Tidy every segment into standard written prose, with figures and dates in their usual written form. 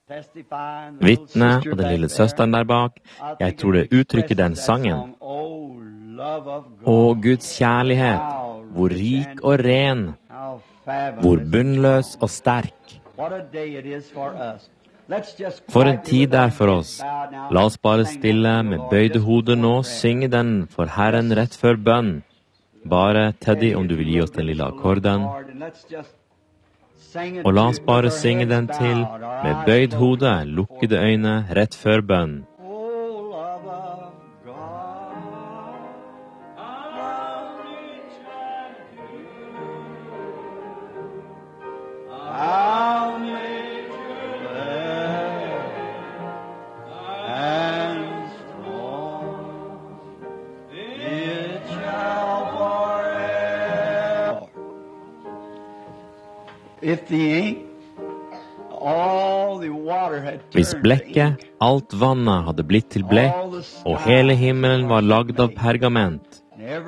Vitne og den lille søsteren der bak, jeg tror det uttrykker den sangen. Å, Guds kjærlighet, hvor rik og ren, hvor bunnløs og sterk. For en tid det er for oss. La oss bare stille med bøyde hoder nå, synge den for Herren rett før bønn. Bare, Teddy, om du vil gi oss den lille akkorden. Og la oss bare synge den til med bøyd hode, lukkede øyne, rett før bønn. Hvis blekket, alt vannet hadde blitt til blekk, og hele himmelen var lagd av pergament,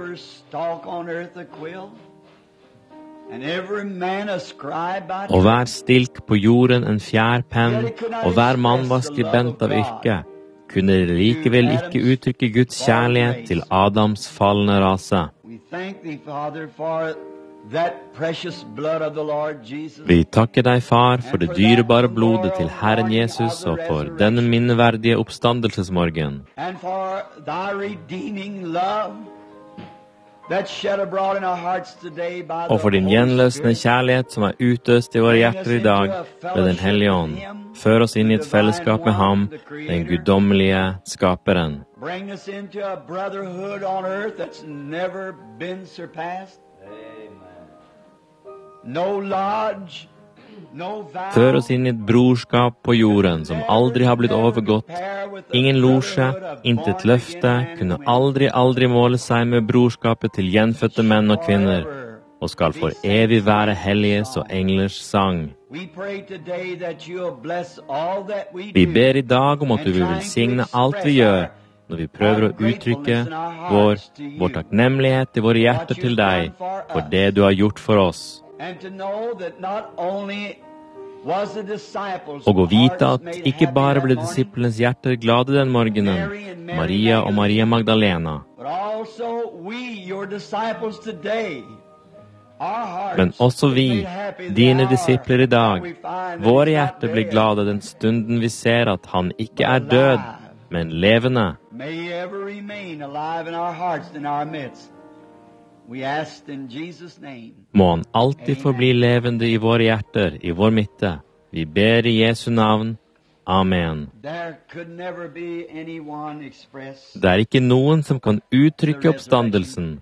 og hver stilk på jorden en fjærpenn, og hver mann var skribent av yrke, kunne dere likevel ikke uttrykke Guds kjærlighet til Adams fallende rase. Vi takker deg, Far, for det dyrebare blodet til Herren Jesus og for denne minneverdige oppstandelsesmorgen. Og for din gjenløsende kjærlighet som er utøst i våre hjerter i dag ved Den hellige ånd. Før oss inn i et fellesskap med ham, den guddommelige skaperen. Før oss inn i et brorskap på jorden som aldri har blitt overgått. Ingen losje, intet løfte, kunne aldri måle seg med brorskapet til gjenfødte menn og kvinner, og skal for evig være helliges og englers sang. Vi ber i dag om at du vil velsigne alt vi gjør, når vi prøver å uttrykke vår takknemlighet i våre hjerter til deg, for det du har gjort for oss. Og å vite at ikke bare ble disiplenes hjerter glade den morgenen, Maria og Maria Magdalena, men også vi, dine disipler i dag, våre hjerter blir glade den stunden vi ser at han ikke er død, men levende. Må han alltid forbli levende i våre hjerter, i vår midte. Vi ber i Jesu navn. Amen. Det er ikke noen som kan uttrykke oppstandelsen.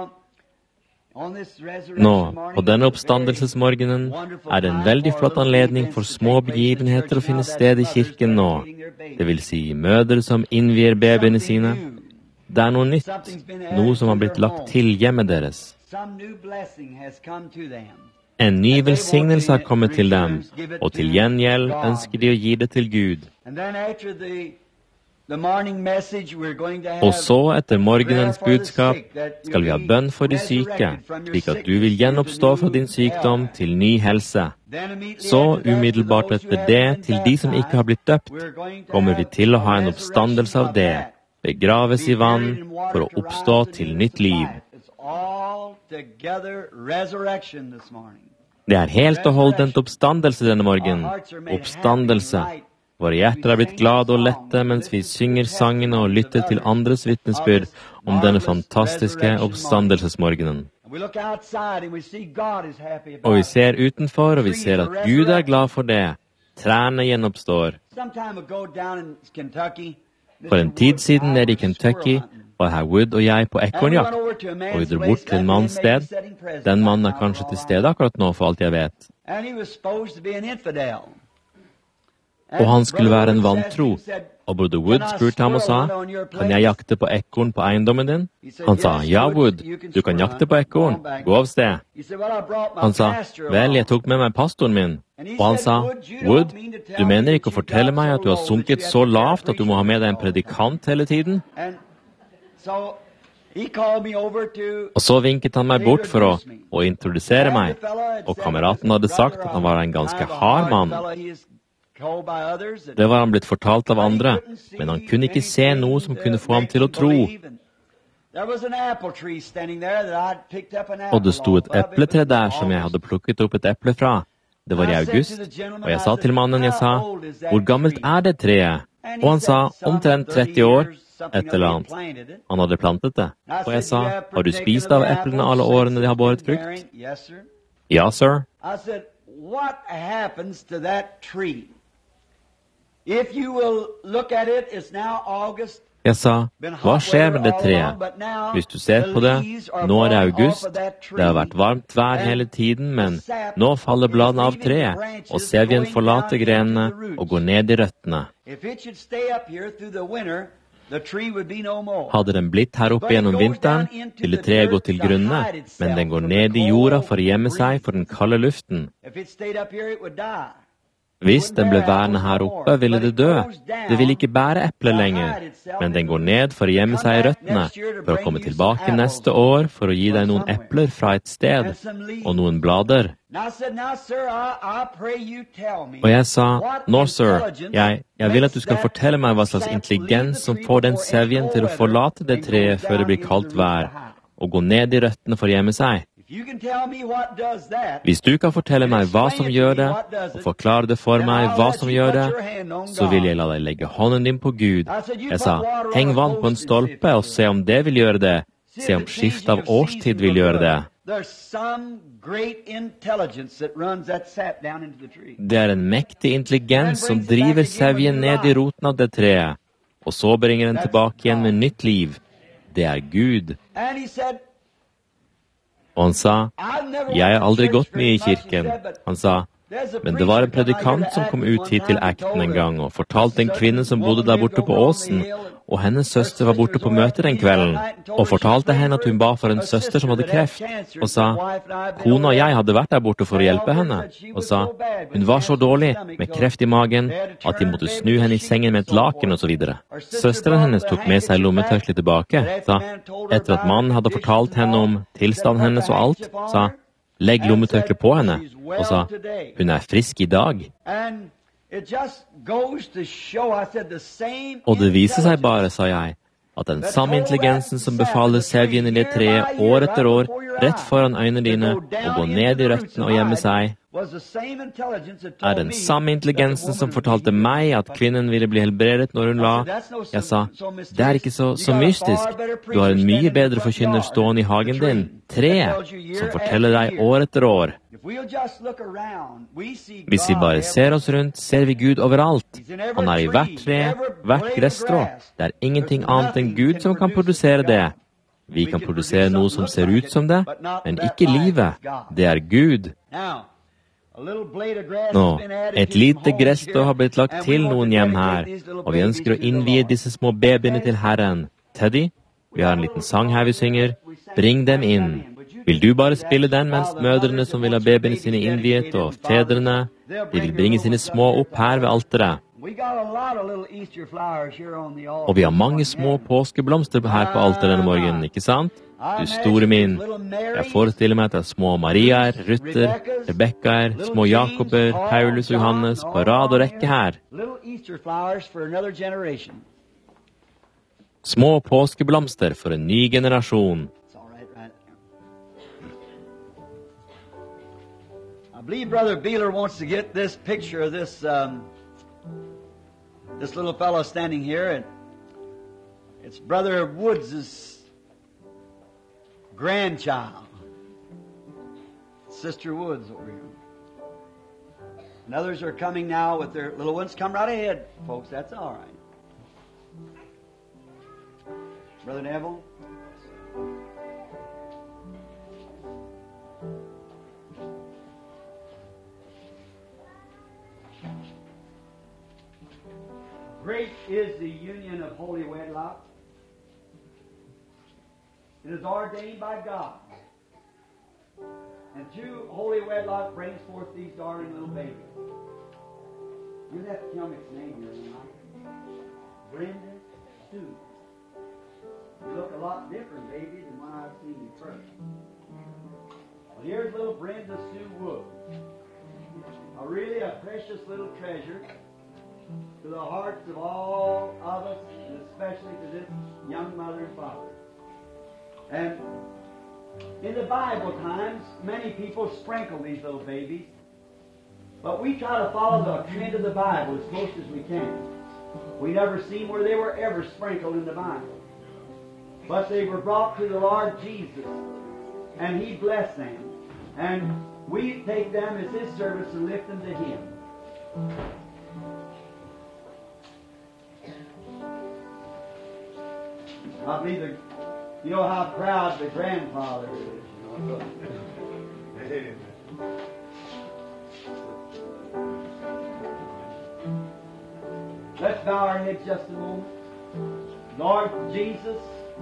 Nå, på denne oppstandelsesmorgenen, er det en veldig flott anledning for små begivenheter å finne sted i kirken nå. Det vil si mødre som innvier babyene sine. Det er noe nytt, noe som har blitt lagt til hjemmet deres. En ny velsignelse har kommet til dem, og til gjengjeld ønsker de å gi det til Gud. Og så, etter morgenens budskap, skal vi ha bønn for de syke, slik at du vil gjenoppstå fra din sykdom til ny helse. Så, umiddelbart etter det, til de som ikke har blitt døpt, kommer vi til å ha en oppstandelse av det, begraves i vann for å oppstå til nytt liv. Det er helt og holdent oppstandelse denne morgen. Oppstandelse. Våre hjerter er blitt glade og lette mens vi synger sangene og lytter til andres vitnesbyrd om denne fantastiske oppstandelsesmorgenen. Og vi ser utenfor, og vi ser at Gud er glad for det. Trærne gjenoppstår. For en tid siden nede i Kentucky var herr Wood og jeg på ekornjakt, og vi dro bort til en manns sted. Den mannen er kanskje til stede akkurat nå, for alt jeg vet. Og han skulle være en vantro. Og broder Wood spurte ham og sa, kan jeg jakte på ekorn på eiendommen din? Han sa, ja Wood, du kan jakte på ekorn, gå av sted. Han sa, vel, jeg tok med meg pastoren min. Og han sa, Wood, du mener ikke å fortelle meg at du har sunket så lavt at du må ha med deg en predikant hele tiden? Og så vinket han meg bort for å introdusere meg, og kameraten hadde sagt at han var en ganske hard mann. Det var han blitt fortalt av andre, men han kunne ikke se noe som kunne få ham til å tro. Og det sto et epletre der som jeg hadde plukket opp et eple fra. Det var i august, og jeg sa til mannen, jeg sa, «Hvor gammelt er det treet?» Og han sa, «Omtrent 30 år, et eller annet.» Han hadde plantet det. Og jeg sa, «Har du spist av eplene alle årene de har båret frukt?» «Ja, sir.» What happens to that tree? If you will look at it, it's now August. Jeg sa, hva skjer med det treet? Hvis du ser på det, nå er det august, det har vært varmt vær hele tiden, men nå faller bladene av treet, og sevjen forlater grenene og går ned i røttene. Hadde den blitt her oppe gjennom vinteren, ville treet gå til grunne, men den går ned i jorda for å gjemme seg for den kalde luften. Hvis den ble værende her oppe, ville det dø. Det ville ikke bære epler lenger, men den går ned for å gjemme seg i røttene, for å komme tilbake neste år for å gi deg noen epler fra et sted, og noen blader. Og jeg sa, nå, sir, jeg vil at du skal fortelle meg hva slags intelligens som får den sevjen til å forlate det treet før det blir kaldt vær, og gå ned i røttene for å gjemme seg. Hvis du kan fortelle meg hva som gjør det, og forklare det for meg hva som gjør det, så vil jeg la deg legge hånden din på Gud. Jeg sa, heng vann på en stolpe og se om det vil gjøre det. Se om skift av årstid vil gjøre det. Det er en mektig intelligens som driver sevjen ned i roten av det treet, og så bringer den tilbake igjen med nytt liv. Det er Gud. Og han sa, jeg har aldri gått mye i kirken. Han sa, men det var en predikant som kom ut hit til Acton en gang og fortalte en kvinne som bodde der borte på åsen, og hennes søster var borte på møte den kvelden, og fortalte henne at hun ba for en søster som hadde kreft, og sa, kona og jeg hadde vært der borte for å hjelpe henne, og sa, hun var så dårlig med kreft i magen at de måtte snu henne i sengen med et laken og så videre. Søsteren hennes tok med seg lommetørkle tilbake, sa, etter at mannen hadde fortalt henne om tilstanden hennes og alt, sa, legg lommetørkle på henne, og sa, hun er frisk i dag. Og det viser seg bare, sa jeg, at den samme intelligensen som befaler sevjen i det treet år etter år, rett foran øynene dine, og gå ned i røttene og gjemme seg, er den samme intelligensen som fortalte meg at kvinnen ville bli helbredet når hun la. Jeg sa, det er ikke så mystisk. Du har en mye bedre forkynner stående i hagen din, treet, som forteller deg år etter år. Hvis vi bare ser oss rundt, ser vi Gud overalt. Han er i hvert tre, hvert gresstrå. Det er ingenting annet enn Gud som kan produsere det. Vi kan produsere noe som ser ut som det, men ikke livet. Det er Gud. Nå, et lite gresstrå har blitt lagt til noen hjem her, og vi ønsker å innvie disse små babyene til Herren. Teddy, vi har en liten sang her vi synger. Bring dem inn. Vil du bare spille den mens mødrene som vil ha babyene sine innviet, og fedrene, de vil bringe sine små opp her ved alteret. Og vi har mange små påskeblomster her på alteret denne morgenen, ikke sant? Du store min, jeg forestiller meg at det er små Mariaer, Rutter, Rebekkaer, små Jakober, Paulus og Johannes på rad og rekke her. Små påskeblomster for en ny generasjon. I believe Brother Beeler wants to get this picture of this this little fellow standing here, and it's Brother Woods' grandchild, Sister Woods over here. And others are coming now with their little ones. Come right ahead, folks. That's all right. Brother Neville. Great is the union of holy wedlock. It is ordained by God. And through holy wedlock brings forth these darling little babies. You have to tell me its name here tonight. Brenda Sue. You look a lot different, baby, than when I've seen you first. Well, here's little Brenda Sue Wood. really a precious little treasure to the hearts of all of us, and especially to this young mother and father. And in the Bible times, many people sprinkle these little babies, but we try to follow the trend of the Bible as close as we can. We never seen where they were ever sprinkled in the Bible. But they were brought to the Lord Jesus, and He blessed them. And we take them as His servants and lift them to Him. I believe that you know how proud the grandfather is. You know? Let's bow our heads just a moment. Lord Jesus,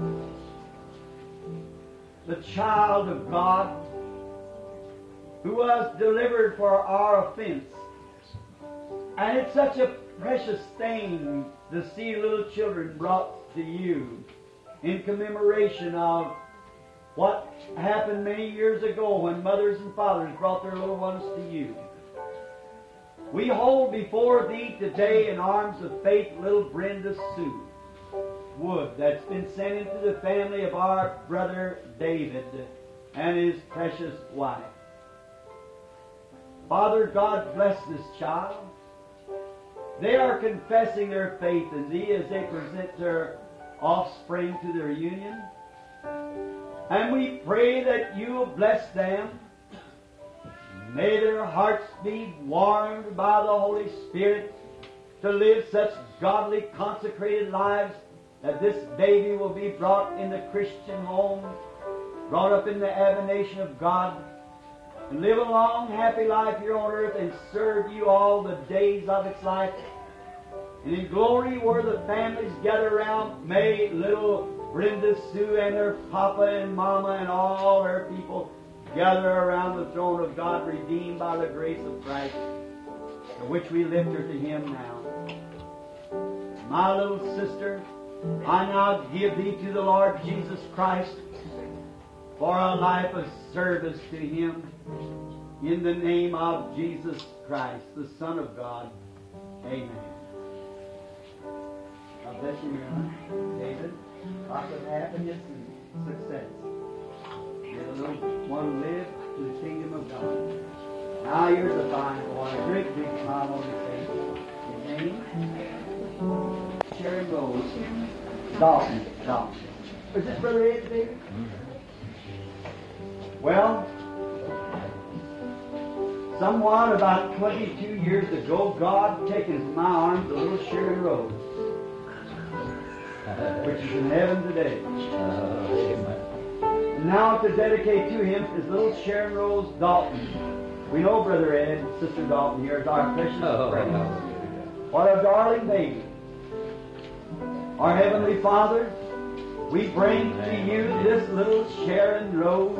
the child of God, who was delivered for our offense. And it's such a precious thing to see little children brought to you in commemoration of what happened many years ago when mothers and fathers brought their little ones to you. We hold before Thee today in arms of faith little Brenda Sue Wood that's been sent into the family of our brother David and his precious wife. Father God, bless this child. They are confessing their faith in Thee as they present their offspring to their union. And we pray that You will bless them. May their hearts be warmed by the Holy Spirit to live such godly, consecrated lives that this baby will be brought in the Christian home, brought up in the admonition of God, and live a long, happy life here on earth and serve You all the days of its life. And in glory where the families gather around, may little Brenda Sue and her papa and mama and all her people gather around the throne of God, redeemed by the grace of Christ, for which we lift her to Him now. My little sister, I now give thee to the Lord Jesus Christ for a life of service to Him, in the name of Jesus Christ, the Son of God. Amen. God bless you, Mary, David. Lots of happiness and success. May the little one live to the kingdom of God. Now here's a fine boy, a great big smile on his face. His name? Sharon Rose. Dalton. Is this Brother Ed, David? Well, somewhat about 22 years ago, God taken from my arms a little Sharon Rose, which is in heaven today. And now to dedicate to Him is little Sharon Rose Dalton. We know Brother Ed and Sister Dalton here is our precious friend. What a darling baby. Our Heavenly Father, we bring to You this little Sharon Rose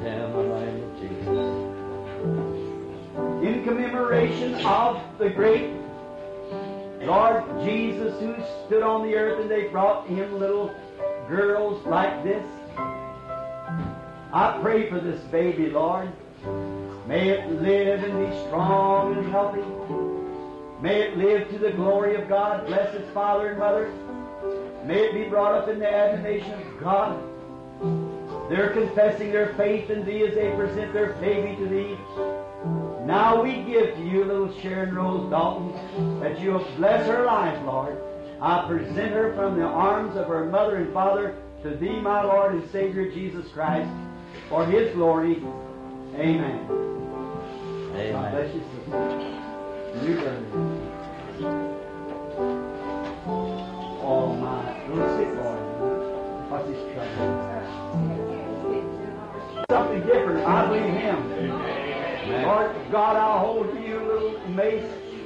in commemoration of the great Lord Jesus who stood on the earth and they brought Him little girls like this. I pray for this baby, Lord. May it live and be strong and healthy. May it live to the glory of God. Bless its father and mother. May it be brought up in the admonition of God. They're confessing their faith in Thee as they present their baby to Thee. Now we give to You little Sharon Rose Dalton, that You'll bless her life, Lord. I present her from the arms of her mother and father to Thee, my Lord and Savior Jesus Christ, for His glory. Amen. Amen. God bless you, sister. You brother. Oh, my little sick boy. What's his trouble? Something different. I believe Him. Amen. Lord God, I'll hold to You, little Mace.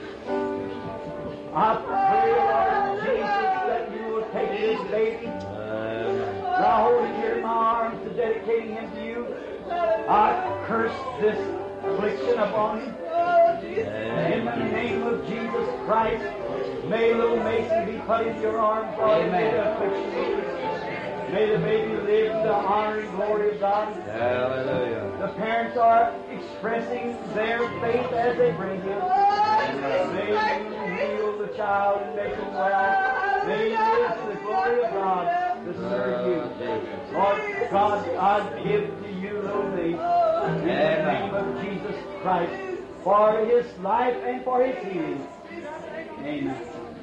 I pray, Lord Jesus, that You will take this baby. I hold it here in my arms to dedicating him to You. I curse this affliction upon him. In the name of Jesus Christ, may little Mason be put in Your arms, Lord. Amen. May the baby live to the honor and glory of God. Hallelujah. The parents are expressing their faith as they bring him. May you heal the child and make him well. May he live to the glory of God to serve you. Lord God, I give to you little things in the name of Jesus Christ for his life and for his healing. Amen.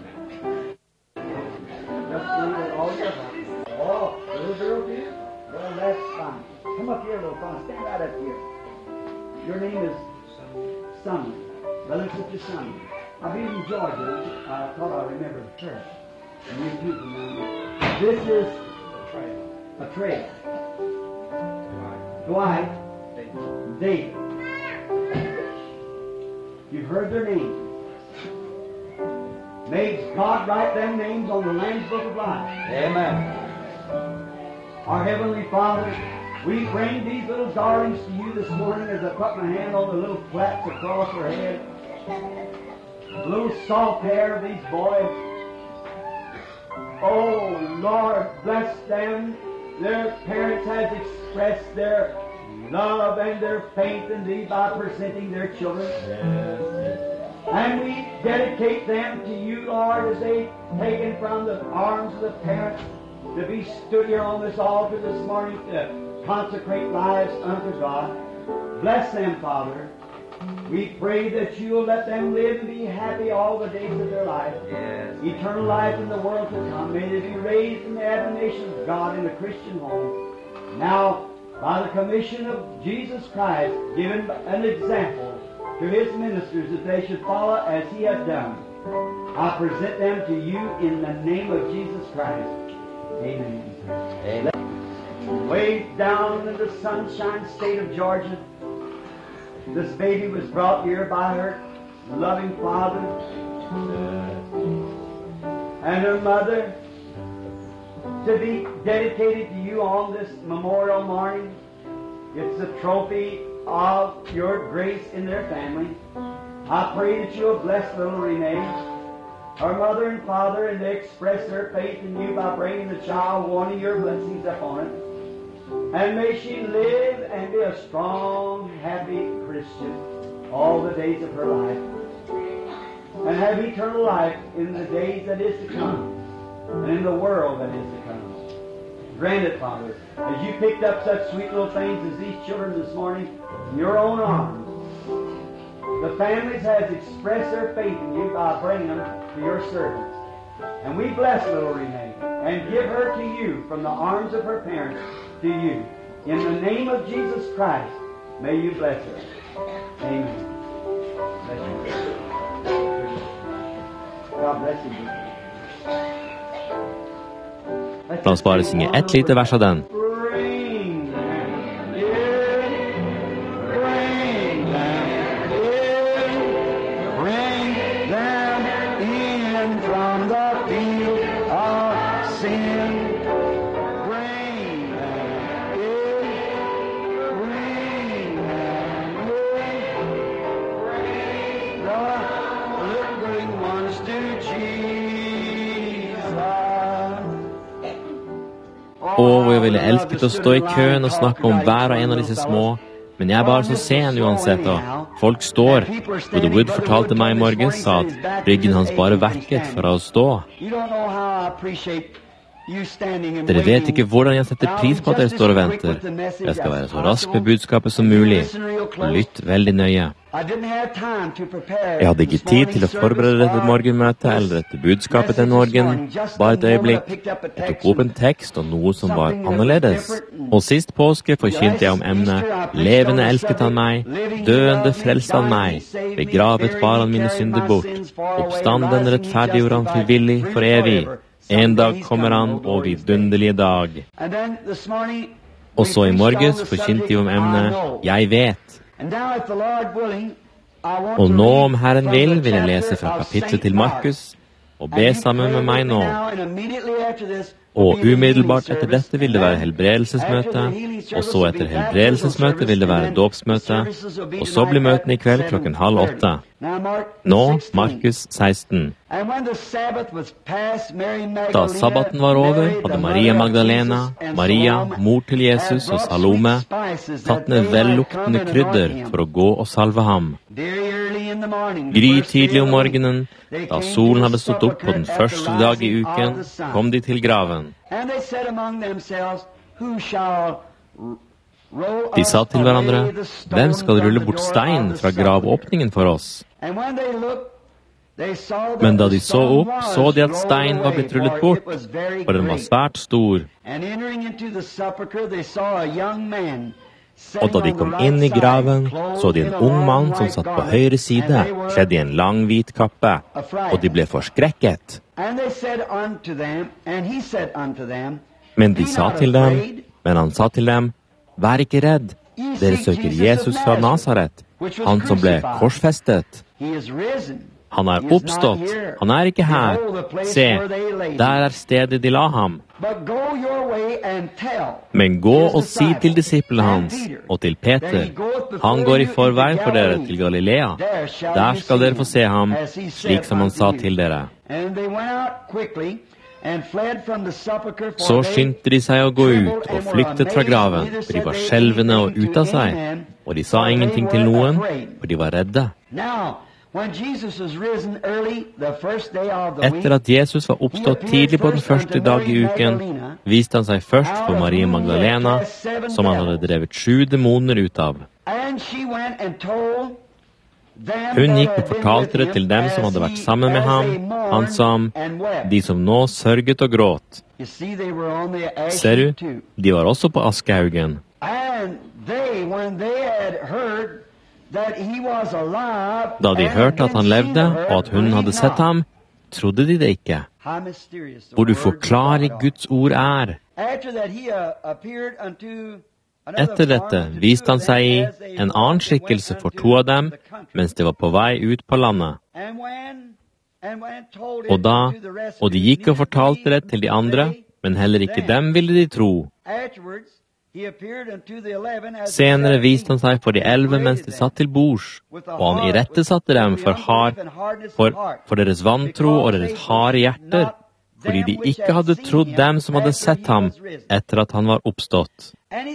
Just leave it all your heart. Oh, little girl here? Well, that's fine. Come up here, little fella. Stand right up here. Your name is Summer. Well, it's your son. I've been in Georgia. I thought I remembered the church. And you too from down here. This is a trail. Dwight. David. You've heard their names. May God write them names on the Lamb's Book of Life. Amen. Our Heavenly Father, we bring these little darlings to you this morning as I put my hand on the little flaps across their head. The little soft hair of these boys. Oh, Lord, bless them. Their parents have expressed their love and their faith in Thee by presenting their children. And we dedicate them to you, Lord, as they've taken from the arms of the parents to be stood here on this altar this morning to consecrate lives unto God. Bless them, Father. We pray that you'll let them live and be happy all the days of their life. Yes. Eternal life in the world to come. May they be raised in the admonition of God in a Christian home. Now, by the commission of Jesus Christ, given an example to His ministers that they should follow as He has done, I present them to you in the name of Jesus Christ. Amen. Amen. Way down in the sunshine state of Georgia, this baby was brought here by her loving father and her mother to be dedicated to you on this memorial morning. It's a trophy of your grace in their family. I pray that you'll bless little Renee, her mother and father, and they express their faith in you by bringing the child one of your blessings upon it. And may she live and be a strong, happy Christian all the days of her life. And have eternal life in the days that is to come, and in the world that is to come. Grant it, Father, as you picked up such sweet little things as these children this morning in your own arms. The families has expressed their faith in you by bringing them to your servants. And we bless little Renee and give her to you from the arms of her parents to you. In the name of Jesus Christ, may you bless her. Amen. Bless you. God bless you. La oss bare synge ett lite vers av den. Og jeg ville elsket å stå i køen og snakke om hver og en av disse små, men jeg er bare så sen uansett, og folk står. Brother Wood fortalte meg i morges, sa at ryggen hans bare verket for å stå. Dere vet ikke hvordan jeg setter pris på at dere står og venter. Jeg skal være så rask med budskapet som mulig, og lytt veldig nøye. Jeg hadde ikke tid til å forberede dette morgenmøtet eller dette budskapet den morgenen, bare et øyeblikk. Jeg tok opp en tekst om noe som var annerledes. Og sist påske forkynte jeg om emnet «Levende elsket han meg, døende frelste han meg, begravet bar han mine synder bort, oppstanden rettferdiggjorde han frivillig for evig. En dag kommer han, og vidunderlige dag». Og så i morges forkynte jeg om emnet «Jeg vet». Og nå, om Herren vil jeg lese fra kapitlet til Markus, og be sammen med meg nå. Og umiddelbart etter dette vil det være helbredelsesmøte, og så etter helbredelsesmøte vil det være dåpsmøte, og så blir møtene i kveld 7:30. Nå, Markus 16. Da sabbaten var over, hadde Maria Magdalena, Maria, mor til Jesus og Salome, tatt ned velluktende krydder for å gå og salve ham. Gry tidlig om morgenen, da solen hadde stått opp på den første dag i uken, kom de til graven. De sa til hverandre, hvem skal rulle bort stein fra gravåpningen for oss? Men da de så opp, så de at stein var blitt rullet bort, for den var svært stor. Og da de kom inn i graven, så de en ung mann som satt på høyre side, kledd i en lang hvit kappe, og de ble forskrekket. Men han sa til dem, vær ikke redd, dere søker Jesus fra Nazaret, han som ble korsfestet. Han er oppstått, han er ikke her. Se, der er stedet de la ham. Men gå og si til disiplene hans og til Peter, han går i forveien for dere til Galilea. Der skal dere få se ham, slik som han sa til dere. Så skyndte de seg å gå ut og flyktet fra graven, for de var skjelvende og ute av seg, og de sa ingenting til noen, for de var redde. Etter at Jesus var oppstått tidlig på den første dag i uken, viste han seg først for Maria Magdalena, som han hadde drevet 7 demoner ut av. Hun gikk og fortalte det til dem som hadde vært sammen med ham, han som, de som nå sørget og gråt. Ser du, de var også på Askehaugen. Da de hørte at han levde, og at hun hadde sett ham, trodde de det ikke. Hvor uforklarlig Guds ord er. Etter dette viste han seg i en annen skikkelse for 2 av dem, mens de var på vei ut på landet. Og de gikk og fortalte det til de andre, men heller ikke dem ville de tro. Senere viste han seg for de 11 mens de satt til bords, og han irettesatte dem for deres vantro og deres harde hjerter, fordi de ikke hadde trodd dem som hadde sett ham etter at han var oppstått.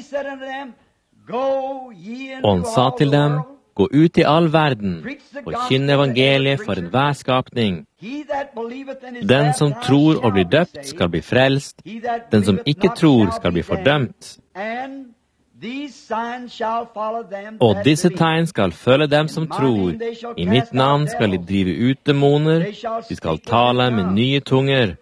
Og han sa til dem, gå ut i all verden, og kynn evangeliet for enhver skapning. Den som tror og blir døpt, skal bli frelst. Den som ikke tror, skal bli fordømt. Og disse tegn skal følge dem som tror. I mitt navn skal de drive ut demoner. De skal tale med nye tunger.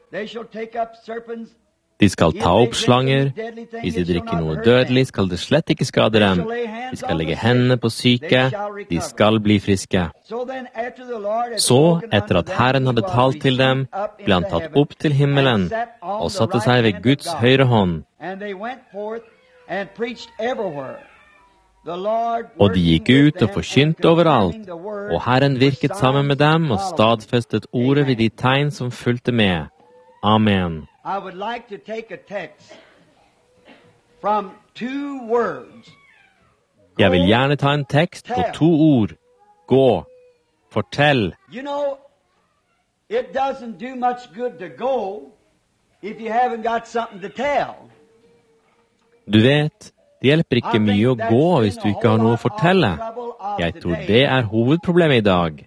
De skal ta opp slanger. Hvis de drikker noe dødelig, skal det slett ikke skade dem. De skal legge hendene på syke. De skal bli friske. Så, etter at Herren hadde talt til dem, ble han tatt opp til himmelen og satte seg ved Guds høyre hånd. Og de gikk ut og forkynte overalt, og Herren virket sammen med dem og stadfestet ordet ved de tegn som fulgte med. Amen. I would like to take a text from 2 words. Jeg vil gjerne ta en tekst på 2 ord. Gå. Fortell. You know, it doesn't do much good to go if you haven't got something to tell. Du vet, det hjelper ikke mye å gå hvis du ikke har noe å fortelle. Jeg tror det er hovedproblemet i dag.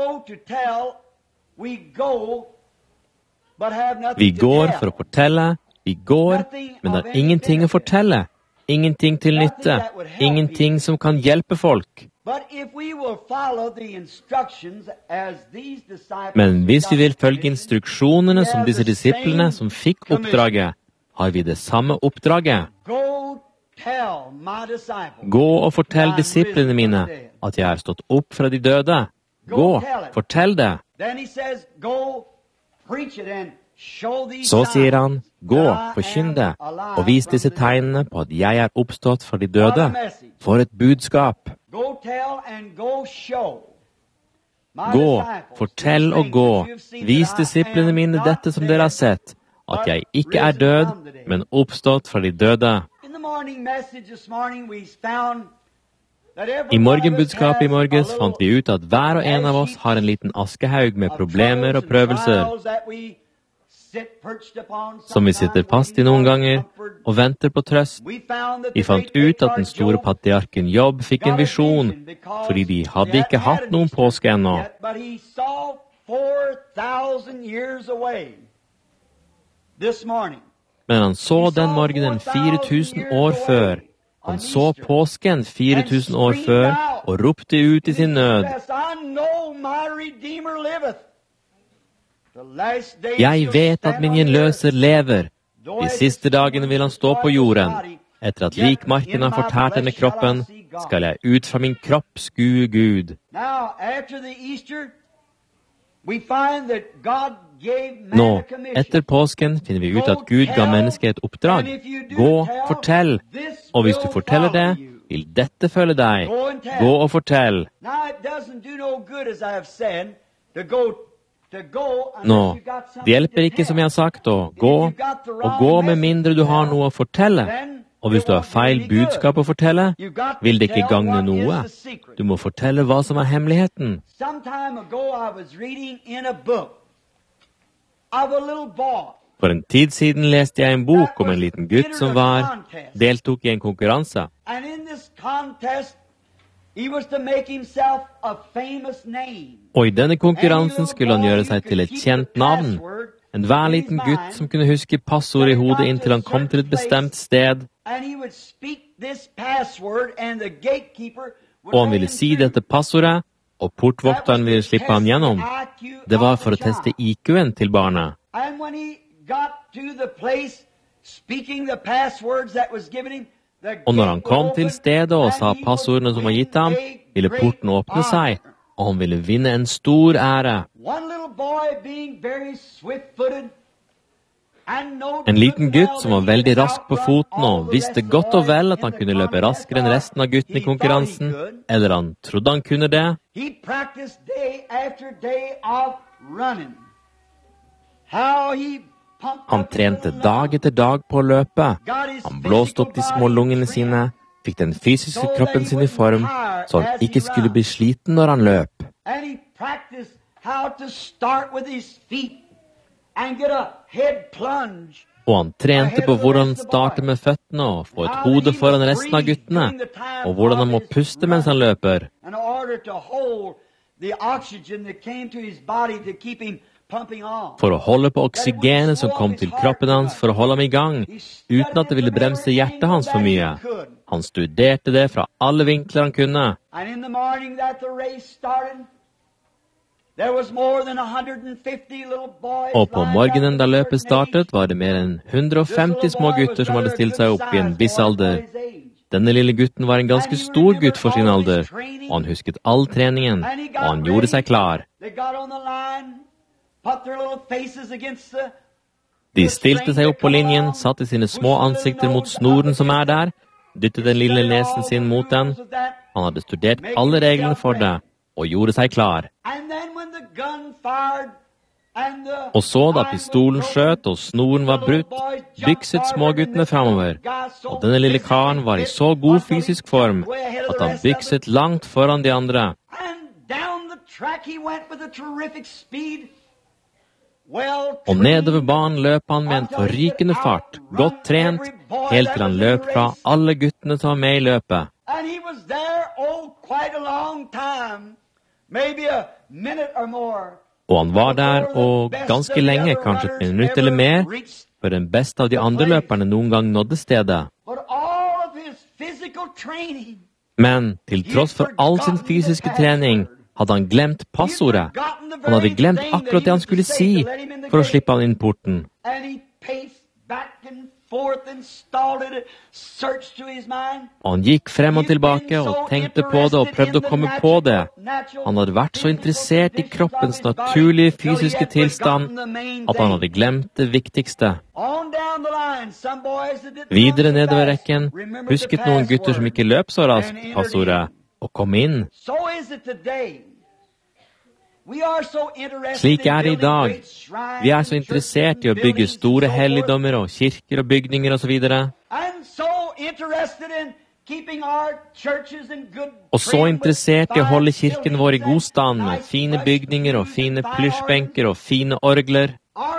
Vi går for å fortelle, vi går, men har ingenting å fortelle. Ingenting til nytte, ingenting som kan hjelpe folk. Men hvis vi vil følge instruksjonene som disse disiplene som fikk oppdraget, har vi det samme oppdraget. Gå og fortell disiplene mine at jeg er stått opp fra de døde. Gå, fortell det. Så sier han, gå, forkynn det, og vis disse tegnene på at jeg er oppstått fra de døde. For et budskap. Gå, fortell og gå. Vis disiplene mine dette som dere har sett, at jeg ikke er død, men oppstått fra de døde. I morgenbudskapet i morges fant vi ut at hver og en av oss har en liten askehaug med problemer og prøvelser, som vi sitter fast i noen ganger og venter på trøst. Vi fant ut at den store patriarken Jobb fikk en visjon, fordi de hadde ikke hatt noen påske ennå. Men han så den morgenen 4000 år før. Han så påsken 4000 år før og ropte ut i sin nød. Jeg vet at min gjenløser lever. De siste dagene vil han stå på jorden. Etter at likmarken har fortært denne kroppen, skal jeg ut fra min kropp skue Gud. Nå, etter påsken, finner vi ut at Gud ga mennesket et oppdrag. Gå, fortell. Og hvis du forteller det, vil dette følge deg. Gå og fortell. Nå, det hjelper ikke, som jeg har sagt, å gå med mindre du har noe å fortelle. Og hvis du har feil budskap å fortelle, vil det ikke gagne noe. Du må fortelle hva som er hemmeligheten. For en tid siden leste jeg en bok om en liten gutt som deltok i en konkurranse. Og i denne konkurransen skulle han gjøre seg til et kjent navn. En hver liten gutt som kunne huske passord i hodet inntil han kom til et bestemt sted. Og han ville si dette passordet, og portvokteren ville slippe ham gjennom. Det var for å teste IQ-en til barnet. Og når han kom til stedet og sa passordene som var gitt ham, ville porten åpne seg, og han ville vinne en stor ære. En liten gutt som var veldig rask på foten og visste godt og vel at han kunne løpe raskere enn resten av guttene i konkurransen, eller han trodde han kunne det. Han trente dag etter dag på å løpe. Han blåste opp de små lungene sine, fikk den fysiske kroppen sin i form, så han ikke skulle bli sliten når han løp. Og han trente på hvordan han starter med føttene og får et hode foran resten av guttene, og hvordan han må puste mens han løper. For å holde på oksygenet som kom til kroppen hans for å holde ham i gang, uten at det ville bremse hjertet hans for mye. Han studerte det fra alle vinkler han kunne. Og på morgenen da løpet startet, var det mer enn 150 små gutter som hadde stilt seg opp i en viss alder. Denne lille gutten var en ganske stor gutt for sin alder, og han husket all treningen, og han gjorde seg klar. De stilte seg opp på linjen, satte sine små ansikter mot snoren som er der, dyttet den lille nesen sin mot den. Han hadde studert alle reglene for det, og gjorde seg klar. Og så da pistolen skjøt og snoren var brutt, bykset småguttene fremover. Og denne lille karen var i så god fysisk form at han bykset langt foran de andre. Og nedover banen løp han med en forrykende fart, godt trent, helt til han løp fra alle guttene som var med i løpet. Og han var der og ganske lenge, kanskje et minutt eller mer, før den beste av de andre løperne noen gang nådde stedet. Men til tross for all sin fysiske trening, hadde han glemt passordet. Han hadde glemt akkurat det han skulle si for å slippe han inn porten. Og han gikk frem og tilbake og tenkte på det og prøvde å komme på det. Han hadde vært så interessert i kroppens naturlige fysiske tilstand at han hadde glemt det viktigste. Videre nedover rekken husket noen gutter som ikke løp så raskt passordet og kom inn. Slik er det i dag. Vi så interessert I å bygge store helligdommer og kirker og bygninger og så videre. Og så interessert I å holde kirken vår I god stand med fine bygninger og fine plysjbenker og fine orgler.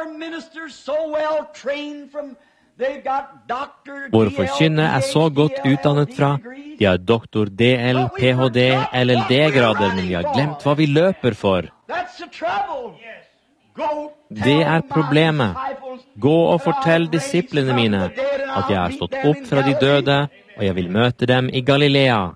Våre forkynner så godt utdannet fra. De har doktor DL, PhD, LLD-grader, men de har glemt hva vi løper for. Det problemet. Gå og fortell disiplene mine at jeg har stått opp fra de døde, og jeg vil møte dem I Galilea.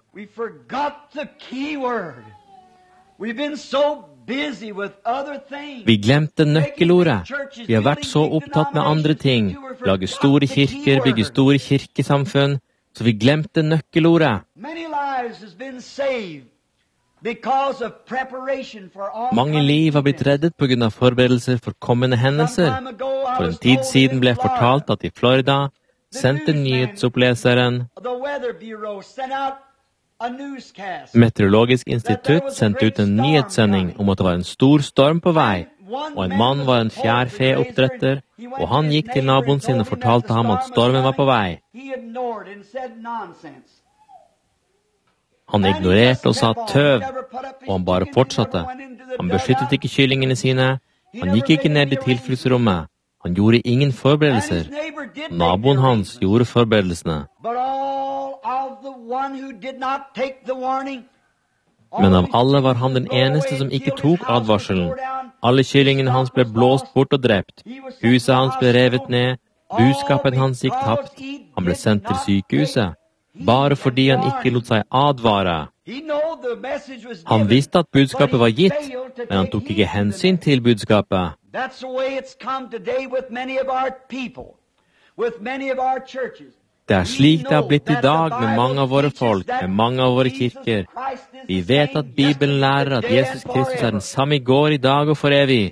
Vi glemte nøkkelordet. Vi har vært så opptatt med andre ting. Lage store kirker, bygge store kirkesamfunn. Så vi glemte nøkkelordet. Mange liv har blitt reddet på grunn av forberedelser for kommende hendelser. For en tid siden ble fortalt at I Florida sendte nyhetsoppleseren Meteorologisk institutt sendte ut en nyhetssending om at det var en stor storm på vei, og en mann var en fjærfeoppdretter, og han gikk til naboen sin og fortalte ham at stormen var på vei. Han ignorerte og sa tøv, og han bare fortsatte. Han beskyttet ikke kyllingene sine, han gikk ikke ned I tilfluktsrommet, han gjorde ingen forberedelser. Naboen hans gjorde forberedelsene. Men av alle var han den eneste som ikke tok advarselen. Alle kyllingene hans ble blåst bort og drept. Huset hans ble revet ned. Buskapen hans gikk tapt. Han ble sendt til sykehuset. Bare fordi han ikke lot seg advare. Han visste at budskapet var gitt, men han tok ikke hensyn til budskapet. Det slik det har blitt I dag med mange av våre folk, med mange av våre kirker. Vi vet at Bibelen lærer at Jesus Kristus den samme I går, I dag og for evig.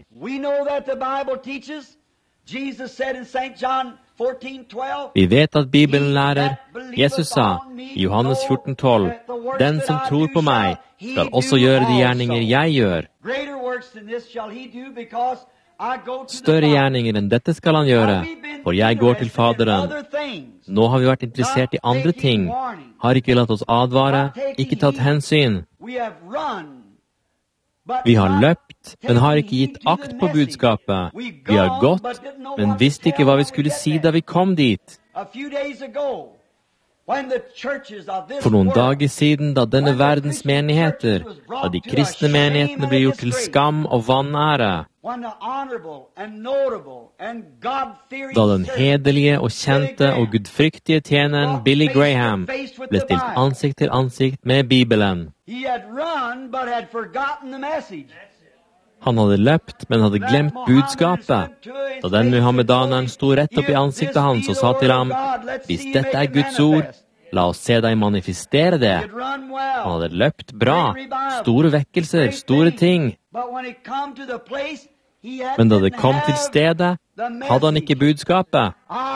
Vi vet at Bibelen lærer, Jesus sa I Johannes 14:12, den som tror på meg, skal også gjøre de gjerninger jeg gjør. Større gjerninger enn dette skal han gjøre, for jeg går til Faderen. Nå har vi vært interessert I andre ting, har ikke latt oss advare, ikke tatt hensyn. Vi har løpt, men har ikke gitt akt på budskapet. Vi har gått, men visste ikke hva vi skulle si da vi kom dit. For noen dager siden, da denne verdens menigheter, da de kristne menighetene ble gjort til skam og vanære, da den hederlige og kjente og gudfryktige tjeneren Billy Graham ble stilt ansikt til ansikt med Bibelen. Han hadde løpt, men hadde glemt budskapet. Da den muhammedaneren sto rett opp I ansiktet hans og sa til ham, hvis dette Guds ord, la oss se deg manifestere det. Han hadde løpt bra, store vekkelser, store ting. Men da det kom til stedet, hadde han ikke budskapet.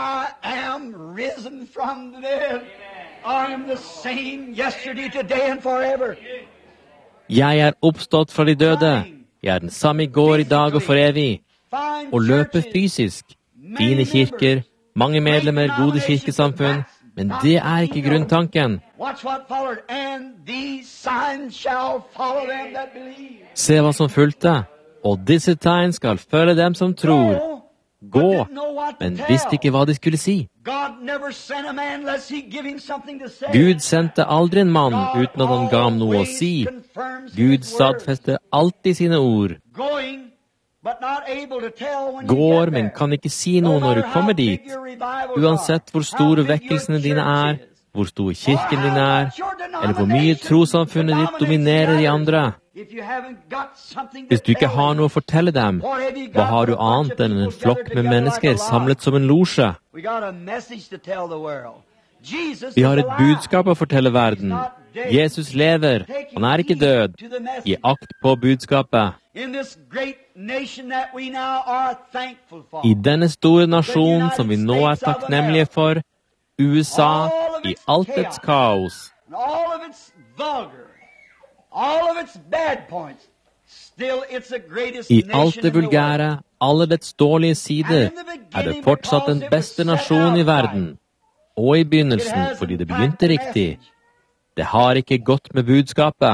Jeg oppstått fra de døde. Jeg den samme I går, I dag og for evig. Å løpe fysisk, fine kirker, mange medlemmer, gode kirkesamfunn, men det ikke grunntanken. Se hva som fulgte, og disse tegn skal følge dem som tror. Gå, men visste ikke hva de skulle si. Gud sendte aldri en mann uten at han ga ham noe å si. Gud stadfester alltid sine ord. Går, men kan ikke si noe når du kommer dit. Uansett hvor store vekkelsene dine hvor stor kirken din eller hvor mye trossamfunnet ditt dominerer de andre. Hvis du ikke har noe å fortelle dem, hva har du annet enn en flokk med mennesker samlet som en losje? Vi har et budskap å fortelle verden. Jesus lever, han ikke død. Gi akt på budskapet. I denne store nasjonen som vi nå takknemlige for, USA, I alt dets kaos, I alt det vulgære, alle dets dårlige sider, det fortsatt den beste nasjonen i verden, og i begynnelsen fordi det begynte riktig. Det har ikke gått med budskapet.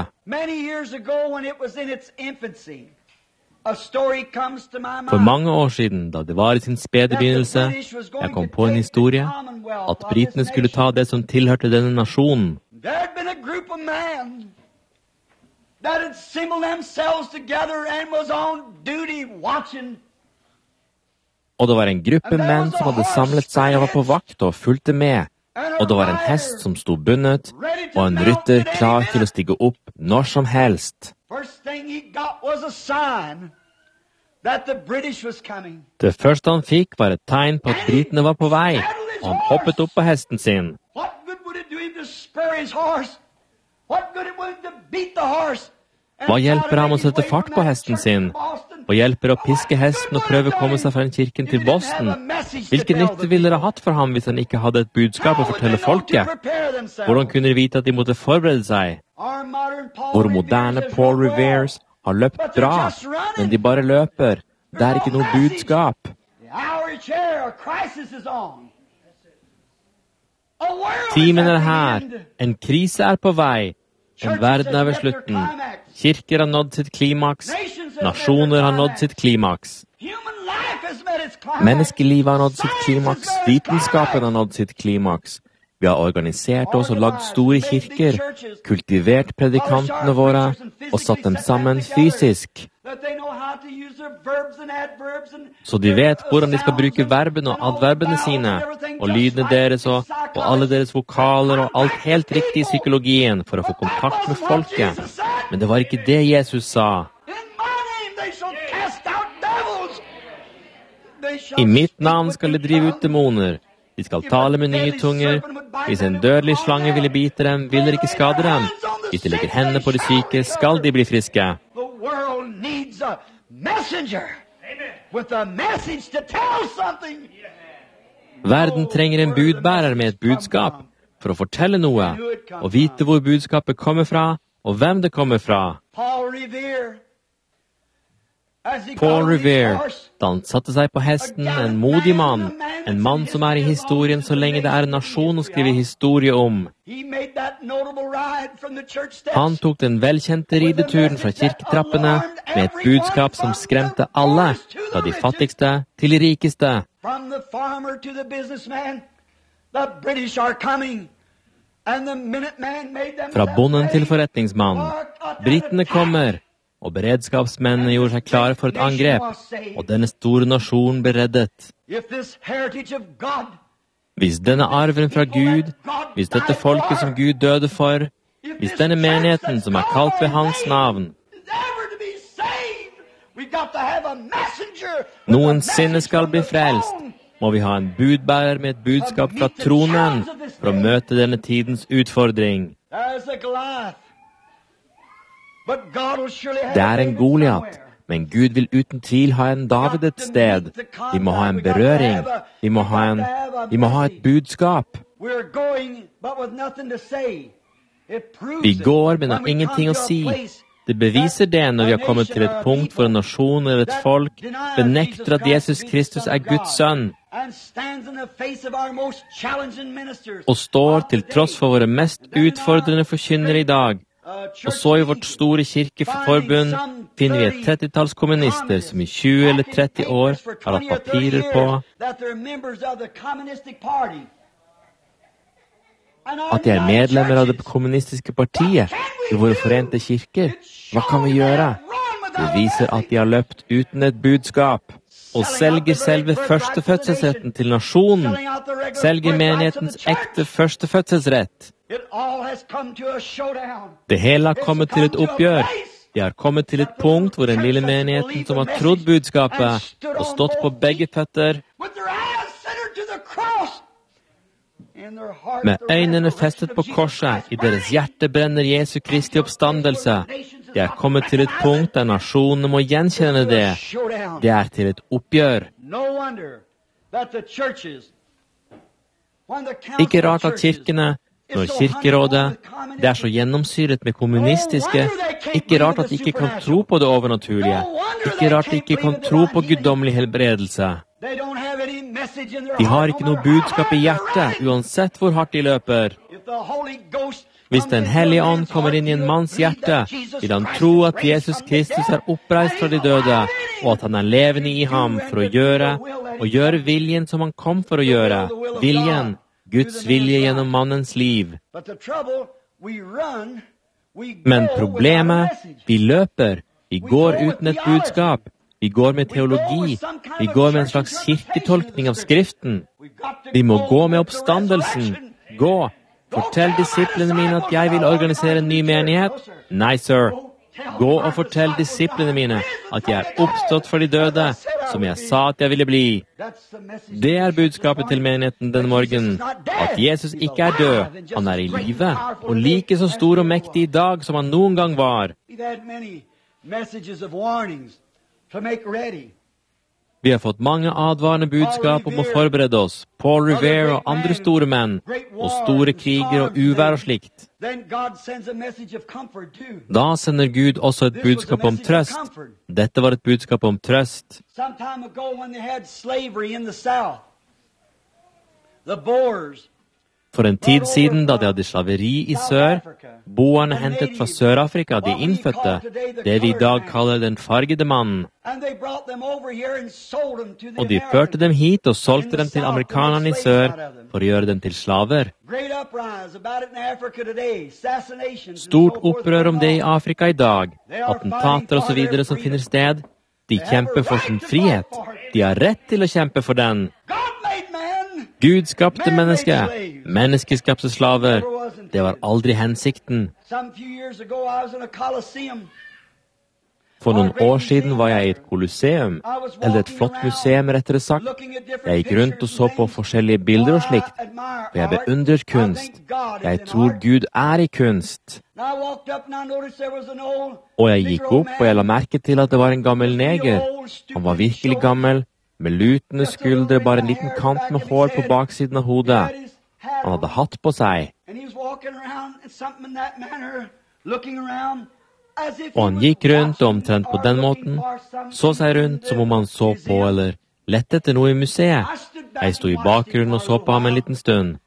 For mange år siden, da det var i sin spede begynnelse, jeg kom på en historie, at britene skulle ta det som tilhørte denne nasjonen. Og det var en gruppe menn som hadde samlet seg og var på vakt og fulgte med. Og det var en hest som stod bundet, og en rytter klar til å stige opp når som helst. Det første han fikk var et tegn på at britene var på vei, og han hoppet opp på hesten sin. Hva hjelper ham å sette fart på hesten sin? Og hjelper å piske hesten og prøve å komme seg fra kirken til Boston? Hvilken nytte ville det hatt for ham hvis han ikke hadde et budskap å fortelle folket? Hvordan kunne de vite at de måtte forberede seg? Våre moderne Paul Revere har løpt bra, men de bare løper. Det er ikke noe budskap. Timen er her. En krise er på vei. En verden er ved slutten. Kirker har nådd sitt klimaks. Nasjoner har nådd sitt klimaks. Menneskelivet har nådd sitt klimaks. Vitenskapen har nådd sitt klimaks. Vi har organisert oss og lagd store kirker, kultivert predikantene våre og satt dem sammen fysisk. Så de vet hvordan de skal bruke verbene og adverbene sine, og lydene deres og alle deres vokaler og alt helt riktig i psykologien for å få kontakt med folket. Men det var ikke det Jesus sa. I mitt navn skal de drive ut demoner. De skal tale med nye tunger. Hvis en dødelig slange ville bite dem, vil det ikke skade dem. Hvis de legger hendene på de syke, skal de bli friske. Verden trenger en budbærer med et budskap for å fortelle noe, og vite hvor budskapet kommer fra, og hvem det kommer fra. Paul Revere, da han satte seg på hesten, en modig mann, en mann som er i historien så lenge det er en nasjon å skrive historie om. Han tok den velkjente rideturen fra kirketrappene med et budskap som skremte alle, fra de fattigste til de rikeste. Fra bonden til forretningsmannen. Britene kommer. Og beredskapsmennene gjorde seg klare for et angrep, og denne store nasjonen ble reddet. Hvis denne arven fra Gud, hvis dette folket som Gud døde for, hvis denne menigheten som er kalt ved hans navn, noensinne skal bli frelst, må vi ha en budbærer med et budskap fra tronen for å møte denne tidens utfordring. Det er en Goliat, men Gud vil uten tvil ha en David et sted. Vi må ha en berøring. Vi må ha et budskap. Vi går, men har ingenting å si. Det beviser det når vi har kommet til et punkt hvor en nasjon eller et folk benekter at Jesus Kristus er Guds sønn, og står til tross for våre mest utfordrende forkynnere i dag. Og så i vårt store kirkeforbund finner vi et 30-talls kommunister som i 20 eller 30 år har hatt papirer på at de er medlemmer av det kommunistiske partiet i våre forente kirker. Hva kan vi gjøre? Det viser at de har løpt uten et budskap og selger selve førstefødselsretten til nasjonen. Selger menighetens ekte førstefødselsrett. Det hele har kommet til et oppgjør. De har kommet til et punkt hvor den lille menigheten som har trodd budskapet og stått på begge føtter, med øynene festet på korset, i deres hjerte brenner Jesu Kristi oppstandelse. De er kommet til et punkt der nasjonene må gjenkjenne det. Det er til et oppgjør. Ikke rart at kirkene, Når kirkerådet, det så gjennomsyret med kommunistiske, ikke rart at de ikke kan tro på det overnaturlige. Ikke rart de ikke kan tro på guddommelig helbredelse. De har ikke noe budskap i hjertet, uansett hvor hardt de løper. Hvis Den hellige ånd kommer inn i en manns hjerte, vil han tro at Jesus Kristus oppreist fra de døde, og at han levende i ham for å gjøre viljen som han kom for å gjøre. Viljen, Guds vilje gjennom mannens liv. Men problemet, vi løper, vi går uten et budskap, vi går med teologi, vi går med en slags kirketolkning av Skriften. Vi må gå med oppstandelsen, gå. Fortell disiplene mine at jeg vil organisere en ny menighet. Nei, sir. Gå og fortell disiplene mine at jeg oppstått for de døde, som jeg sa at jeg ville bli. Det budskapet til menigheten denne morgen, at Jesus ikke død, han i live, og like så stor og mektig i dag som han noen gang var. Vi har fått mange advarende budskap om å forberede oss. Paul Revere og andre store menn, og store kriger og uvær og slikt. Da sender Gud også et budskap om trøst. Dette var et budskap om trøst. For en tid siden, da de hadde slaveri i sør, boerne hentet fra Sør-Afrika, de innfødte, det vi i dag kaller den fargede mannen. Og de førte dem hit og solgte dem til amerikanerne i sør for å gjøre dem til slaver. Stort opprør om det i Afrika i dag, attentater og så videre som finner sted. De kjemper for sin frihet. De har rett til å kjempe for den. Gud skapte mennesket. Mennesket skapte slaver. Det var aldri hensikten. For noen år siden var jeg i et kolosseum, eller et flott museum rettere sagt. Jeg gikk rundt og så på forskjellige bilder og slikt, og jeg beundret kunst. Jeg tror Gud i kunst. Og jeg gikk opp, og jeg la merke til at det var en gammel neger. Han var virkelig gammel, med lutende skuldre, bare en liten kant med hår på baksiden av hodet. Han hadde hatt på seg. Og han gikk rundt omtrent på den måten, så seg rundt som om han så på eller lette etter noe i museet. Jeg stod i bakgrunnen og så på ham en liten stund.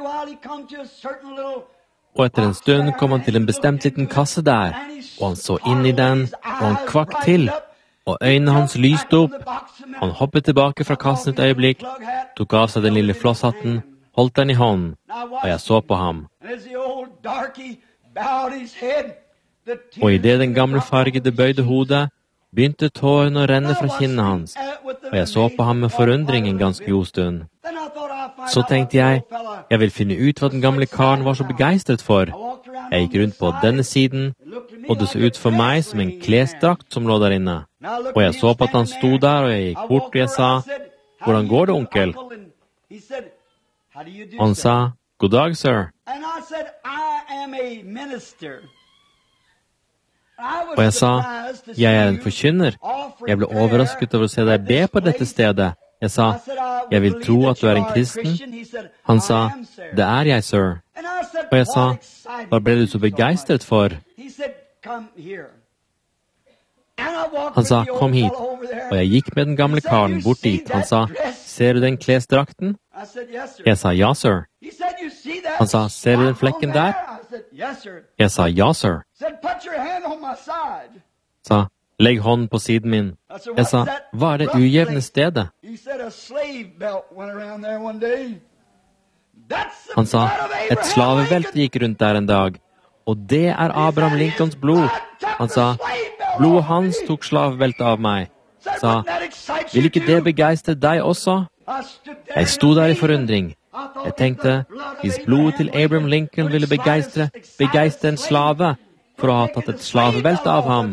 Og etter en stund kom han til en bestemt liten kasse der, og han så inn i den, og han kvakk til, og øynene hans lyste opp. Han hoppet tilbake fra kassen et øyeblikk, tok av seg den lille flosshatten, holdt den i hånden, og jeg så på ham. Og i det den gamle fargede bøyde hodet, begynte tårene å renne fra kinnene hans, og jeg så på ham med forundring en ganske god stund. Så tenkte jeg vil finne ut hva den gamle karen var så begeistret for. Jeg gikk rundt på denne siden, og det så ut for meg som en klesdrakt som lå der inne. Og jeg så på at han stod der, og jeg gikk bort, og jeg sa, «Hvordan går det, onkel?» Og han sa, «God dag, sir.» Og jeg sa, «Jeg en forkynner. Jeg ble overrasket over å se deg be på dette stedet.» Jeg sa, «Jeg vil tro at du en kristen.» Han sa, «Det jeg, sir.» Og jeg sa, «Hva ble du så begeistret for?» Han sa, «Kom hit.» Og jeg gikk med den gamle karen bort dit. Han sa, «Ser du den klesdrakten?» Jeg sa, «Ja, sir.» Han sa, «Ser du den flekken der?» Jeg sa, «Ja, sir.» Sa, «Legg hånden på siden min.» Jeg sa, «Hva det ujevne stedet?» Han sa, «Et slavevelte gikk rundt der en dag, og det Abraham Lincolns blod.» Han sa, «Blodet hans tok slaveveltet av meg.» Sa, «Vil ikke det begeistre deg også?» Jeg stod der i forundring. Jeg tenkte, hvis blodet til Abraham Lincoln ville begeistre en slave for å ha tatt et slavevelte av ham,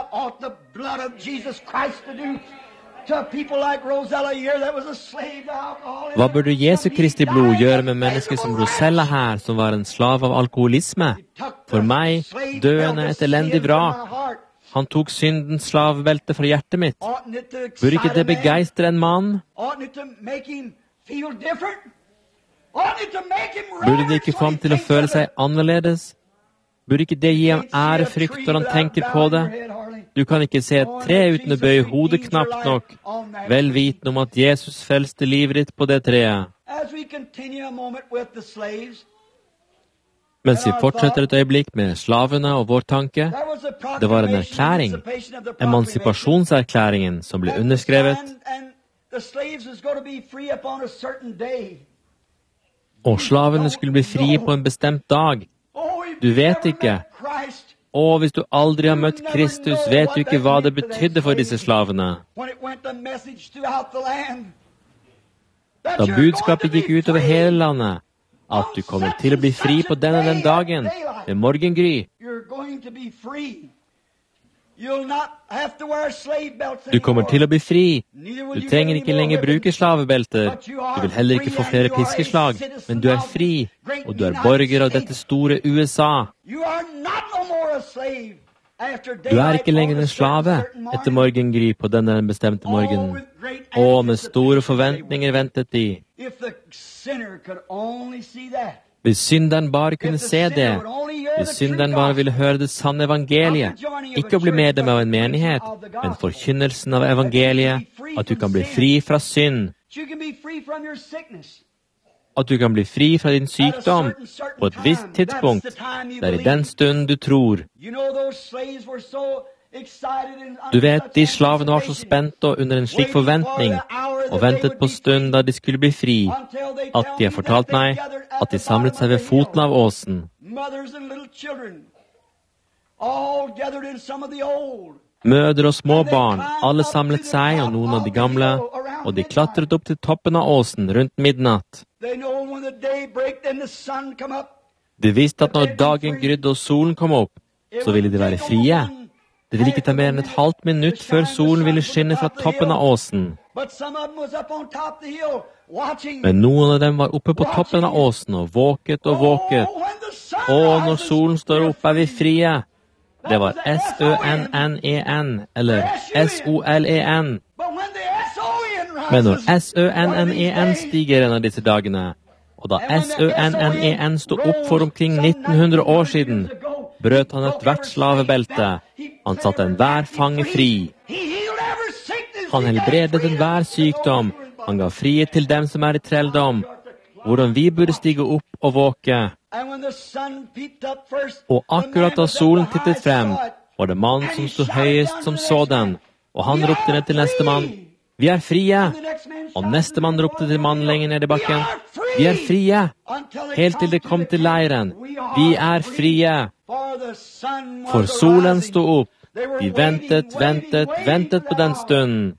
hva burde Jesu Kristi blod gjøre med mennesker som Rosella her, som var en slave av alkoholisme? For meg, døende et elendig vrak. Han tok syndens slavevelte fra hjertet mitt. Burde ikke det begeistre en mann? Burde det ikke få ham til å føle seg annerledes? Burde ikke det gi ham ærefrykt når han tenker på det? Du kan ikke se et tre uten å bøye hodet knapt nok, vel vitende om at Jesus frelste livet ditt på det treet. Mens vi fortsetter et øyeblikk med slavene og vår tanke, det var en erklæring, emansipasjonserklæringen, som ble underskrevet, og slavene skulle bli frie på en bestemt dag. Du vet ikke. Og hvis du aldri har møtt Kristus, vet du ikke hva det betydde for disse slavene. Da budskapet gikk ut over hele landet, at du kommer til å bli fri på den dagen, ved morgengry. Du kommer til å bli fri. Du trenger ikke lenger bruke slavebelter. Du vil heller ikke få flere piskeslag, men du er fri, og du er borger av dette store USA. Du er ikke lenger en slave etter morgengry på denne bestemte morgenen. Og med store forventninger ventet de. Hvis synderen bare kunne se det, hvis synderen bare ville høre det sanne evangeliet, ikke å bli medlem av en menighet, men forkynnelsen av evangeliet, at du kan bli fri fra synd, at du kan bli fri fra din sykdom på et visst tidspunkt, det er i den stunden du tror. Du vet, de slavene var så spent og under en slik forventning, og ventet på stunden da de skulle bli fri, at de har fortalt meg at de samlet seg ved foten av åsen. Mødre og små barn, alle samlet seg, og noen av de gamle, og de klatret opp til toppen av åsen rundt midnatt. De visste at når dagen grydde og solen kom opp, så ville de være frie. Det ville ikke ta mer enn et halvt minutt før solen ville skinne fra toppen av åsen. Men noen av dem var oppe på toppen av åsen og våket og våket. Og når solen står opp, er vi frie. Det var S-Ø-N-N-E-N, eller S-O-L-E-N. Men når S-Ø-N-N-E-N stiger en av disse dagene, og da S-Ø-N-N-E-N stod opp for omkring 1900 år siden, brøt han et hvert slavebelte. Han satte enhver fange fri. Han helbredet enhver sykdom. Han ga frihet til dem som er i trelldom. Hvordan vi burde stige opp og våke. Og akkurat da solen tittet frem, var det mannen som stod høyest som så den. Og han ropte ned til neste mann, «Vi er frie!» Og neste mann ropte til mannen lenger ned i bakken, «Vi er frie!» Helt til det kom til leiren, «Vi er frie!» For solen stod opp. De ventet på den stunden.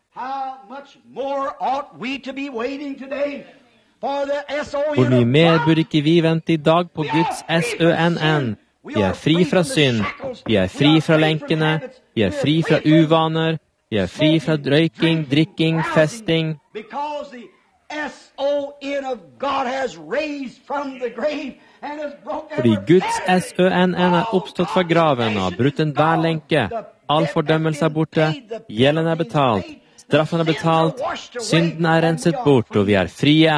Hvor mye mer burde ikke vi vente i dag på Guds S-Ø-N-N? Vi er fri fra synd. Vi er fri fra lenkene. Vi er fri fra uvaner. Vi er fri fra røyking, drikking, festing. Fordi Guds S-Ø-N-N er oppstått fra graven og har brutt enhver lenke. All fordømmelse er borte, gjelden er betalt, straffen er betalt, synden er renset bort, og vi er frie.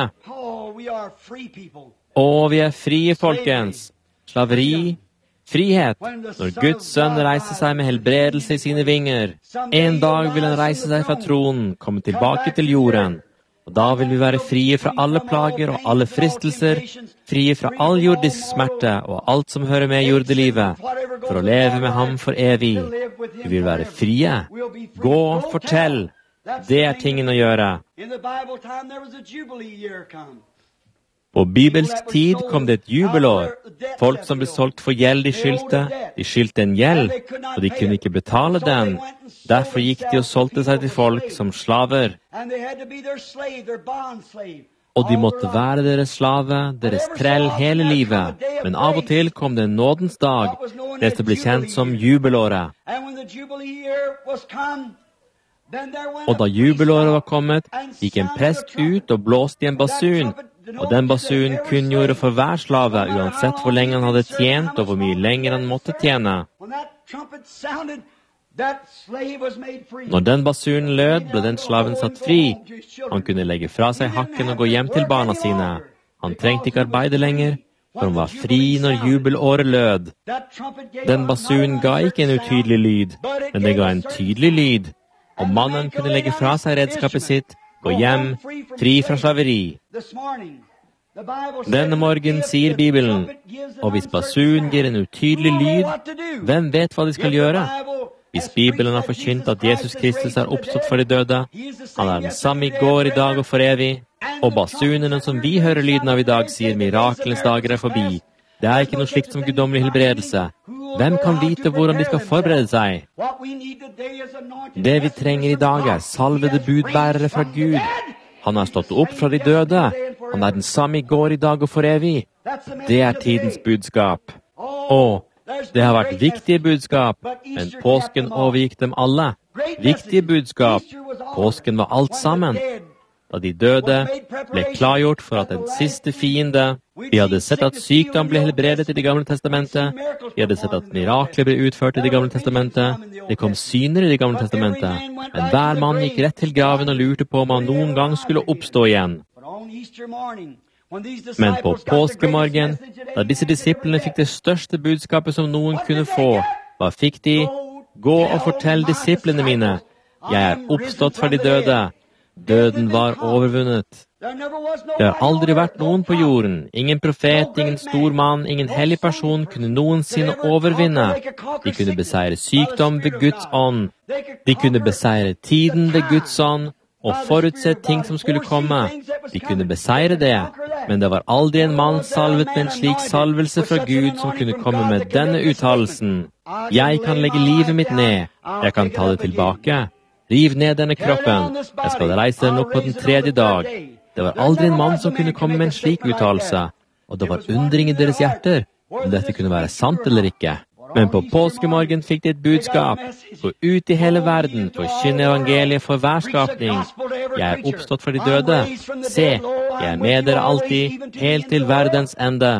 Og vi er frie, folkens. Slaveri, frihet. Når Guds sønn reiser seg med helbredelse i sine vinger, en dag vil han reise seg fra tronen, komme tilbake til jorden. Og da vil vi være frie fra alle plager og alle fristelser, frie fra all jordisk smerte og alt som hører med jordelivet, for å leve med ham for evig. Vi vil være frie. Gå og fortell. Det er tingen å gjøre. På bibelsk tid kom det et jubelår. Folk som ble solgt for gjeld de skyldte en gjeld, og de kunne ikke betale den. Derfor gikk de og solgte seg til folk som slaver. Og de måtte være deres slave, deres trell hele livet. Men av og til kom det en nådens dag, det som ble kjent som jubelåret. Og da jubelåret var kommet, gikk en prest ut og blåste i en basun, og den basunen kunngjorde for hver slave, uansett hvor lenge han hadde tjent og hvor mye lenger han måtte tjene. Når den basunen lød, ble den slaven satt fri. Han kunne legge fra seg hakken og gå hjem til barna sine. Han trengte ikke arbeide lenger, for han var fri når jubelåret lød. Den basunen ga ikke en utydelig lyd, men det ga en tydelig lyd, og mannen kunne legge fra seg redskapet sitt, gå hjem, fri fra slaveri. Denne morgen sier Bibelen, og hvis basunen gir en utydelig lyd, hvem vet hva de skal gjøre? Hvis Bibelen har forkynt at Jesus Kristus er oppstått for de døde, han er den samme i går, i dag og for evig, og basunene som vi hører lyden av i dag sier mirakelens dager er forbi. Det er ikke noe slikt som guddommelig helbredelse. Hvem kan vite hvordan de skal forberede seg? Det vi trenger i dag er salvede budbærere fra Gud. Han har stått opp fra de døde. Han er den samme i går, i dag og for evig. Det er tidens budskap. Og det har vært viktige budskap, men påsken overgikk dem alle. Viktige budskap. Påsken var alt sammen. Da de døde, ble klargjort for at den siste fiende, vi hadde sett at sykdom ble helbredet i Det gamle testamentet, vi hadde sett at mirakler ble utført i Det gamle testamentet, det kom syner i Det gamle testamentet, men hver mann gikk rett til graven og lurte på om han noen gang skulle oppstå igjen. Men på påskemorgen, da disse disiplene fikk det største budskapet som noen kunne få, hva fikk de? Gå og fortell disiplene mine, jeg er oppstått fra de døde. Døden var overvunnet. Det har aldri vært noen på jorden, ingen profet, ingen stor mann, ingen hellig person kunne noensinne overvinne. De kunne beseire sykdom ved Guds ånd. De kunne beseire tiden ved Guds ånd, og forutse ting som skulle komme. De kunne beseire det, men det var aldri en mann salvet med en slik salvelse fra Gud som kunne komme med denne uttalelsen. Jeg kan legge livet mitt ned, jeg kan ta det tilbake. Riv ned denne kroppen, jeg skal reise den opp på den 3. dag. Det var aldri en mann som kunne komme med en slik uttalelse, og det var undring i deres hjerter, om dette kunne være sant eller ikke. Men på påskemorgen fikk de et budskap. Gå ut i hele verden, forkynne evangeliet for hver skapning. Jeg er oppstått for de døde. Se, jeg er med dere alltid, helt til verdens ende.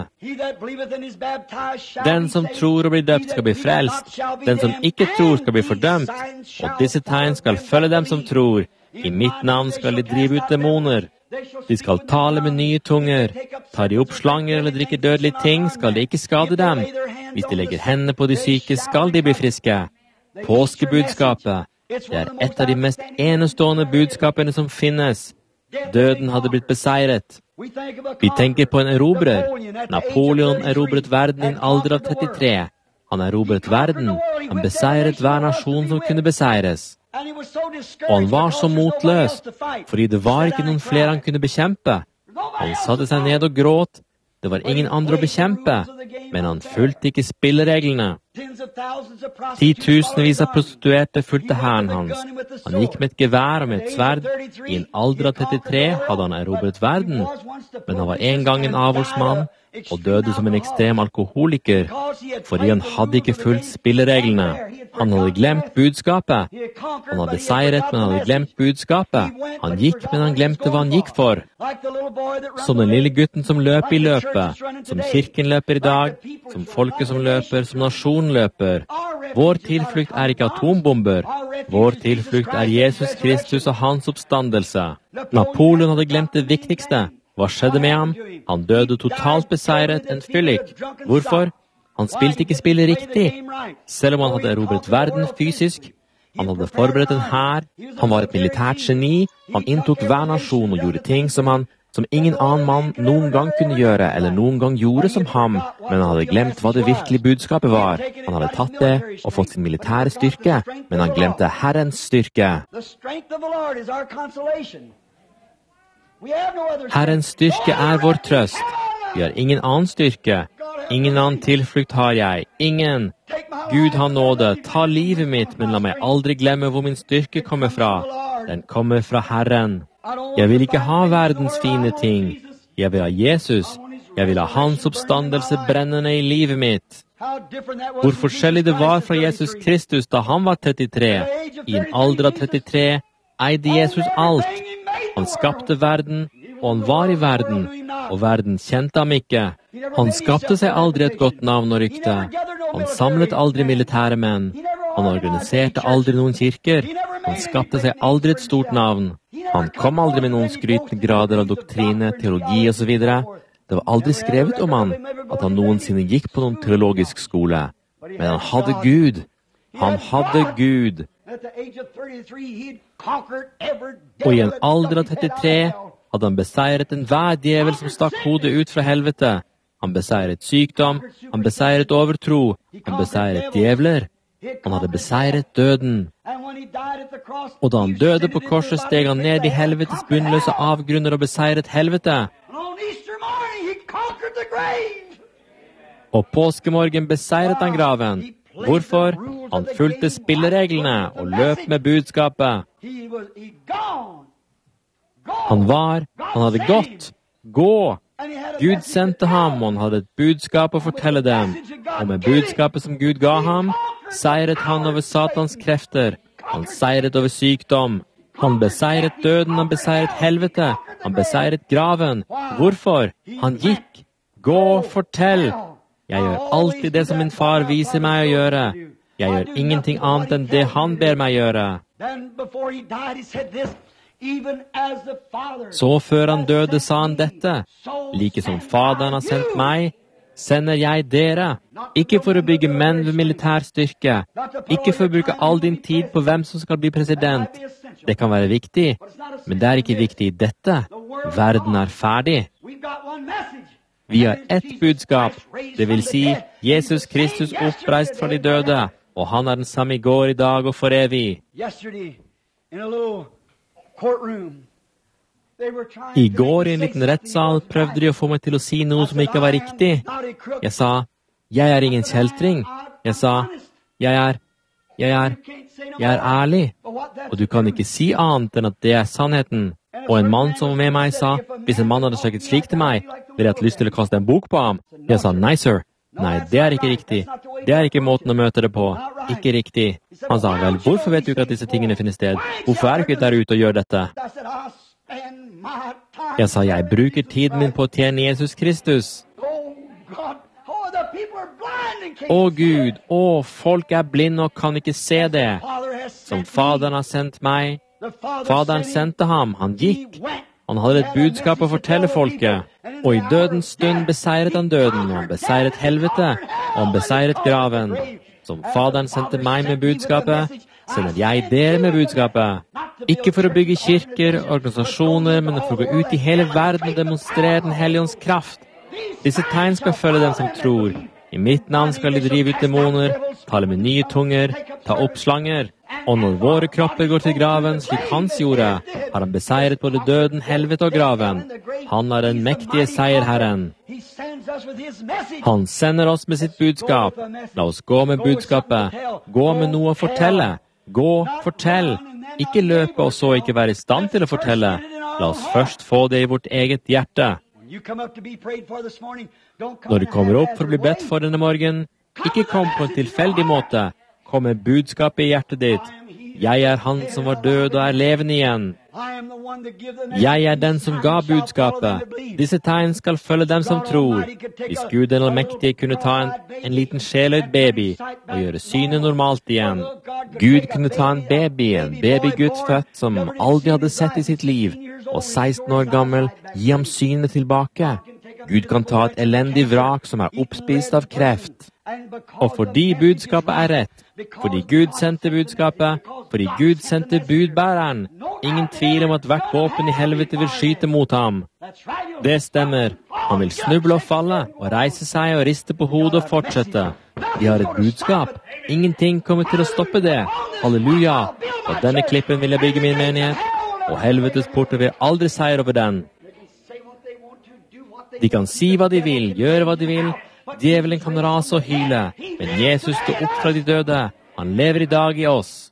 Den som tror og blir døpt skal bli frelst. Den som ikke tror skal bli fordømt. Og disse tegn skal følge dem som tror. I mitt navn skal de drive ut demoner. De skal tale med nye tunger. Tar de opp slanger eller drikker dødelige ting, skal de ikke skade dem. Hvis de legger hendene på de syke, skal de bli friske. Påskebudskapet, det er et av de mest enestående budskapene som finnes. Døden hadde blitt beseiret. Vi tenker på en erobrer. Napoleon erobret verden i en alder av 33. Han erobret verden. Han beseiret hver nasjon som kunne beseires. Og han var så motløs, fordi det var ikke noen flere han kunne bekjempe. Han satte seg ned og gråt. Det var ingen andre å bekjempe, men han fulgte ikke spillereglene. 10,000vis av prostituerte fulgte hæren hans. Han gikk med et gevær og med et sverd. I en alder av 33 hadde han erobret verden, men han var en gang en avholdsmann og døde som en ekstrem alkoholiker, fordi han hadde ikke fulgt spillereglene. Han hadde glemt budskapet. Han hadde seiret, men han hadde glemt budskapet. Han gikk, men han glemte hva han gikk for. Som den lille gutten som løper i løpet, som kirken løper i dag, som folket som løper, som nasjonen løper. Vår tilflukt er ikke atombomber. Vår tilflukt er Jesus Kristus og hans oppstandelse. Napoleon hadde glemt det viktigste. Hva skjedde med ham? Han døde totalt beseiret, en fyllik. Hvorfor? Han spilte ikke spillet riktig. Selv om han hadde erobret verden fysisk, han hadde forberedt en hær, han var et militært geni, han inntok hver nasjon og gjorde ting som ingen annen mann noen gang kunne gjøre, eller noen gang gjorde som ham, men han hadde glemt hva det virkelige budskapet var. Han hadde tatt det og fått sin militære styrke, men han glemte Herrens styrke. Herrens styrke er vår trøst. Vi har ingen annen styrke. Ingen annen tilflukt har jeg. Ingen. Gud har nåde. Ta livet mitt, men la meg aldri glemme hvor min styrke kommer fra. Den kommer fra Herren. Jeg vil ikke ha verdens fine ting. Jeg vil ha Jesus. Jeg vil ha hans oppstandelse brennende i livet mitt. Hvor forskjellig det var fra Jesus Kristus da han var 33. I en alder av 33 eide Jesus alt. Han skapte verden, og han var i verden, og verden kjente ham ikke. Han skapte seg aldri et godt navn og rykte. Han samlet aldri militære menn. Han organiserte aldri noen kirker. Han skapte seg aldri et stort navn. Han kom aldri med noen skrytende grader av doktrine, teologi og så videre. Det var aldri skrevet om han at han noensinne gikk på noen teologisk skole. Men han hadde Gud. Han hadde Gud. Og i en alder av 33 hadde han beseiret enhver djevel som stakk hodet ut fra helvete. Han beseiret sykdom, han beseiret overtro, han beseiret djevler. Han hadde beseiret døden. Og da han døde på korset, steg han ned i helvetes bunnløse avgrunner og beseiret helvete. Og påskemorgen beseiret han graven. Hvorfor? Han fulgte spillereglene og løp med budskapet. Han hadde gått. Gå! Gud sendte ham, og han hadde et budskap å fortelle dem. Og med budskapet som Gud ga ham, seiret han over Satans krefter. Han seiret over sykdom. Han beseiret døden, han beseiret helvete. Han beseiret graven. Hvorfor? Han gikk. Gå, fortell. Jeg gjør alltid det som min far viser meg å gjøre. Jeg gjør ingenting annet enn det han ber meg gjøre. Så før han døde sa han dette: like som Faderen har sendt meg, sender jeg dere. Ikke for å bygge menn ved militær styrke. Ikke for å bruke all din tid på hvem som skal bli president. Det kan være viktig, men det er ikke viktig i dette. Verden er ferdig. Vi har ett budskap, det vil si Jesus Kristus oppreist fra de døde, og han er den samme i går, i dag og for evig. I går i en liten rettssal prøvde de å få meg til å si noe som ikke var riktig. Jeg sa, jeg er ingen kjeltring. Jeg sa, jeg er ærlig, og du kan ikke si annet enn at det er sannheten. Og en mann som var med meg sa, hvis en mann hadde sagt slik til meg, ville jeg hatt lyst til å kaste en bok på ham. Jeg sa, nei, sir. Nei, det er ikke riktig. Det er ikke måten å møte det på. Ikke riktig. Han sa, vel, hvorfor vet du ikke at disse tingene finner sted? Hvorfor er du ikke der ute og gjør dette? Jeg sa, jeg bruker tiden min på å tjene Jesus Kristus. Å Gud, folk er blinde og kan ikke se det. Som Faderen har sendt meg. Faderen sendte ham, han gikk. Han hadde et budskap å fortelle folket. Og i dødens stund beseiret han døden, og han beseiret helvete, og han beseiret graven. Som Faderen sendte meg med budskapet, sender jeg dere med budskapet. Ikke for å bygge kirker, organisasjoner, men for å gå ut i hele verden og demonstrere den hellige ånds kraft. Disse tegn skal følge dem som tror. I mitt navn skal de drive ut demoner, tale med nye tunger, ta opp slanger. Og når våre kropper går til graven, slik hans gjorde, har han beseiret både døden, helvete og graven. Han er den mektige seierherren. Han sender oss med sitt budskap. La oss gå med budskapet. Gå med noe å fortelle. Gå, fortell. Ikke løpe og så ikke være i stand til å fortelle. La oss først få det i vårt eget hjerte. Når du kommer opp for å bli bedt for denne morgen, ikke kom på en tilfeldig måte. Kom med budskapet i hjertet ditt. Jeg er han som var død og er levende igjen. Jeg er den som ga budskapet. Disse tegn skal følge dem som tror. Hvis Gud den allmektige kunne ta en liten sjeløyd baby og gjøre synet normalt igjen. Gud kunne ta en babygutt født som aldri hadde sett i sitt liv, og 16 år gammel, gi ham synet tilbake. Gud kan ta et elendig vrak som er oppspist av kreft. Og fordi budskapet er rett, fordi Gud sendte budskapet, fordi Gud sendte budbæreren, ingen tvil om at hvert våpen i helvete vil skyte mot ham. Det stemmer. Han vil snuble og falle, og reise seg og riste på hodet og fortsette. De har et budskap. Ingenting kommer til å stoppe det. Halleluja. Og denne klippen vil jeg bygge min menighet, og helvetes porter vil aldri seire over den. De kan si hva de vil, gjøre hva de vil. Djevelen kan rase og hyle, men Jesus stod opp fra de døde. Han lever i dag i oss.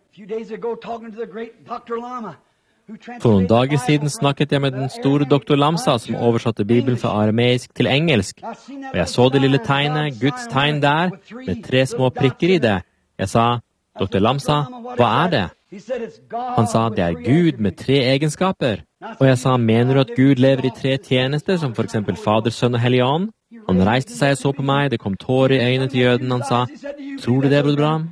For noen dager siden snakket jeg med den store doktor Lamsa, som oversatte Bibelen fra arameisk til engelsk. Og jeg så det lille tegnet, Guds tegn der, med 3 små prikker i det. Jeg sa, doktor Lamsa, hva er det? Han sa, det er Gud med 3 egenskaper. Og jeg sa, mener du at Gud lever i 3 tjenester, som for eksempel Fader, Sønn og Hellig Ånd? Han reiste seg og så på meg, det kom tårer i øynene til jøden. Han sa, tror du det, Broder Branham?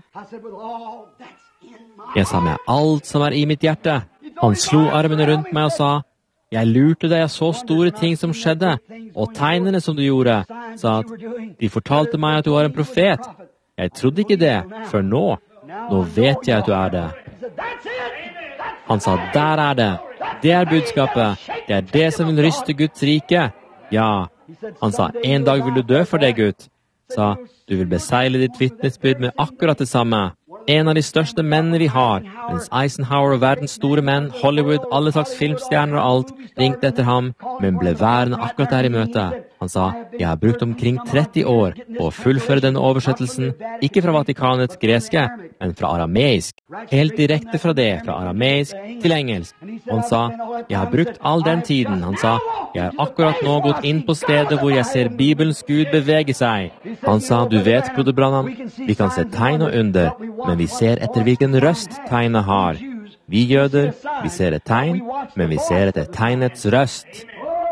Jeg sa, med alt som er i mitt hjerte. Han slo armene rundt meg og sa, Jeg lurte deg av så store ting som skjedde, og tegnene som du gjorde, sa at de fortalte meg at du var en profet. Jeg trodde ikke det før nå. Nå vet jeg at du er det. Han sa, der er det. Det er budskapet. Det er det som vil ryste Guds rike. Ja. Han sa, en dag vil du dø for det, Gud. Sa, du vil besegle ditt vitnesbyrd med akkurat det samme. En av de største mennene vi har, mens Eisenhower og verdens store menn, Hollywood, alle slags filmstjerner og alt, ringte etter ham, men ble værende akkurat der i møtet. Han sa, jeg har brukt omkring 30 år på å fullføre denne oversettelsen, ikke fra Vatikanets greske, men fra arameisk. Helt direkte fra det, fra arameisk til engelsk. Han sa, jeg har brukt all den tiden. Han sa, jeg har akkurat nå gått inn på stedet hvor jeg ser Bibelens Gud bevege seg. Han sa, du vet, broder Branham, vi kan se tegn og under, men vi ser etter hvilken røst tegnet har. Vi jøder, vi ser et tegn, men vi ser etter tegnets røst.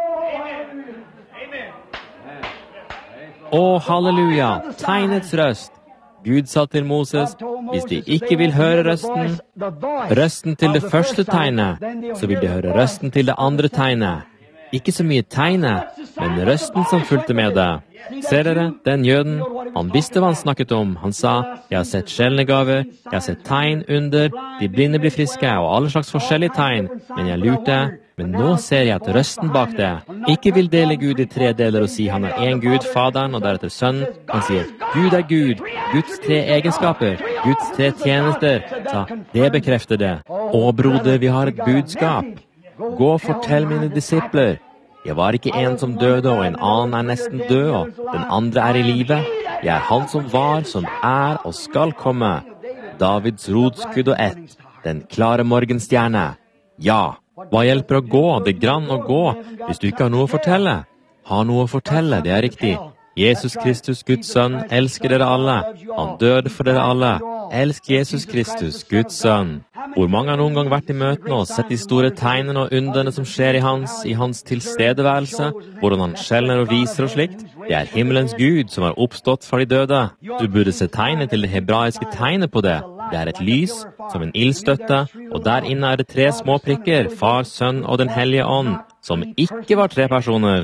Å, halleluja, tegnets røst. Gud sa til Moses, hvis de ikke vil høre røsten til det første tegnet, så vil de høre røsten til det andre tegnet. Ikke så mye tegnet, men røsten som fulgte med det. Ser dere, den jøden, han visste hva han snakket om. Han sa, jeg har sett sjeldne gaver, jeg har sett tegn under, de blinde blir friske, og alle slags forskjellige tegn. Men jeg lurte, men nå ser jeg at røsten bak det ikke vil dele Gud i 3 deler og si han er en Gud, Faderen, og deretter Sønnen. Han sier, Gud er Gud, Guds 3 egenskaper, Guds 3 tjenester. Så det bekrefter det. Å, broder, vi har et budskap. Gå og fortell mine disipler. Jeg var ikke en som døde, og en annen er nesten død, og den andre er i live. Jeg er han som var, som er og skal komme. Davids rotskudd og ett, den klare morgenstjerne. Ja, hva hjelper å gå, det grann å gå, hvis du ikke har noe å fortelle? Ha noe å fortelle, det er riktig. Jesus Kristus, Guds sønn, elsker dere alle. Han døde for dere alle. Elsk Jesus Kristus, Guds sønn. Hvor mange har noen gang vært i møtene og sett de store tegnene og underne som skjer i hans tilstedeværelse, hvordan han skjelner og viser og slikt? Det er himmelens Gud som har oppstått fra de døde. Du burde se tegnet til det hebraiske tegnet på det. Det er et lys, som en ildstøtte, og der inne er det 3 små prikker, Far, Sønn og Den hellige ånd, som ikke var 3 personer.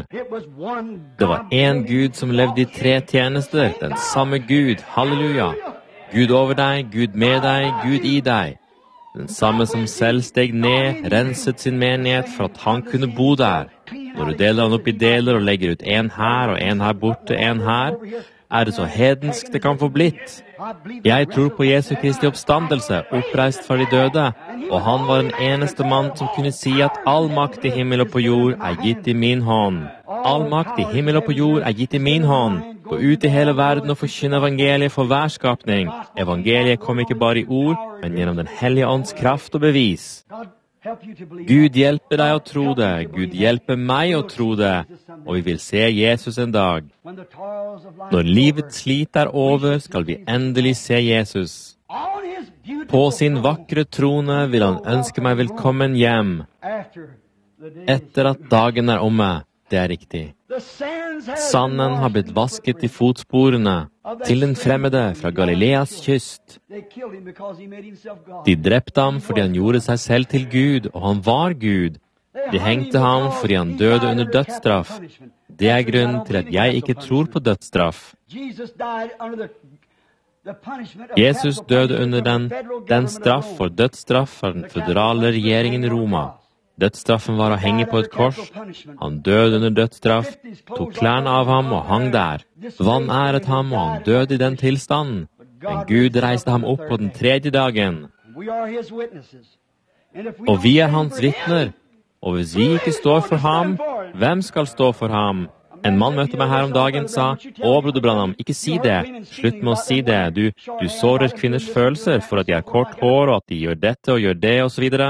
Det var en Gud som levde i 3 tjenester, den samme Gud, halleluja. Gud over deg, Gud med deg, Gud i deg. Den samme som selv steg ned, renset sin menighet for at han kunne bo der. Når du deler han opp i deler og legger ut en her og en her borte, en her, er det så hedensk det kan få blitt. Jeg tror på Jesu Kristi oppstandelse, oppreist fra de døde, og han var den eneste mann som kunne si at all makt i himmel og på jord er gitt i min hånd. All makt i himmel og på jord er gitt i min hånd. Gå ut i hele verden og forkynne evangeliet for hver skapning. Evangeliet kom ikke bare i ord, men gjennom den hellige ånds kraft og bevis. Gud hjelper deg å tro det, Gud hjelper meg å tro det, og vi vil se Jesus en dag. Når livets slit er over, skal vi endelig se Jesus. På sin vakre trone vil han ønske meg velkommen hjem, etter at dagen er omme. Det er riktig. Sanden har blitt vasket i fotsporene til den fremmede fra Galileas kyst. De drepte ham fordi han gjorde seg selv til Gud, og han var Gud. De hengte ham fordi han døde under dødsstraff. Det er grunnen til at jeg ikke tror på dødsstraff. Jesus døde under den straff for dødsstraff av den føderale regjeringen i Roma. Dødsstraffen var å henge på et kors. Han døde under dødsstraff, tok klærne av ham og hang der. Vanæret ham, og han døde i den tilstanden. Men Gud reiste ham opp på den 3. dagen. Og vi er hans vitner. Og hvis vi ikke står for ham, hvem skal stå for ham? En mann møtte meg her om dagen, sa, «Å, broder Branham, ikke si det. Slutt med å si det. Du sårer kvinners følelser for at de har kort hår, og at de gjør dette og gjør det, og så videre.»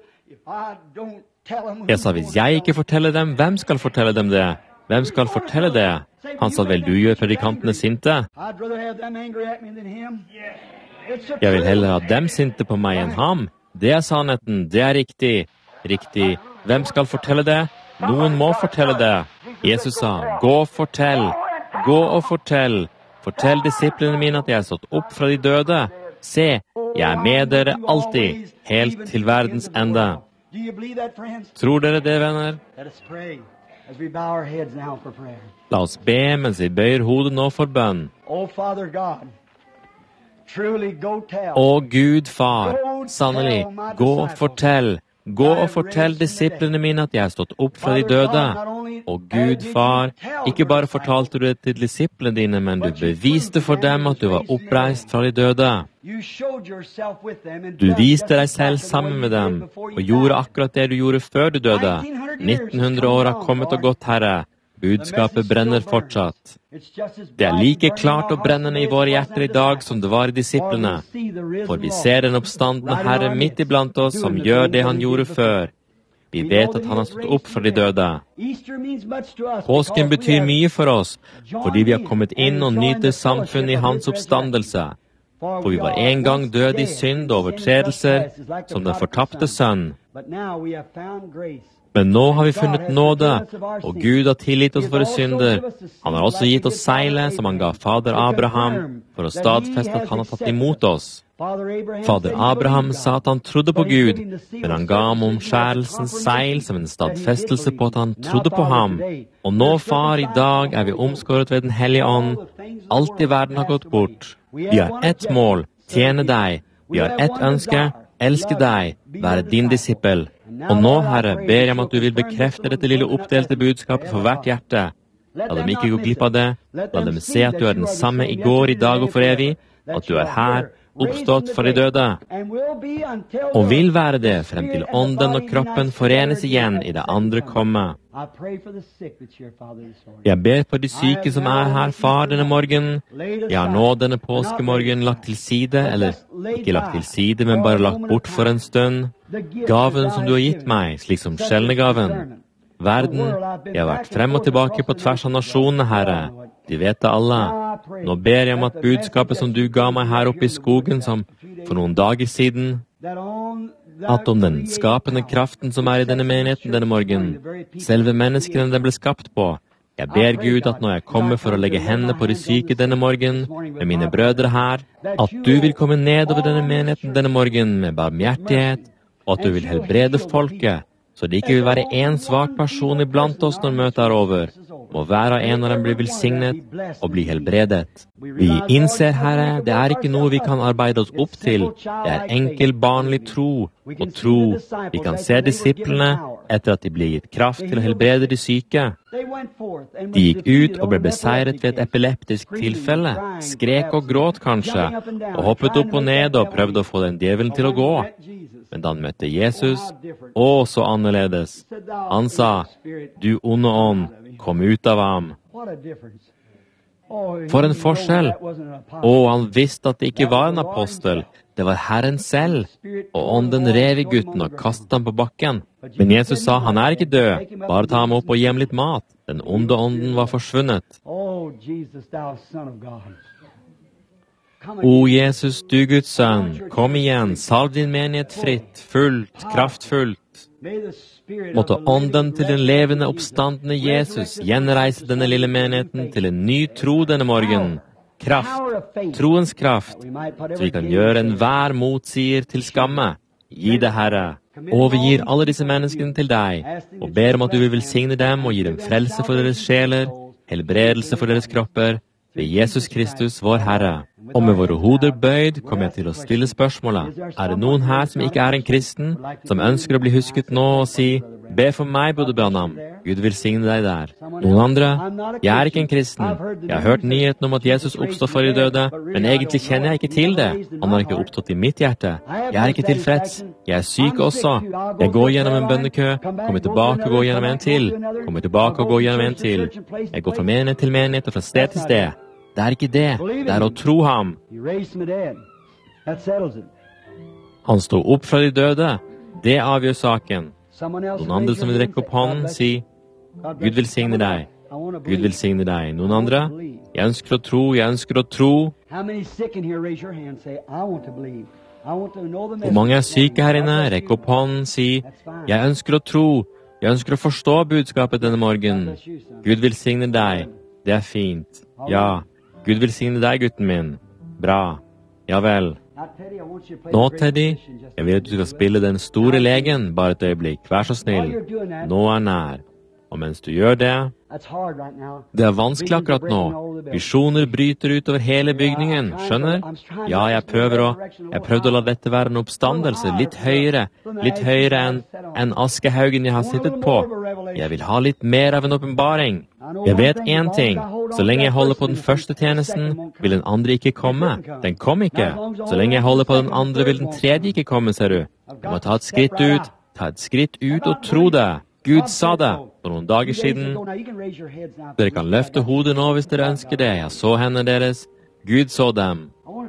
Jeg sa, hvis jeg ikke forteller dem, hvem skal fortelle dem det? Hvem skal fortelle det? Han sa, vel, du gjør predikantene sinte. Jeg vil heller ha dem sinte på meg enn ham. Det er sannheten, det er riktig. Riktig. Hvem skal fortelle det? Noen må fortelle det. Jesus sa, gå og fortell. Gå og fortell. Fortell disiplene mine at jeg har stått opp fra de døde. Se, jeg er med dere alltid, helt til verdens ende. Do you believe that, friends? Tror dere det, venner? Let us pray as we bow our heads now for prayer. La oss be mens vi bøyer hodet nå for bønn. Oh, Father God, truly go tell. Å Gud far, sannelig, gå og fortell. Gå og fortell disiplene mine at jeg har stått opp fra de døde. Og Gud far, ikke bare fortalte du det til disiplene dine, men du beviste for dem at du var oppreist fra de døde. Du viste deg selv sammen med dem, og gjorde akkurat det du gjorde før du døde. 1900 år har kommet og gått, Herre. Budskapet brenner fortsatt. Det er like klart og brennende i våre hjerter i dag som det var i disiplene. For vi ser den oppstandende Herre midt iblant oss som gjør det han gjorde før. Vi vet at han har stått opp fra de døde. Påsken betyr mye for oss, fordi vi har kommet inn og nyter samfunnet i hans oppstandelse. For vi var en gang døde i synd og overtredelser, som den fortapte sønn. Men nå har vi funnet nåde, og Gud har tilgitt oss våre synder. Han har også gitt oss seilet som han ga fader Abraham, for å stadfeste at han har tatt imot oss. Fader Abraham sa at han trodde på Gud, men han ga ham omskjærelsens seil som en stadfestelse på at han trodde på ham. Og nå, far, i dag er vi omskåret ved den hellige ånd. Alt i verden har gått bort. Vi har ett mål, tjene deg. Vi har ett ønske, elske deg, være din disippel. Og nå, Herre, ber jeg om at du vil bekrefte dette lille oppdelte budskapet for hvert hjerte. La dem ikke gå glipp av det. La dem se at du er den samme i går, i dag og for evig. At du er her, oppstått for de døde. Og vil være det frem til ånden og kroppen forenes igjen i det andre komme. Jeg ber for de syke som er her, far, denne morgen. Jeg har nå denne påskemorgen lagt til side, eller ikke lagt til side, men bare lagt bort for en stund. Gaven som du har gitt meg, slik som sjelnegaven. Verden, jeg har vært frem og tilbake på tvers av nasjonene, Herre. De vet det alle. Nå ber jeg om at budskapet som du ga meg her oppe i skogen, som for noen dager siden, at om den skapende kraften som er i denne menigheten denne morgen, selve menneskene den ble skapt på. Jeg ber Gud at når jeg kommer for å legge hendene på de syke denne morgen, med mine brødre her, at du vil komme ned over denne menigheten denne morgen med barmhjertighet, og at du vil helbrede folket, så det ikke vil være en svak person iblant oss når møtet er over. Må hver av en av dem bli velsignet og bli helbredet. Vi innser, Herre, det er ikke noe vi kan arbeide oss opp til. Det er enkel, barnlig tro og tro. Vi kan se disiplene etter at de ble gitt kraft til å helbrede de syke. De gikk ut og ble beseiret ved et epileptisk tilfelle, skrek og gråt kanskje, og hoppet opp og ned og prøvde å få den djevelen til å gå. Men da han møtte Jesus, så annerledes. Han sa, du onde ånd, kom ut av ham. For en forskjell! Han visste at det ikke var en apostel. Det var Herren selv. Og ånden rev i gutten og kastet ham på bakken. Men Jesus sa, han er ikke død. Bare ta ham opp og gi ham litt mat. Den onde ånden var forsvunnet. O Jesus, du Guds sønn, kom igjen, salv din menighet fritt, fullt, kraftfullt. Måtte ånden til den levende, oppstandende Jesus gjenreise denne lille menigheten til en ny tro denne morgen. Kraft, troens kraft, så vi kan gjøre enhver motsier til skamme. Gi det, Herre. Og vi gir alle disse menneskene til deg, og ber om at du vil velsigne dem og gi dem frelse for deres sjeler, helbredelse for deres kropper, ved Jesus Kristus, vår Herre. Og med våre hoder bøyd kommer jeg til å stille spørsmålet. Er det noen her som ikke er en kristen, som ønsker å bli husket nå og si, be for meg, Broder Branham. Gud velsigne deg der. Noen andre? Jeg er ikke en kristen. Jeg har hørt nyheten om at Jesus oppstod for de døde, men egentlig kjenner jeg ikke til det. Han har ikke oppstått i mitt hjerte. Jeg er ikke tilfreds. Jeg er syk også. Jeg går gjennom en bønnekø, kommer tilbake og går gjennom en til. Kommer tilbake og går gjennom en til. Jeg går fra menighet til menighet og fra sted til sted. Det er ikke det. Det er å tro ham. Han stod opp fra de døde. Det avgjør saken. Noen andre som vil rekke opp hånden, si, Gud velsigne deg. Gud velsigne deg. Noen andre? Jeg ønsker å tro, jeg ønsker å tro. Hvor mange er syke her inne? Rekk opp hånden, si, jeg ønsker å tro. Jeg ønsker å forstå budskapet denne morgen. Gud velsigne deg. Det er fint. Ja. Gud velsigne deg, gutten min. Bra. Ja vel. Nå, Teddy, jeg vil at du skal spille den store legen, bare et øyeblikk. Vær så snill. Nå er nær. Og mens du gjør det, det er vanskelig akkurat nå. Visjoner bryter ut over hele bygningen, skjønner? Ja, jeg prøvde å la dette være en oppstandelse, litt høyere enn askehaugen jeg har sittet på. Jeg vil ha litt mer av en åpenbaring. Jeg vet en ting, så lenge jeg holder på den første tjenesten, vil den andre ikke komme. Den kom ikke. Så lenge jeg holder på den andre, vil den tredje ikke komme, ser du. Jeg må ta et skritt ut og tro det. Gud sa det for noen dager siden. Dere kan løfte hodet nå hvis dere ønsker det. Jeg så hendene deres. Gud så dem.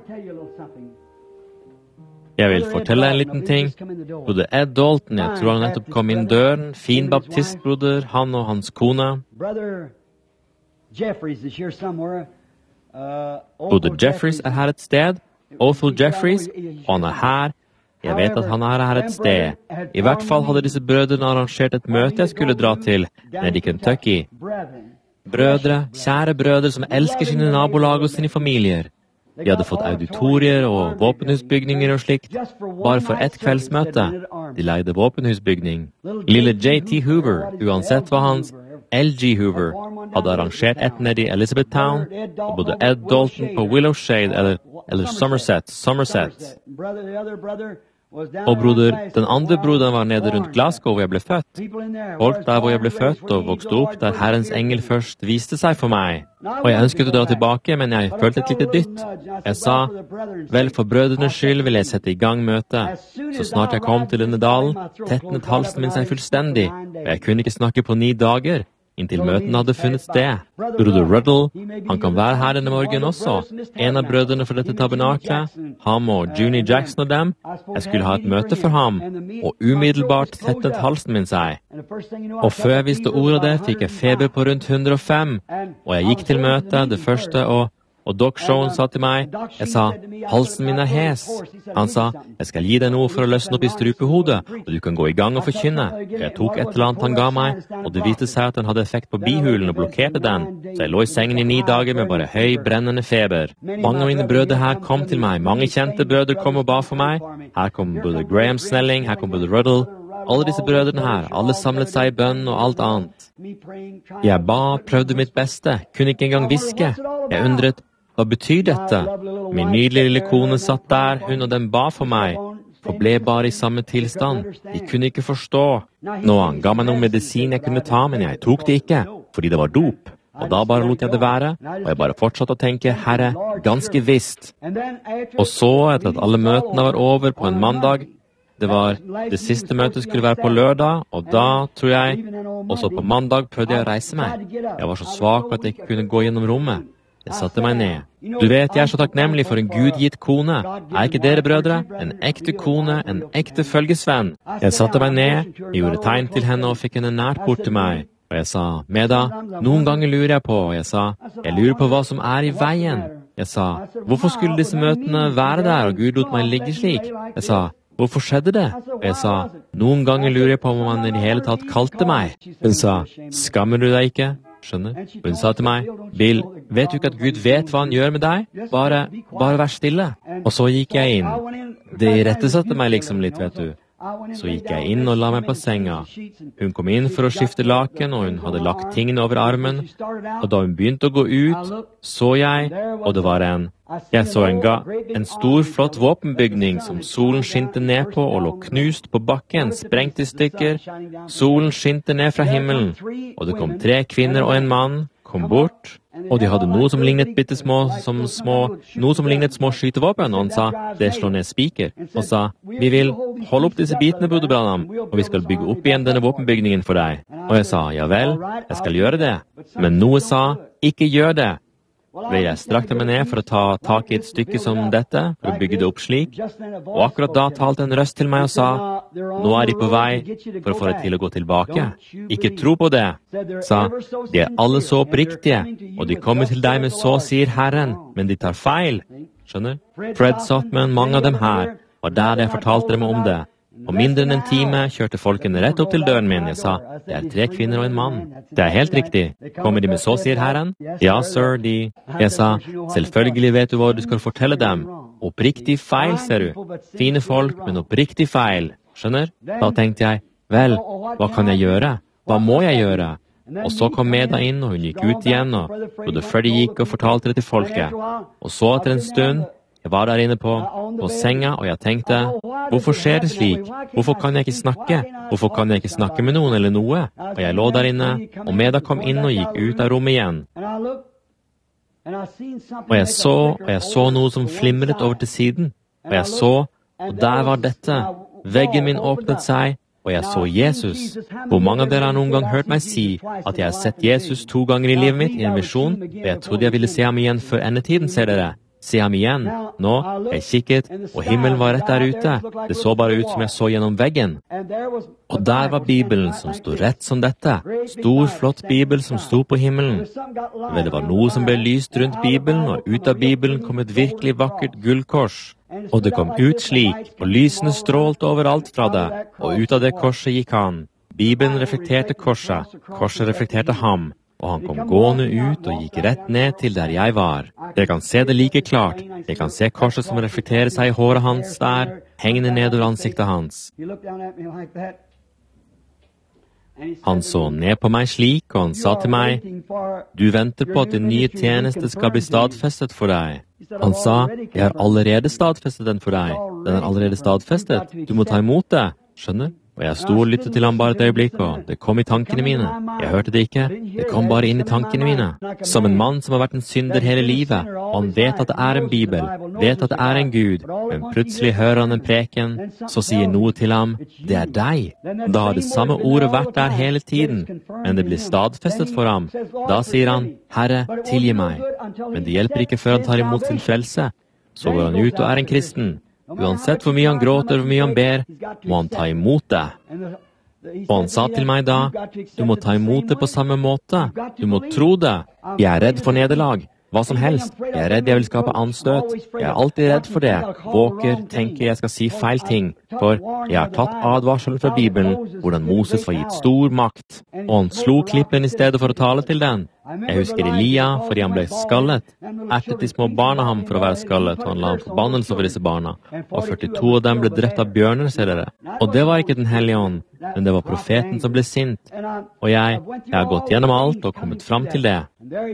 Jeg vil fortelle deg en liten ting. Broder Ed Dalton, jeg tror han nettopp kom inn døren. Fin baptistbroder, han og hans kone. Broder Jeffries er her et sted. Othel Jeffries, og han er her. Jeg vet at han er her et sted. I hvert fall hadde disse brødrene arrangert et møte jeg skulle dra til, nede i Kentucky. Brødre, kjære brødre som elsker sine nabolag og sine familier. Vi hadde fått auditorier og våpenhusbygninger og slikt, bare for ett kveldsmøte. De leide våpenhusbygning. Lille J.T. Hoover, uansett hva hans L.G. Hoover, hadde arrangert et nede i Elizabethtown, og både Ed Dalton på Willowshade eller Somerset. Og broder, den andre broderen var nede rundt Glasgow hvor jeg ble født. Folk der hvor jeg ble født og vokste opp, der Herrens engel først viste seg for meg. Og jeg ønsket å dra tilbake, men jeg følte et lite dytt. Jeg sa, vel, for brødrenes skyld vil jeg sette i gang møtet. Så snart jeg kom til denne dalen, tetnet halsen min seg fullstendig, og jeg kunne ikke snakke på 9 dager. Inntil møtene hadde funnet sted. Broder Ruddle, han kan være her denne morgenen også. En av brødrene for dette tabernaklet, ham og Juni Jackson og dem. Jeg skulle ha et møte for ham, og umiddelbart tettet halsen min seg. Og før jeg visste ordet av det, fikk jeg feber på rundt 105. Og jeg gikk til møtet, det første, og Doc Schoen sa til meg, jeg sa, halsen min er hes. Han sa, jeg skal gi deg noe for å løsne opp i strupehodet, og du kan gå i gang og forkynne. Jeg tok et eller annet han ga meg, og det viste seg at han hadde effekt på bihulen og blokkerte den. Så jeg lå i sengen i 9 dager med bare høy, brennende feber. Mange av mine brødre her kom til meg. Mange kjente brødre kom og ba for meg. Her kom brødre Graham Snelling, her kom brødre Ruddle. Alle disse brødrene her, alle samlet seg i bønn og alt annet. Jeg ba, prøvde mitt beste, kunne ikke engang hviske. Jeg undret, hva betyr dette? Min nydelige lille kone satt der, hun og den ba for meg, forble bare i samme tilstand. De kunne ikke forstå. Nå, han ga meg noen medisin jeg kunne ta, men jeg tok det ikke, fordi det var dop. Og da bare lot jeg det være, og jeg bare fortsatte å tenke, Herre, ganske visst. Og så, etter at alle møtene var over på en mandag, det siste møtet skulle være på lørdag, og da, tror jeg, også på mandag prøvde jeg å reise meg. Jeg var så svak at jeg ikke kunne gå gjennom rommet. Jeg satte meg ned. Du vet, jeg er så takknemlig for en gudgitt kone. Er ikke dere, brødre? En ekte kone, en ekte følgesvenn. Jeg satte meg ned, jeg gjorde tegn til henne og fikk henne nært bort til meg. Og jeg sa, Meda, noen ganger lurer jeg på, og jeg sa, jeg lurer på hva som er i veien. Jeg sa, hvorfor skulle disse møtene være der, og Gud lot meg ligge slik? Jeg sa, hvorfor skjedde det? Og jeg sa, noen ganger lurer jeg på om han i det hele tatt kalte meg. Hun sa, skammer du deg ikke? Skjønner? Hun sa til meg, Bill, vet du ikke at Gud vet hva han gjør med deg? Bare vær stille. Og så gikk jeg inn. Det rettesatte meg liksom litt, vet du. Så gikk jeg inn og la meg på senga. Hun kom inn for å skifte laken, og hun hadde lagt tingene over armen. Og da hun begynte å gå ut, så jeg, og det var jeg så en stor, flott våpenbygning som solen skinte ned på og lå knust på bakken, sprengt i stykker. Solen skinte ned fra himmelen, og det kom 3 kvinner og en mann, kom bort, og de hadde noe som lignet små skytevåpen, og han sa, det slår ned spiker, og sa, vi vil holde opp disse bitene, broder Branham, og vi skal bygge opp igjen denne våpenbygningen for deg. Og jeg sa, ja vel, jeg skal gjøre det. Men noe sa, ikke gjør det. Vel, jeg strakte meg ned for å ta tak i et stykke som dette, for å bygge det opp slik, og akkurat da talte en røst til meg og sa, nå er de på vei for å få deg til å gå tilbake. Ikke tro på det, sa, de er alle så oppriktige, og de kommer til deg med så sier Herren, men de tar feil. Skjønner? Fred Sotman, mange av dem her, var der jeg fortalte dem om det. På mindre enn en time kjørte folkene rett opp til døren min. Jeg sa, det er 3 kvinner og en mann. Det er helt riktig. Kommer de med så, sier Herren? Ja, sir, Jeg sa, selvfølgelig vet du hva du skal fortelle dem. Oppriktig feil, ser du. Fine folk, men oppriktig feil. Skjønner? Da tenkte jeg, vel, hva kan jeg gjøre? Hva må jeg gjøre? Og så kom Meda inn, og hun gikk ut igjen, og Brother Freddy gikk og fortalte det til folket. Og så etter en stund, jeg var der inne på senga, og jeg tenkte, hvorfor skjer det slik? Hvorfor kan jeg ikke snakke? Hvorfor kan jeg ikke snakke med noen eller noe? Og jeg lå der inne, og Meda kom inn og gikk ut av rommet igjen. Og jeg så noe som flimret over til siden. Og der var dette. Veggen min åpnet seg, og jeg så Jesus. Hvor mange av dere har noen gang hørt meg si at jeg har sett Jesus 2 ganger i livet mitt i en visjon, og jeg trodde jeg ville se ham igjen før endetiden, ser dere. Se ham igjen. Nå, jeg kikket, og himmelen var rett der ute. Det så bare ut som jeg så gjennom veggen. Og der var Bibelen som stod rett som dette. Stor, flott Bibel som stod på himmelen. Vel, det var noe som ble lyst rundt Bibelen, og ut av Bibelen kom et virkelig vakkert gullkors. Og det kom ut slik, og lysene strålte overalt fra det, og ut av det korset gikk han. Bibelen reflekterte korset, korset reflekterte ham, og han kom gående ut og gikk rett ned til der jeg var. Dere kan se det like klart. Dere kan se korset som reflekterer seg i håret hans der, hengende ned over ansiktet hans. Han så ned på meg slik, og han sa til meg, «Du venter på at din nye tjeneste skal bli stadfestet for deg.» Han sa, «Jeg har allerede stadfestet den for deg. Den er allerede stadfestet. Du må ta imot det. Skjønner?» Og jeg sto og lyttet til ham bare et øyeblikk, og det kom i tankene mine. Jeg hørte det ikke. Det kom bare inn i tankene mine. Som en mann som har vært en synder hele livet, og han vet at det er en Bibel, vet at det er en Gud, men plutselig hører han en preken, så sier noe til ham, «Det er deg.» Da har det samme ordet vært der hele tiden, men det blir stadfestet for ham. Da sier han, «Herre, tilgi meg.» Men det hjelper ikke før han tar imot sin frelse. Så går han ut og er en kristen. Uansett hvor mye han gråter, hvor mye han ber, må han ta imot det. Og han sa til meg da, du må ta imot det på samme måte. Du må tro det. Jeg er redd for nederlag. Hva som helst. Jeg er redd jeg vil skape anstøt. Jeg er alltid redd for det. Våker, tenker jeg skal si feil ting. For jeg har tatt advarselen fra Bibelen, hvordan Moses var gitt stor makt. Og han slo klippen i stedet for å tale til den. Jeg husker Elia, fordi han ble skallet. Ertet de små barna ham for å være skallet, og han la en forbannelse for disse barna. Og 42 av dem ble drept av bjørner, ser dere. Og det var ikke den hellige ånd, men det var profeten som ble sint. Og jeg har gått gjennom alt og kommet fram til det.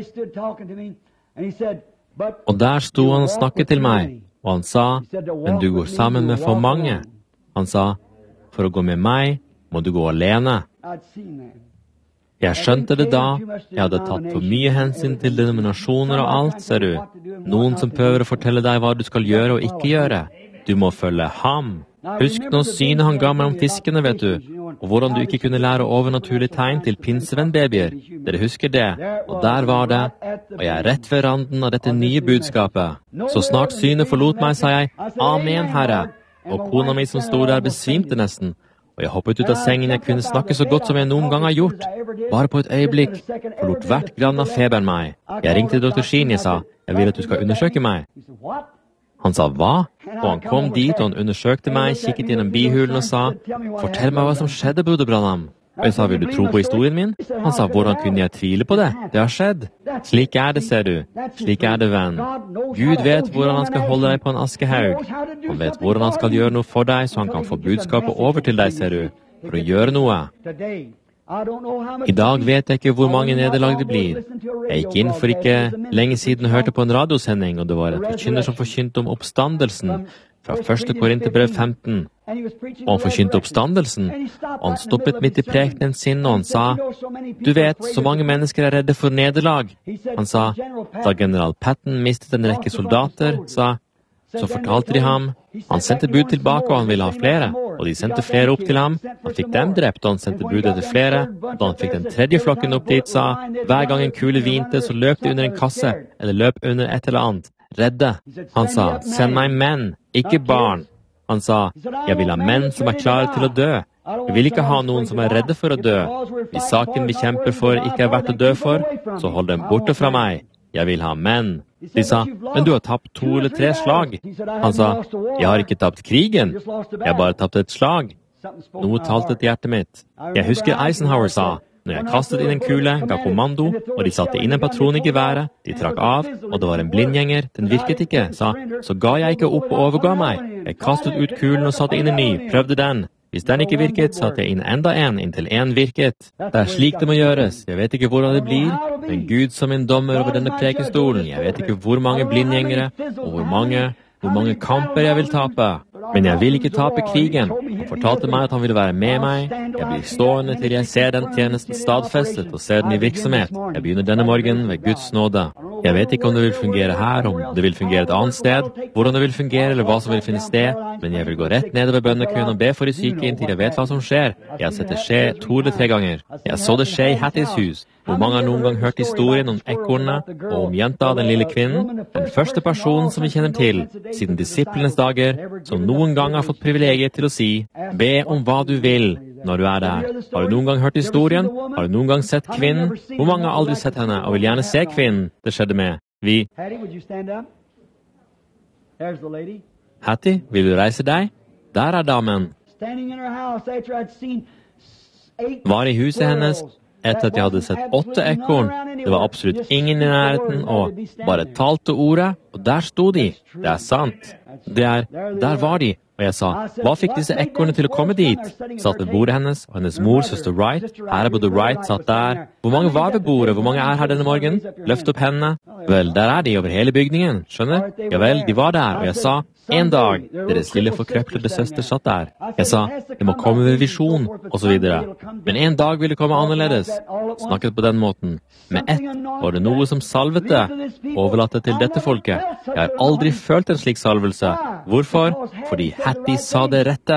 Og der sto han og snakket til meg, og han sa, men du går sammen med for mange. Han sa, for å gå med meg, må du gå alene. Jeg skjønte det da, jeg hadde tatt for mye hensyn til denominasjoner og alt, ser du. Noen som prøver å fortelle deg hva du skal gjøre og ikke gjøre. Du må følge ham. Husk nå synet han ga meg om fiskene, vet du, og hvordan du ikke kunne lære overnaturlige tegn til pinsevennbabyer. Dere husker det, og der var det, og jeg er rett ved randen av dette nye budskapet. Så snart synet forlot meg, sa jeg, Amen, Herre, og kona mi som stod der besvimte nesten, og jeg hoppet ut av sengen. Jeg kunne snakke så godt som jeg noen gang har gjort. Bare på et øyeblikk forlot hvert grann av feberen meg. Jeg ringte til Dr. Sheen, jeg sa, jeg vil at du skal undersøke meg. Han sa, hva? Og han kom dit, og han undersøkte meg, kikket gjennom bihulen og sa, fortell meg hva som skjedde, Broder Branham. Og jeg sa, vil du tro på historien min? Han sa, hvordan kunne jeg tvile på det? Det har skjedd. Slik er det, ser du. Slik er det, venn. Gud vet hvordan han skal holde deg på en askehaug. Han vet hvordan han skal gjøre noe for deg, så han kan få budskapet over til deg, ser du, for å gjøre noe. I dag vet jeg ikke hvor mange nederlag det blir. Jeg gikk inn for ikke lenge siden og hørte på en radiosending, og det var en forkynner som forkynte om oppstandelsen fra 1. Korinterbrev 15. Og han forkynte oppstandelsen, og han stoppet midt i prekenen sin, og han sa, du vet, så mange mennesker er redde for nederlag. Han sa, da general Patton mistet en rekke soldater, så fortalte de ham, han sendte bud tilbake, og han ville ha flere, og de sendte flere opp til ham. Han fikk dem drept, og han sendte bud etter flere, og da han fikk den tredje flokken opp dit, sa, hver gang en kule vinte, så løp de under en kasse, eller løp under et eller annet, redde. Han sa, send meg menn, ikke barn. Han sa, jeg vil ha menn som er klare til å dø. Jeg vil ikke ha noen som er redde for å dø. Hvis saken vi kjemper for ikke er verdt å dø for, så hold dem borte fra meg. Jeg vil ha menn. De sa, men du har tapt 2 eller 3 slag. Han sa, jeg har ikke tapt krigen. Jeg har bare tapt et slag. Noe talte til hjertet mitt. Jeg husker Eisenhower sa, Når jeg kastet inn en kule, ga kommando, og de satte inn en patron i geværet, de trakk av, og det var en blindgjenger, den virket ikke, sa, så ga jeg ikke opp og overga meg. Jeg kastet ut kulen og satte inn en ny, prøvde den. Hvis den ikke virket, satte jeg inn enda en, inntil en virket. Det er slik det må gjøres. Jeg vet ikke hvordan det blir, men Gud som min dommer over denne prekestolen. Jeg vet ikke hvor mange blindgjengere, og hvor mange kamper jeg vil tape. Men jeg vil ikke tape krigen. Han fortalte meg at han ville være med meg. Jeg blir stående til jeg ser den tjenesten stadfestet og ser den i virksomhet. Jeg begynner denne morgenen ved Guds nåde. Jeg vet ikke om det vil fungere her, om det vil fungere et annet sted, hvordan det vil fungere eller hva som vil finne sted, men jeg vil gå rett ned ved bønnekøen og be for de syke inntil jeg vet hva som skjer. Jeg har sett det skje 2 eller 3 ganger. Jeg så det skje i Hatties hus. Hvor mange har noen gang hørt historien om ekornene og om jenta, den lille kvinnen? Den første personen som vi kjenner til, siden disiplenes dager, som noen gang har fått privilegiet til å si, be om hva du vil når du er der. Har du noen gang hørt historien? Har du noen gang sett kvinnen? Hvor mange har aldri sett henne og vil gjerne se kvinnen det skjedde med? Hattie, vil du reise deg? Der er damen. Var i huset hennes etter at jeg hadde sett 8 ekorn. Det var absolutt ingen i nærheten, og bare talte ordet, og der sto de. Det er sant. Der var de. Og jeg sa, hva fikk disse ekornene til å komme dit? Satt ved bordet hennes, og hennes mor, søster Wright, her er både Wright, satt der. Hvor mange var ved bordet? Hvor mange er her denne morgenen? Løft opp hendene. Vel, der er de over hele bygningen, skjønner? Ja vel, de var der, og jeg sa, en dag, deres lille forkrøplede søster satt der. Jeg sa, det må komme ved visjon, og så videre. Men en dag ville komme annerledes. Snakket på den måten. Med ett var det noe som salvet det, overlatt det til dette folket. Jeg har aldri følt en slik salvelse. Hvorfor? Fordi Hattie sa det rette.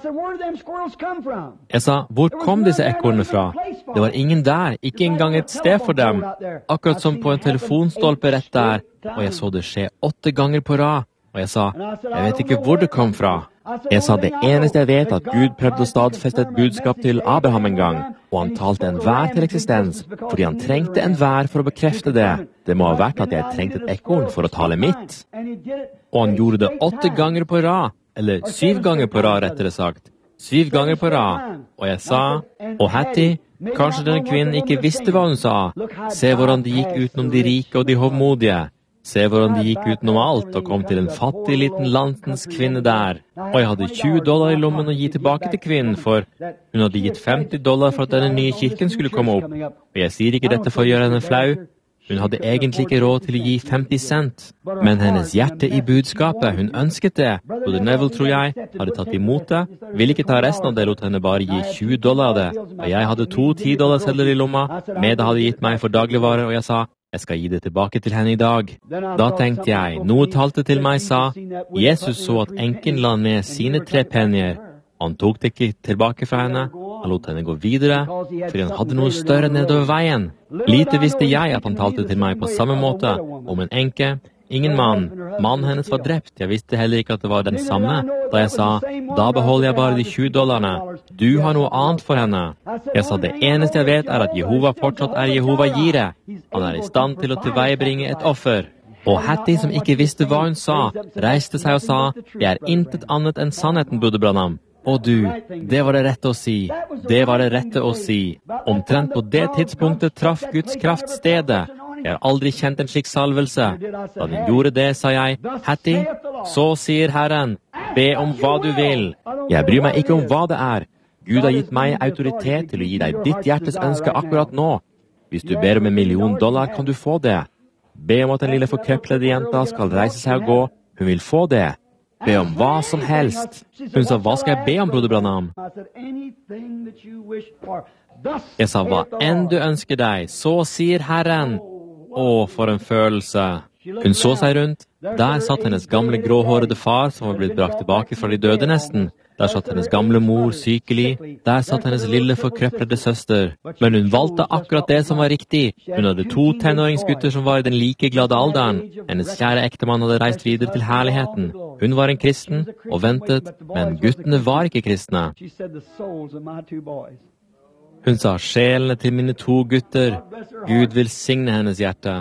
Jeg sa, hvor kom disse ekornene fra? Det var ingen der, ikke engang et sted for dem. Akkurat som på en telefonstolpe rett der. Og jeg så det skje 8 ganger på rad. Og jeg sa, jeg vet ikke hvor det kom fra. Jeg sa, det eneste jeg vet at Gud prøvde å stadfeste et budskap til Abraham en gang, og han talte en vær til eksistens, fordi han trengte en vær for å bekrefte det. Det må ha vært at jeg trengte et ekorn for å tale mitt. Og han gjorde det 8 ganger på rad, eller 7 ganger på rad, rettere sagt. 7 ganger på rad. Og jeg sa, og Hattie, kanskje denne kvinnen ikke visste hva hun sa. Se hvordan de gikk utenom de rike og de hovmodige. Se hvordan de gikk utenom alt og kom til en fattig liten landsens kvinne der. Og jeg hadde $20 i lommen å gi tilbake til kvinnen, for hun hadde gitt $50 for at denne nye kirken skulle komme opp. Og jeg sier ikke dette for å gjøre henne flau. Hun hadde egentlig ikke råd til å gi 50 cent. Men hennes hjerte i budskapet, hun ønsket det. Broder Neville, tror jeg, hadde tatt imot det. Ville ikke ta resten av det, lot henne bare gi $20 av det. Og jeg hadde 2 $10-sedler i lomma. Med det hadde gitt meg for dagligvarer, og jeg sa, jeg skal gi det tilbake til henne i dag. Da tenkte jeg, noe talte til meg, sa, Jesus så at enken la ned sine 3 pennier. Han tok det ikke tilbake fra henne, han lot henne gå videre, fordi han hadde noe større nedover veien. Lite visste jeg at han talte til meg på samme måte, om en enke, ingen mann. Mannen hennes var drept, jeg visste heller ikke at det var den samme. Da jeg sa, da beholder jeg bare de $20. Du har noe annet for henne. Jeg sa, det eneste jeg vet er at Jehova fortsatt er Jehova Jire. Han er i stand til å tilveiebringe et offer. Og Hattie, som ikke visste hva hun sa, reiste seg og sa, det er intet annet enn sannheten, Broder Branham. Og du, det var det rette å si. Det var det rette å si. Omtrent på det tidspunktet traff Guds kraft stedet. Jeg har aldri kjent en slik salvelse. Da den gjorde det, sa jeg, Hattie, så sier Herren, be om hva du vil. Jeg bryr meg ikke om hva det er. Gud har gitt meg autoritet til å gi deg ditt hjertes ønske akkurat nå. Hvis du ber om $1 million, kan du få det. Be om at den lille forkrøplede jenta skal reise seg og gå. Hun vil få det. Be om hva som helst. Hun sa, hva skal jeg be om, Broder Branham? Jeg sa, hva enn du ønsker deg, så sier Herren. Å, for en følelse. Hun så seg rundt. Der satt hennes gamle gråhårede far, som var blitt brakt tilbake fra de døde nesten. Der satt hennes gamle mor, sykelig. Der satt hennes lille forkrøplede søster. Men hun valgte akkurat det som var riktig. Hun hadde 2 tenåringsgutter som var i den like glade alderen. Hennes kjære ektemann hadde reist videre til herligheten. Hun var en kristen, og ventet, men guttene var ikke kristne. Hun sa, sjelene til mine 2 gutter. Gud vil signe hennes hjerte.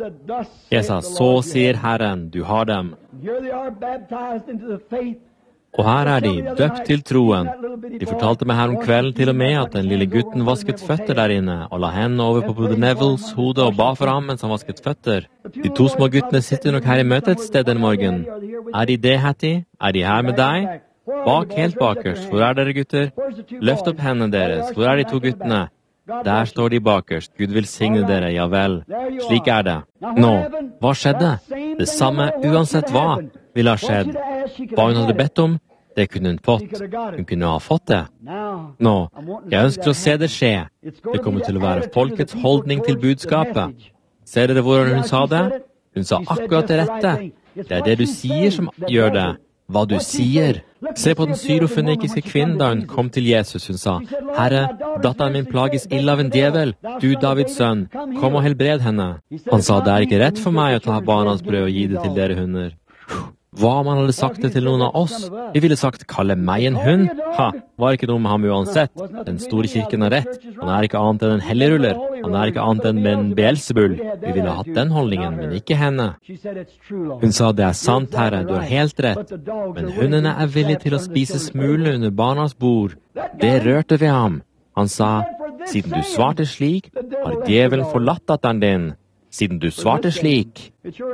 Jeg sa, så sier Herren, du har dem. Og her de, døpt til troen. De fortalte meg her om kvelden til og med at den lille gutten vasket føtter der inne, og la hendene over på Brother Nevilles hode og ba for ham mens han vasket føtter. De 2 små guttene sitter nok her i møtet et sted den morgen. De det, Hattie? De her med deg? Bak, helt bakerst. Hvor dere, gutter? Løft opp hendene deres. Hvor de 2 guttene? Der står de bakerst. Gud velsigne dere, ja vel. Slik det. Nå, hva skjedde? Det samme, uansett hva, ville ha skjedd. Hva hun hadde bedt om, det kunne hun fått. Hun kunne ha fått det. Nå, jeg ønsker å se det skje. Det kommer til å være folkets holdning til budskapet. Ser dere hvordan hun sa det? Hun sa akkurat det rette. Det det du sier som gjør det. Hva du sier. Se på den syrofønikiske kvinnen da hun kom til Jesus. Hun sa, Herre, datteren min plages ille av en djevel. Du, Davids sønn, kom og helbred henne. Han sa, det ikke rett for meg å ta barnas brød og gi det til dere hunder. Hva om han hadde sagt det til noen av oss? Vi ville sagt, kalle meg en hund? Var ikke noe med ham uansett. Den store kirken har rett. Han ikke annet enn en helligruller. Han ikke annet enn en Beelzebul. Vi ville hatt den holdningen, men ikke henne. Hun sa, det sant, Herre, du har helt rett. Men hundene villige til å spise smulene under barnas bord. Det rørte ved ham. Han sa, siden du svarte slik, har djevelen forlatt datteren din. Siden du svarte slik.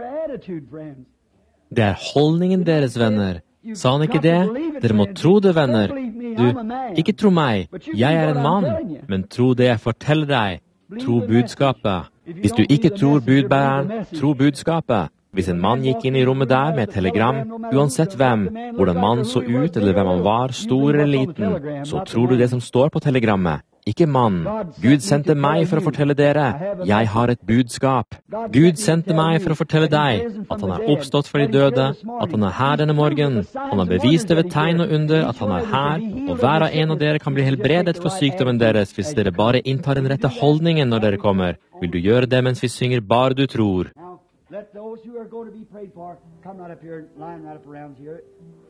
Det holdningen deres, venner. Sa han ikke det? Dere må tro det, venner. Du, ikke tro meg. Jeg en mann, men tro det jeg forteller deg. Tro budskapet. Hvis du ikke tror budbæreren, tro budskapet. Hvis en mann gikk inn i rommet der med et telegram, uansett hvem, hvordan mannen så ut eller hvem han var, stor eller liten, så tror du det som står på telegrammet. Ikke mann. Gud sendte meg for å fortelle dere. Jeg har et budskap. Gud sendte meg for å fortelle deg at han oppstått for de døde, at han her denne morgen. Han har bevist det ved tegn og under at han her, og hver av en av dere kan bli helbredet for sykdommen deres hvis dere bare inntar den rette holdningen når dere kommer. Vil du gjøre det mens vi synger bare du tror? Let those who are going to be prayed for come right up here, line right up around here.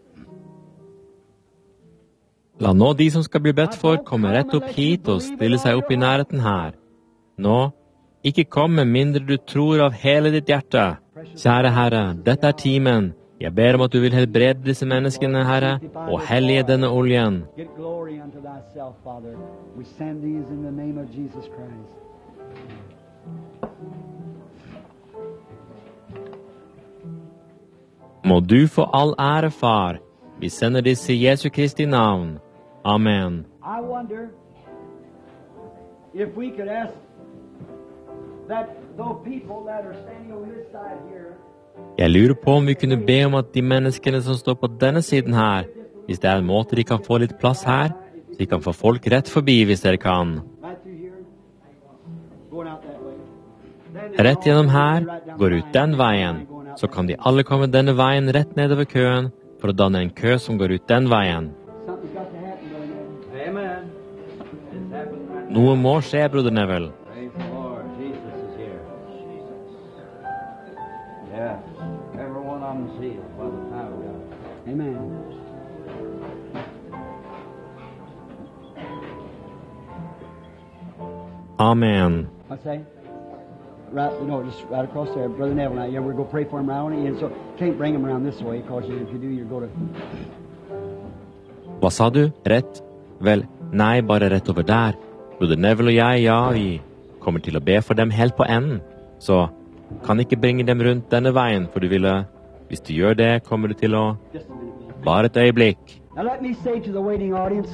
La nå de som skal bli bedt for, komme rett opp hit og stille seg opp i nærheten her. Nå, ikke kom med mindre du tror av hele ditt hjerte. Kjære Herre, dette timen. Jeg ber om at du vil helbrede disse menneskene, Herre, og hellige denne oljen. Get glory unto thyself, Father. We send these in the name of Jesus Christ. Må du få all ære, Far. Vi sender disse i Jesu Kristi navn. Amen. I wonder if we could ask that those people that are standing over this side here. Jeg lurer på om vi kunne be om at de menneskene som står på denne siden her, hvis det en måte de kan få litt plass her, så de kan få folk rett forbi hvis dere kan. Right through here. Going out that way. Rett gjennom her, går ut den veien, så kan de alle komme denne veien rett nedover køen, for å danne en kø som går ut den veien. Something's got to happen, Brother Neville. Amen. It's happening right now. Noe må skje, Broder Neville. Praise the Lord. Jesus is here. Yes. Everyone on the seal by the power of God. Amen. Amen. I say, right, no, just right across there, Brother Neville. Now, yeah, we're going to pray for him around the end, so can't bring him around this way, because if you do, you're going to. Hva sa du? Rett? Vel, nei, bare rett over der. Broder Neville og jeg, ja, vi kommer til å be for dem helt på enden. Så kan ikke bringe dem rundt denne veien, for du ville, hvis du gjør det, kommer du til å... Just a minute. Bare et øyeblikk. Now, let me say to the waiting audience.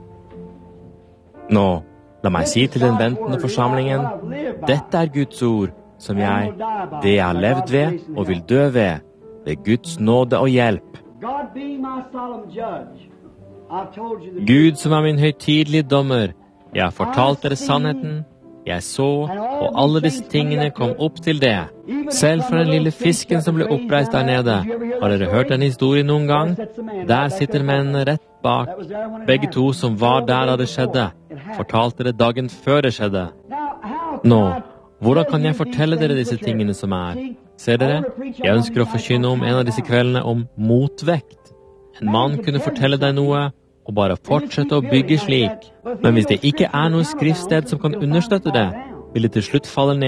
Nå, la meg si til den ventende forsamlingen, dette Guds ord, som det jeg har levd ved og vil dø ved Guds nåde og hjelp. God being my solemn judge, I've told you the Gud som min høytidelige dommer, jeg har fortalt dere sannheten, jeg så, og alle disse tingene kom opp til det. Selv fra den lille fisken som ble oppreist der nede. Har dere hørt den historien noen gang? Der sitter mennene rett bak. Begge to som var der da det skjedde, fortalte det dagen før det skjedde. Nå, hvordan kan jeg fortelle dere disse tingene som Ser dere? Jeg ønsker å forkynne om en av disse kveldene om motvekt. En mann kunne fortelle deg noe, og bare fortsette å bygge slik. Men hvis det ikke noe skriftsted som kan understøtte det, vil det til slutt falle ned.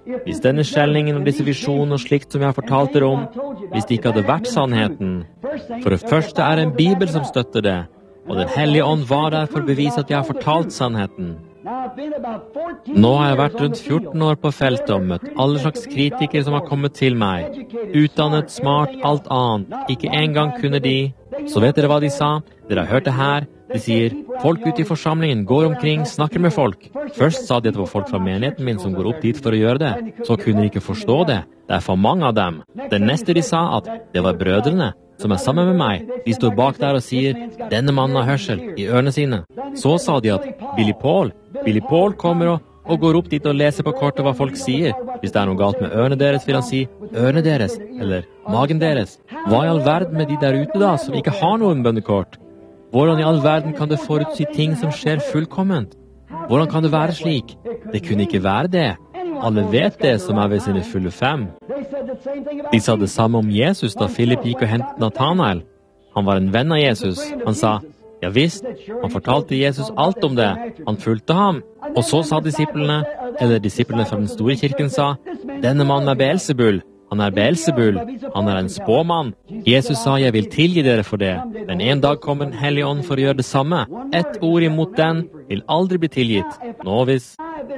Hvis denne skjelningen og disse visjoner og slikt som jeg har fortalt dere om, hvis det ikke hadde vært sannheten, for det første er det en bibel som støtter det, og Den hellige ånd var der for å bevise at jeg har fortalt sannheten. Nå har jeg vært rundt 14 år på feltet og møtt alle slags kritikere som har kommet til meg. Utdannet, smart, alt annet. Ikke engang kunne de. Så vet dere hva de sa? Dere har hørt det her. De sier, folk ute i forsamlingen går omkring, snakker med folk. Først sa de at det var folk fra menigheten min som går opp dit for å gjøre det. Så kunne de ikke forstå det. Det er for mange av dem. Det neste de sa at det var brødrene som er sammen med meg. De står bak der og sier, denne mannen har hørsel i ørene sine. Så sa de at Billy Paul kommer og går opp dit og leser på kortet hva folk sier. Hvis det er noe galt med ørene deres, vil han si ørene deres, eller magen deres. Hva i all verden med de der ute da, som ikke har noen bønnekort? Hvordan i all verden kan det forutsi ting som skjer fullkomment? Hvordan kan det være slik? Det kunne ikke være det. Alle vet det som er ved sine fulle 5. De sa det samme om Jesus da Philip gikk og hentet Nathanael. Han var en venn av Jesus. Han sa, ja visst, han fortalte Jesus alt om det. Han fulgte ham. Og så sa disiplene fra den store kirken sa, denne mannen er Beelzebul. Han er Beelzebul. Han er en spåmann. Jesus sa, jeg vil tilgi dere for det. Men en dag kommer Den hellige ånd for å gjøre det samme. Et ord imot den vil aldri bli tilgitt. Nå hvis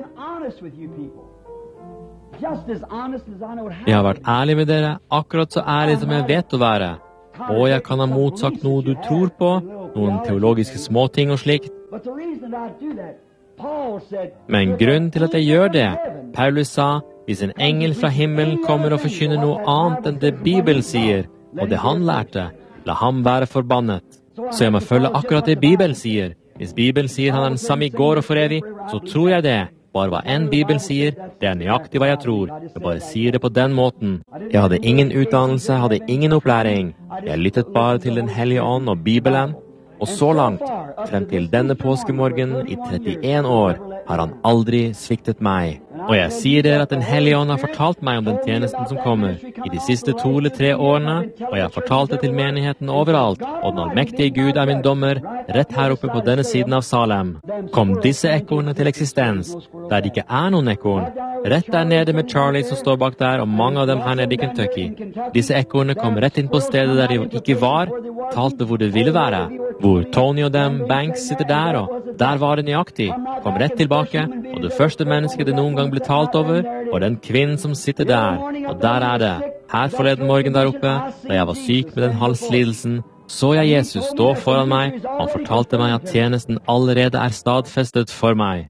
jeg har vært ærlig med dere, akkurat så ærlig som jeg vet å være. Og jeg kan ha motsagt noe du tror på, noen teologiske småting og slikt. Men grunnen til at jeg gjør det, Paulus sa, hvis en engel fra himmelen kommer og forkynner noe annet enn det Bibelen sier, og det han lærte, la ham være forbannet. Så jeg må følge akkurat det Bibelen sier. Hvis Bibelen sier han er den samme i går og for evig, så tror jeg det. Bare hva enn Bibelen sier, det er nøyaktig hva jeg tror. Jeg bare sier det på den måten. Jeg hadde ingen utdannelse, hadde ingen opplæring. Jeg lyttet bare til Den hellige ånd og Bibelen. Og så langt, frem til denne påskemorgen i 31 år, har han aldri sviktet meg. Og jeg sier dere at Den hellige ånd har fortalt meg om den tjenesten som kommer i de siste 2 eller 3 årene, og jeg har fortalt det til menigheten overalt, og den allmektige Gud er min dommer, rett her oppe på denne siden av Salem. Kom disse ekornene til eksistens, der det ikke er noen ekorn, rett der nede med Charlie som står bak der, og mange av dem her nede i Kentucky. Disse ekornene kom rett inn på stedet der de ikke var, talte hvor det ville være, hvor Tony og dem, Banks, sitter der, og der var det nøyaktig, kom rett tilbake, og det første mennesket det noen gang ble talt over, var den kvinnen som sitter der, og der er det. Her forleden morgen der oppe, da jeg var syk med den halslidelsen, så jeg Jesus stå foran meg, og han fortalte meg at tjenesten allerede er stadfestet for meg.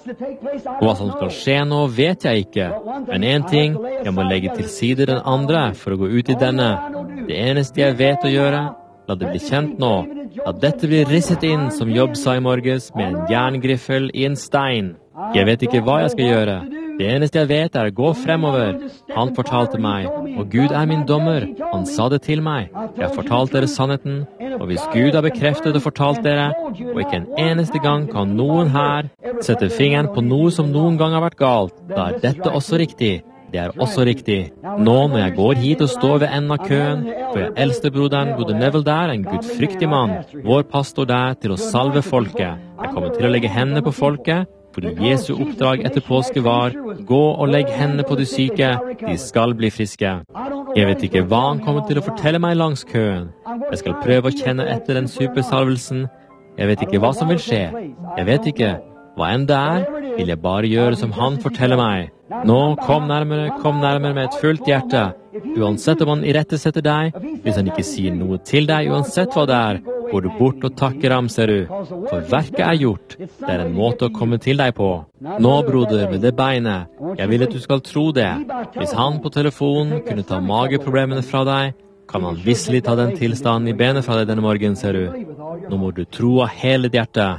Hva som skal skje nå, vet jeg ikke, men en ting, jeg må legge til side den andre for å gå ut i denne. Det eneste jeg vet å gjøre, la det bli kjent nå, at dette blir risset inn, som Jobb sa i morges, med en jerngriffel i en stein. Jeg vet ikke hva jeg skal gjøre. Det eneste jeg vet er å gå fremover. Han fortalte meg, og Gud er min dommer. Han sa det til meg. Jeg har fortalt dere sannheten, og hvis Gud har bekreftet og fortalt dere, og ikke en eneste gang kan noen her sette fingeren på noe som noen gang har vært galt, da er dette også riktig. Det er også riktig. Nå når jeg går hit og står ved enden av køen, for jeg eldstebroderen Broder Neville der, en gudfryktig mann, vår pastor der, til å salve folket. Jeg kommer til å legge hendene på folket, fordi Jesu oppdrag etter påske var, gå og legg hendene på de syke, de skal bli friske. Jeg vet ikke hva han kommer til å fortelle meg langs køen. Jeg skal prøve å kjenne etter den supersalvelsen. Jeg vet ikke hva som vil skje. Jeg vet ikke. Hva enn det er, vil jeg bare gjøre som han forteller meg. Nå, kom nærmere med et fullt hjerte. Uansett om han irettesetter deg, hvis han ikke sier noe til deg, uansett hva det er, går du bort og takker ham, ser du. For verket er gjort. Det er en måte å komme til deg på. Nå, broder, med det beinet, jeg vil at du skal tro det. Hvis han på telefonen kunne ta mageproblemene fra deg, kan han visselig ta den tilstanden i benet fra deg denne morgen, ser du. Nå må du tro av hele ditt hjerte.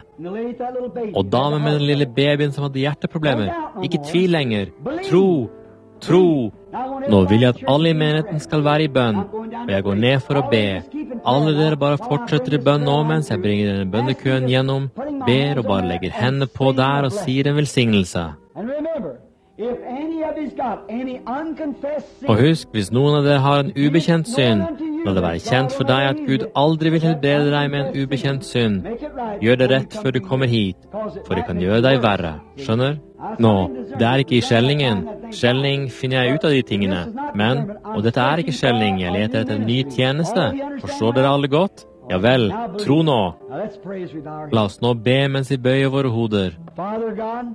Og damen med den lille babyen som hadde hjerteproblemer, ikke tvil lenger. Tro. Nå vil jeg at alle i menigheten skal være i bønn, og jeg går ned for å be. Alle dere bare fortsetter i bønn nå mens jeg bringer denne bønnekøen gjennom, ber og bare legger hendene på der og sier en velsignelse. If any of you's got any unconfessed sin, Og husk, hvis noen av dere har en ubekjent synd, la det være kjent for deg at Gud aldri vil helbrede deg med en ubekjent synd. Gjør det rett før du kommer hit, for det kan gjøre deg verre. Skjønner? Nå, det er ikke i skjelningen. Skjelning finner jeg ut av de tingene. Men, og dette er ikke skjelning, jeg leter etter en ny tjeneste. Forstår dere alle godt? Ja vel, tro nå. now let's pray as we bow our La oss nå be mens vi bøyer våre hoder. Father God,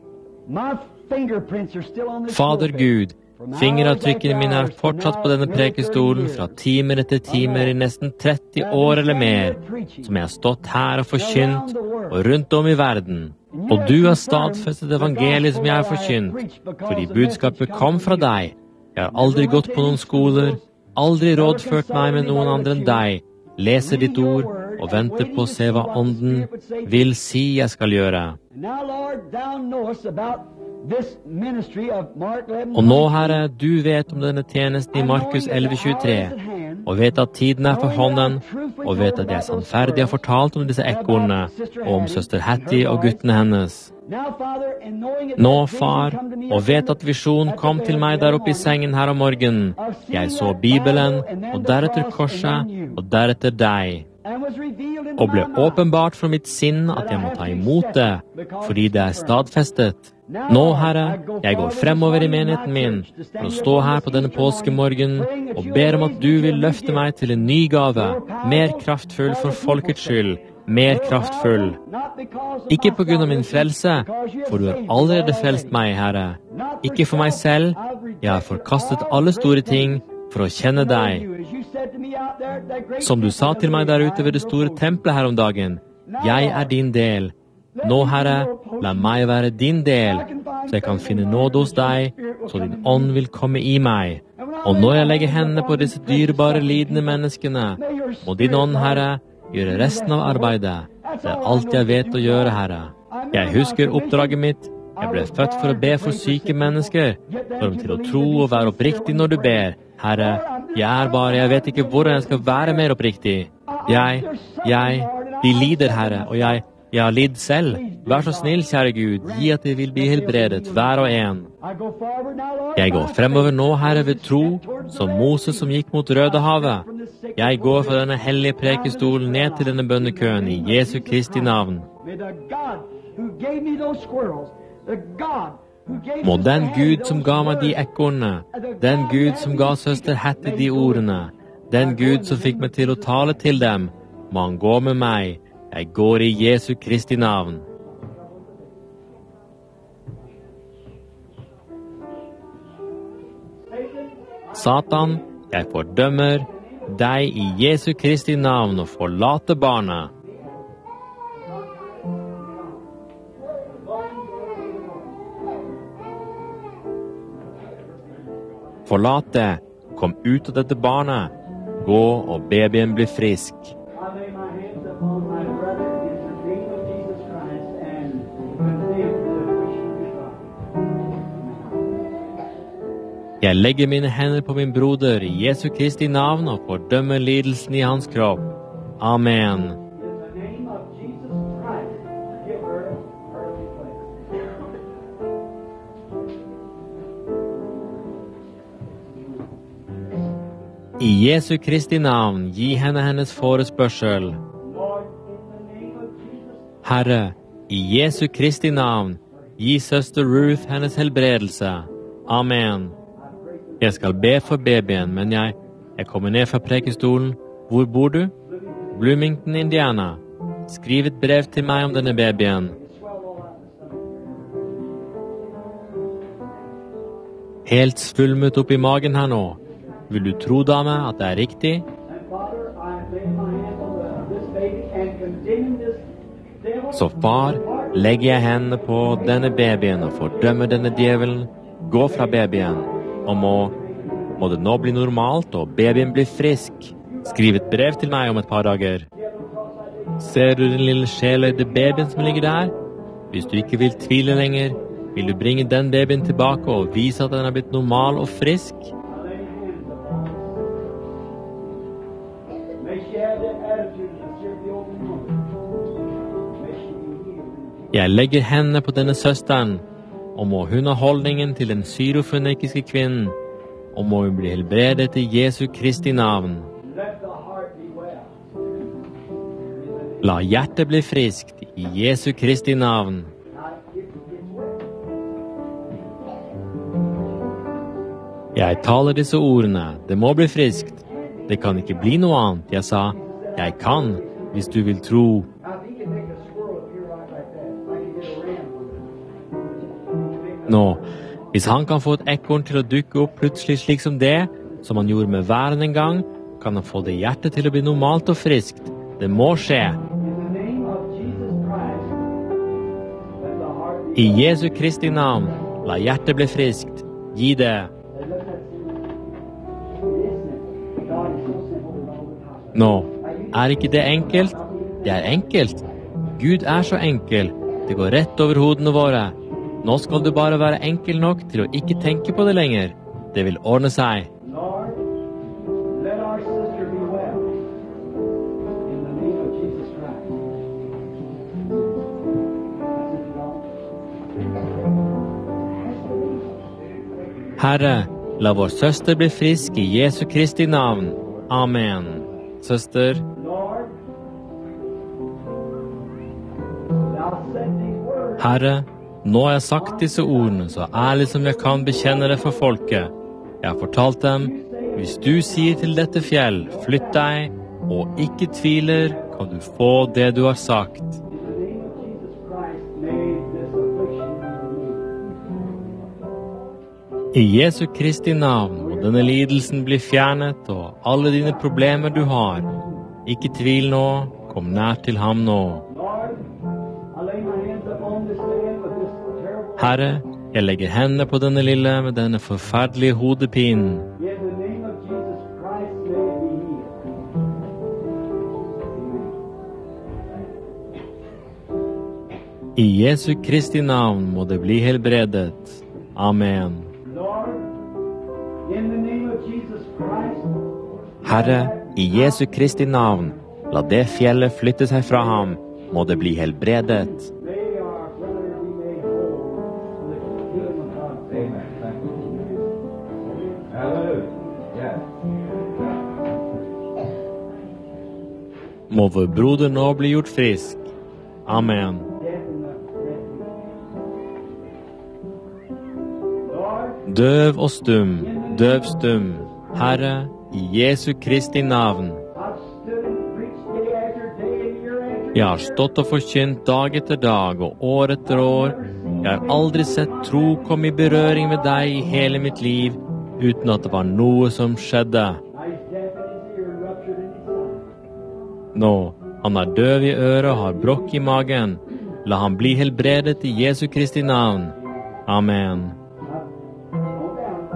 my fingerprints are still on this Fader pulpit. Gud, fingeravtrykkene mine er fortsatt på denne prekestolen fra timer etter timer i nesten 30 år eller mer, som jeg har stått her og forkynt og rundt om i verden. Og du har stadfestet evangeliet som jeg har forkynt, fordi budskapet kom fra deg. Jeg har aldri gått på noen skoler, aldri rådført meg med noen andre enn deg, leser ditt ord og venter på å se hva Ånden vil si jeg skal gjøre. And now, Lord, thou knowest about this ministry of Mark 11. Og nå, Herre, du vet om denne tjenesten i Markus 11,23, og vet at tiden er for hånden, og vet at jeg sannferdig har fortalt om disse ekornene, og om søster Hattie og guttene hennes. Now, Father, and knowing it, Nå, that far, vision come to me og vet at visjonen kom til meg der oppe i sengen her om morgenen. Jeg så Bibelen, og deretter korset, og deretter deg, and was revealed in og ble my mind. åpenbart for mitt sinn at jeg må ta imot det, fordi det er stadfestet. Nå, Herre, jeg går fremover i menigheten min for å stå her på denne påskemorgen og ber om at du vil løfte meg til en ny gave, mer kraftfull for folkets skyld, mer kraftfull. Not because of Ikke på grunn av myself, min frelse, for du har allerede frelst meg, Herre. Ikke for meg selv, jeg har forkastet alle store ting for å kjenne deg. As you said to me out there at that great Som du sa til meg der ute ved det store tempelet her om dagen, jeg er din del. Nå, Herre, la meg være din del, så jeg kan finne nåde hos deg, så din ånd vil komme i meg. Og når jeg legger hendene på disse dyrebare, lidende menneskene, må din ånd, Herre, gjøre resten av arbeidet. Det er alt jeg vet å gjøre, Herre. Jeg husker oppdraget mitt. Jeg ble født for å be for syke mennesker, for dem til å tro og være oppriktig når du ber. Herre, jeg vet ikke hvordan jeg skal være mer oppriktig. De lider, Herre, og jeg har lidd selv. Vær så snill, kjære Gud, gi at de vil bli helbredet, hver og en. I go forward now, Lord. Jeg går fremover nå, Herre, ved tro, som Moses som gikk mot Rødehavet. Jeg går fra denne hellige prekestolen ned til denne bønnekøen i Jesu Kristi navn. May the God who gave me those squirrels, the God who gave Må Sister den Hattie Gud those som ga meg de words, ekornene, den Gud som ga søster Hattie de ordene, den Gud som fikk meg til å tale til dem, må han gå med meg. Jeg går i Jesu Kristi navn. Satan, jeg fordømmer deg i Jesu Kristi navn og forlater barnet. Forlat det, kom ut av dette barnet, gå og babyen blir frisk. I lay my hands upon my brother in the name of Jesus Christ and condemn the wishing God. Jeg legger mine hender på min broder i Jesu Kristi navn og fordømmer lidelsen i hans kropp. Amen. In the name of Jesus Christ, give her earthly place. I Jesu Kristi navn, gi henne hennes forespørsel. Lord, in the name of Jesus, Herre, i Jesu Kristi navn, gi søster Ruth hennes helbredelse. Amen. Jeg skal be for babyen, men jeg kommer ned fra prekestolen. Hvor bor du? Bloomington, Indiana. Skriv et brev til meg om denne babyen. Helt svulmet opp i magen her nå. Vil du tro, dame, at det er riktig? and Father, I lay my hands on this baby and condemn this devil. Så far, legger jeg hendene på denne babyen og fordømmer denne djevelen. Gå fra babyen, og må det nå bli normalt, og babyen blir frisk. Skriv et brev til meg om et par dager. Ser du den lille sjeløyde babyen som ligger der? Hvis du ikke vil tvile lenger, vil du bringe den babyen tilbake og vise at den er blitt normal og frisk? May she have that attitude to serve the open woman. May she be healed. Jeg legger hendene på denne søsteren, og må hun ha holdningen til den syrofønikiske kvinnen, og må hun bli helbredet i Jesu Kristi navn. Let the heart be well. La hjertet bli friskt i Jesu Kristi navn. Now, it's well. Jeg taler disse ordene, det må bli friskt. Det kan ikke bli noe annet. Jeg sa, jeg kan, hvis du vil tro. Now, if he can make a squirrel appear right like that, I can get a ram. Nå, hvis han kan få et ekorn til å dukke opp plutselig slik som det, som han gjorde med væren en gang, kan han få det hjertet til å bli normalt og friskt. Det må skje. In the name of Jesus Christ, let the heart be I Jesu Kristi navn, la hjertet bli friskt. Gi det. Nå, er ikke det enkelt? Det er enkelt. Gud er så enkel. Det går rett over hodene våre. Nå skal du bare være enkel nok til å ikke tenke på det lenger. Det vil ordne seg. Lord, let our sister be well. In the name of Jesus Christ. Herre, la vår søster bli frisk i Jesu Kristi navn. Amen. Søster, Lord, thou said these words. Herre, nå har jeg sagt disse ordene så ærlig som jeg kan bekjenne det for folket. Jeg har fortalt dem, hvis du sier til dette fjell, flytt deg, og ikke tviler, kan du få det du har sagt. In the name of Jesus Christ, may this affliction be removed. I Jesu Kristi navn må denne lidelsen bli fjernet, og alle dine problemer du har. Ikke tvil nå, kom nær til ham nå. Lord, I lay my hands upon this man with this terrible. Herre, jeg legger hendene på denne lille med denne forferdelige hodepinen. In the name of Jesus Christ, may it be healed. I Jesu Kristi navn må det bli helbredet. Amen. Lord, in the name of Jesus Christ, Herre, i Jesu Kristi navn, la det fjellet flytte seg fra ham. Må det bli helbredet. may our brother be made whole. For the kingdom of God. Amen. Thank you. Hallelujah. Yes. Må vår broder nå bli gjort frisk. Amen. Death and the Lord, Døv og stum, døv stum. Herre, i Jesu Kristi navn. I've stood and preached day after day and year after Jeg har stått og forkynt dag etter dag og år etter år. Jeg har aldri sett tro komme i berøring med deg i hele mitt liv, uten at det var noe som skjedde. Now he's deaf in his ear and ruptured in his side. Nå, han er døv i øret og har brokk i magen. La han bli helbredet i Jesu Kristi navn. Amen. Hold down.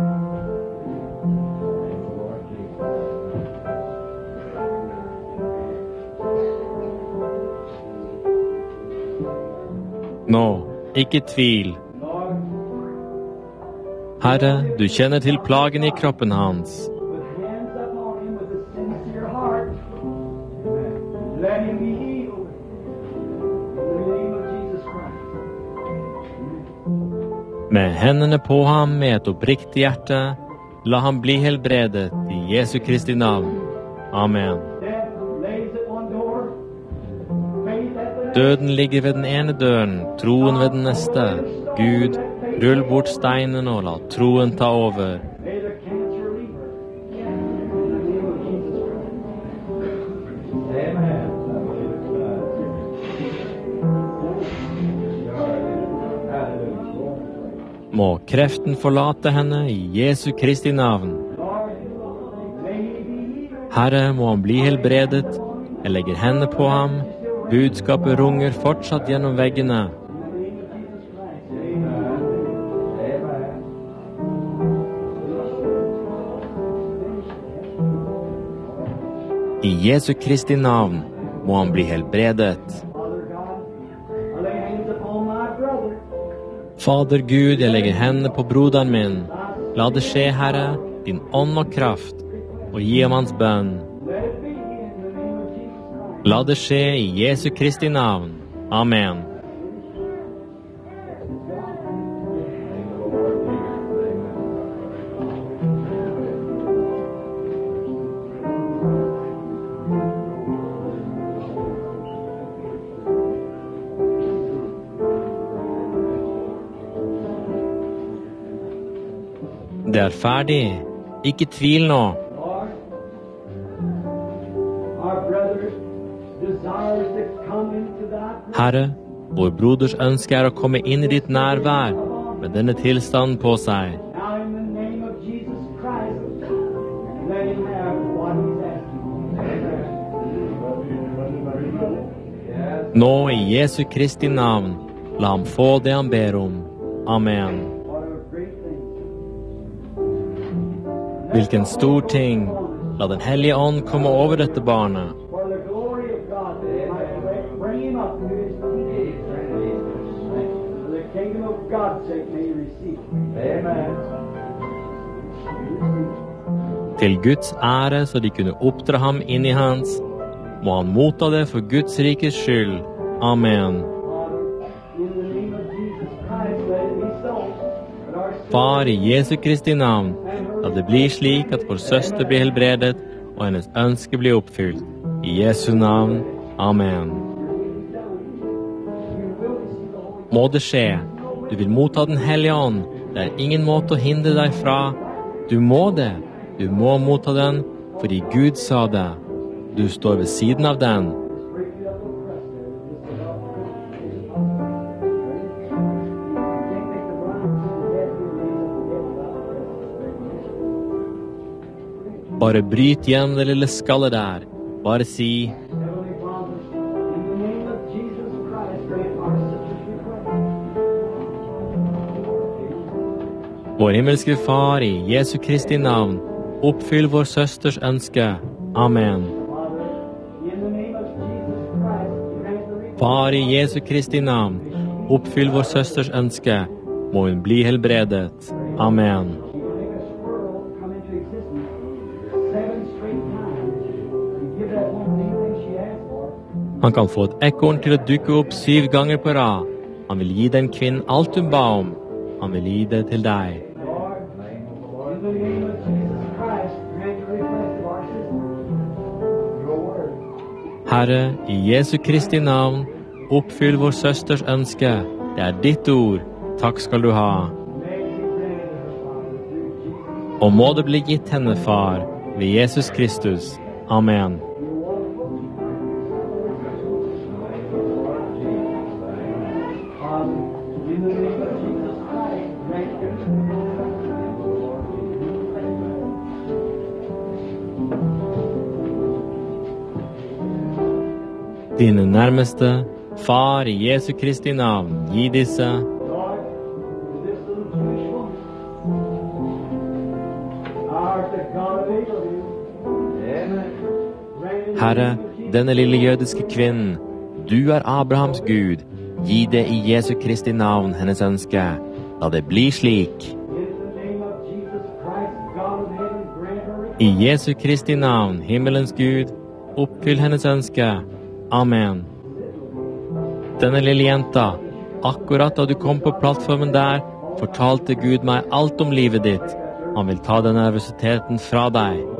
Nå, ikke tvil. Lord, Herre, du kjenner til plagen i kroppen hans. with hands upon him with a sincere heart, let him be healed. In the name of Jesus Christ. Med hendene på ham med et oppriktig hjerte, la ham bli helbredet i Jesu Kristi navn. Amen. Death lays at one door, faith at the next. Døden ligger ved den ene døren, troen ved den neste. Gud, rull bort steinen og la troen ta over. May the cancer leave her. In the name of Jesus Christ. Amen. Hallelujah. Må kreften forlate henne i Jesu Kristi navn. Lord, may he be healed. Herre, må han bli helbredet. Jeg legger hendene på ham. Budskapet runger fortsatt gjennom veggene. I Jesu Kristi navn må han bli helbredet. Father God, I lay hands upon my brother. Fader Gud, jeg legger hendene på broderen min. La det skje, Herre, din ånd og kraft, og gi ham hans bønn. Let it be in the name of Jesus Christ. La det skje i Jesu Kristi navn. Amen. Det er ferdig. Ikke tvil nå. Lord, our brother desires to come into thy presence. Herre, vår broders ønske er å komme inn i ditt nærvær med denne tilstanden på seg. Now in the name of Jesus Christ, let him have what he's asking. Nå i Jesu Kristi navn, la ham få det han ber om. Amen. What a great thing. Hvilken stor ting. La den hellige ånd komme over dette barnet. For the glory of God, that he might bring him up to his feet. For the kingdom of God's sake may he receive. Amen. Til Guds ære, så de kunne oppdra ham inn i hans, må han motta det for Guds rikes skyld. Amen. In the name of Jesus Christ, let it be so. That our Far, i Jesu Kristi navn, la det bli slik at vår søster blir helbredet, og hennes ønske blir oppfylt. I Jesu navn. Amen. Må det skje. Du vil motta den hellige ånd. Det er ingen måte å hindre deg fra. Du må det. Du må motta den, fordi Gud sa det. Du står ved siden av den. Bare bryt gjennom det lille skallet der. Bare si, Heavenly Father, in the name of Jesus Christ, grant our sister's request. vår himmelske Far, i Jesu Kristi navn, oppfyll vår søsters ønske. Amen. Father, in the name of Jesus Christ, grant the request. Far, i Jesu Kristi navn, oppfyll vår søsters ønske. Må hun bli helbredet. Amen. She will make a squirrel come into existence 7 straight times and give that woman anything she asks for. Han kan få et ekorn til å dukke opp 7 ganger på rad. Han vil gi den kvinnen alt hun ba om. Han vil gi det til deg. Lord, in the name of Jesus Christ, grant the request of our sister. Your word. Herre, i Jesu Kristi navn, oppfyll vår søsters ønske. Det er ditt ord. Takk skal du ha. May it be granted her, Father, through Jesus. Og må det bli gitt henne, Far, ved Jesus Kristus. Amen. Father, in the name of Jesus Christ, grant the Dine nærmeste, Far, i Jesu Kristi navn, gi disse. Lord, this little Jewish woman, our the God of Abraham. Amen. Grant in the Herre, name of Jesus denne lille jødiske kvinnen, du er Abrahams Gud. Gi det i Jesu Kristi navn hennes ønske. La det bli slik. In the name of Jesus Christ, God of heaven, grant her request. I Jesu Kristi navn, himmelens Gud, oppfyll hennes ønske. Amen. Denne lille jenta, akkurat da du kom på plattformen der, fortalte Gud meg alt om livet ditt. Han vil ta den nervøsiteten fra deg. Lord,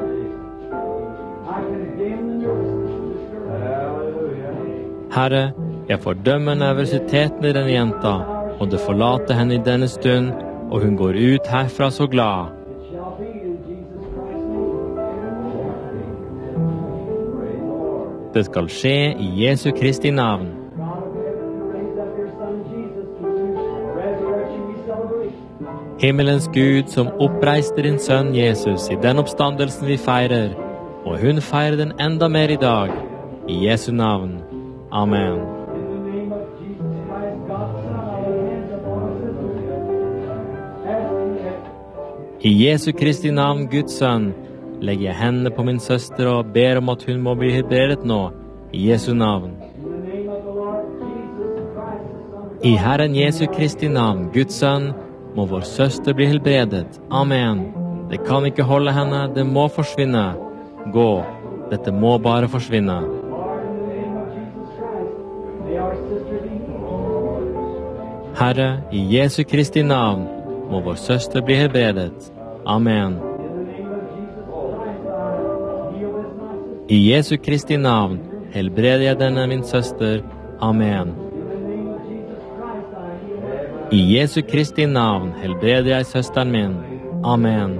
I condemn the nervousness of this girl. Hallelujah. Herre, jeg fordømmer nervøsiteten i denne jenta, og det forlater henne i denne stund, og hun går ut herfra så glad. It shall be in Jesus Christ's name. Praise the Lord. Det skal skje i Jesu Kristi navn. God of heaven, who raised up your Son Jesus, whose resurrection we celebrate. Himmelens Gud som oppreiste din sønn Jesus i den oppstandelsen vi feirer, og hun feirer den enda mer i dag. I Jesu navn. Amen. In the name of Jesus Christ, God's Son, I lay hands upon our sister, asking that I Jesu Kristi navn, Guds sønn, legger jeg hendene på min søster og ber om at hun må bli helbredet nå. I Jesu navn. in the name of the Lord Jesus Christ, the Son of I Herren Jesu Kristi navn, Guds sønn, må vår søster bli helbredet. Amen. Det kan ikke holde henne, det må forsvinne. Gå. Dette må bare forsvinne. Lord, in the name of Jesus Christ, may our sister be healed. Herre, i Jesu Kristi navn, må vår søster bli helbredet. Amen. In the name of Jesus Christ, I heal this my sister. I Jesu Kristi navn, helbreder jeg denne min søster. Amen. In the name of Jesus Christ, I heal her. I Jesu Kristi navn, helbreder jeg søsteren min. Amen.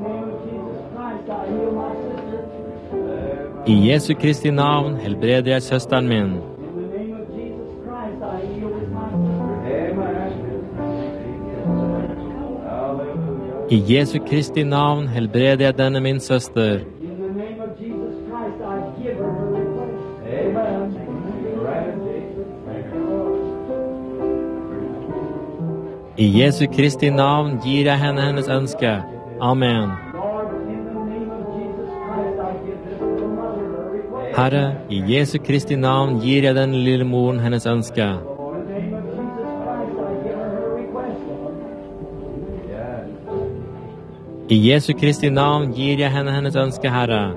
I Jesu Kristi navn helbreder jeg søsteren min. I Jesu Kristi navn helbreder jeg denne min søster. I Jesu Kristi navn gir jeg henne hennes ønske. Amen. Herre, i Jesu Kristi navn gir jeg den lille moren hennes ønske. I Jesu Kristi navn gir jeg henne hennes ønske, Herre.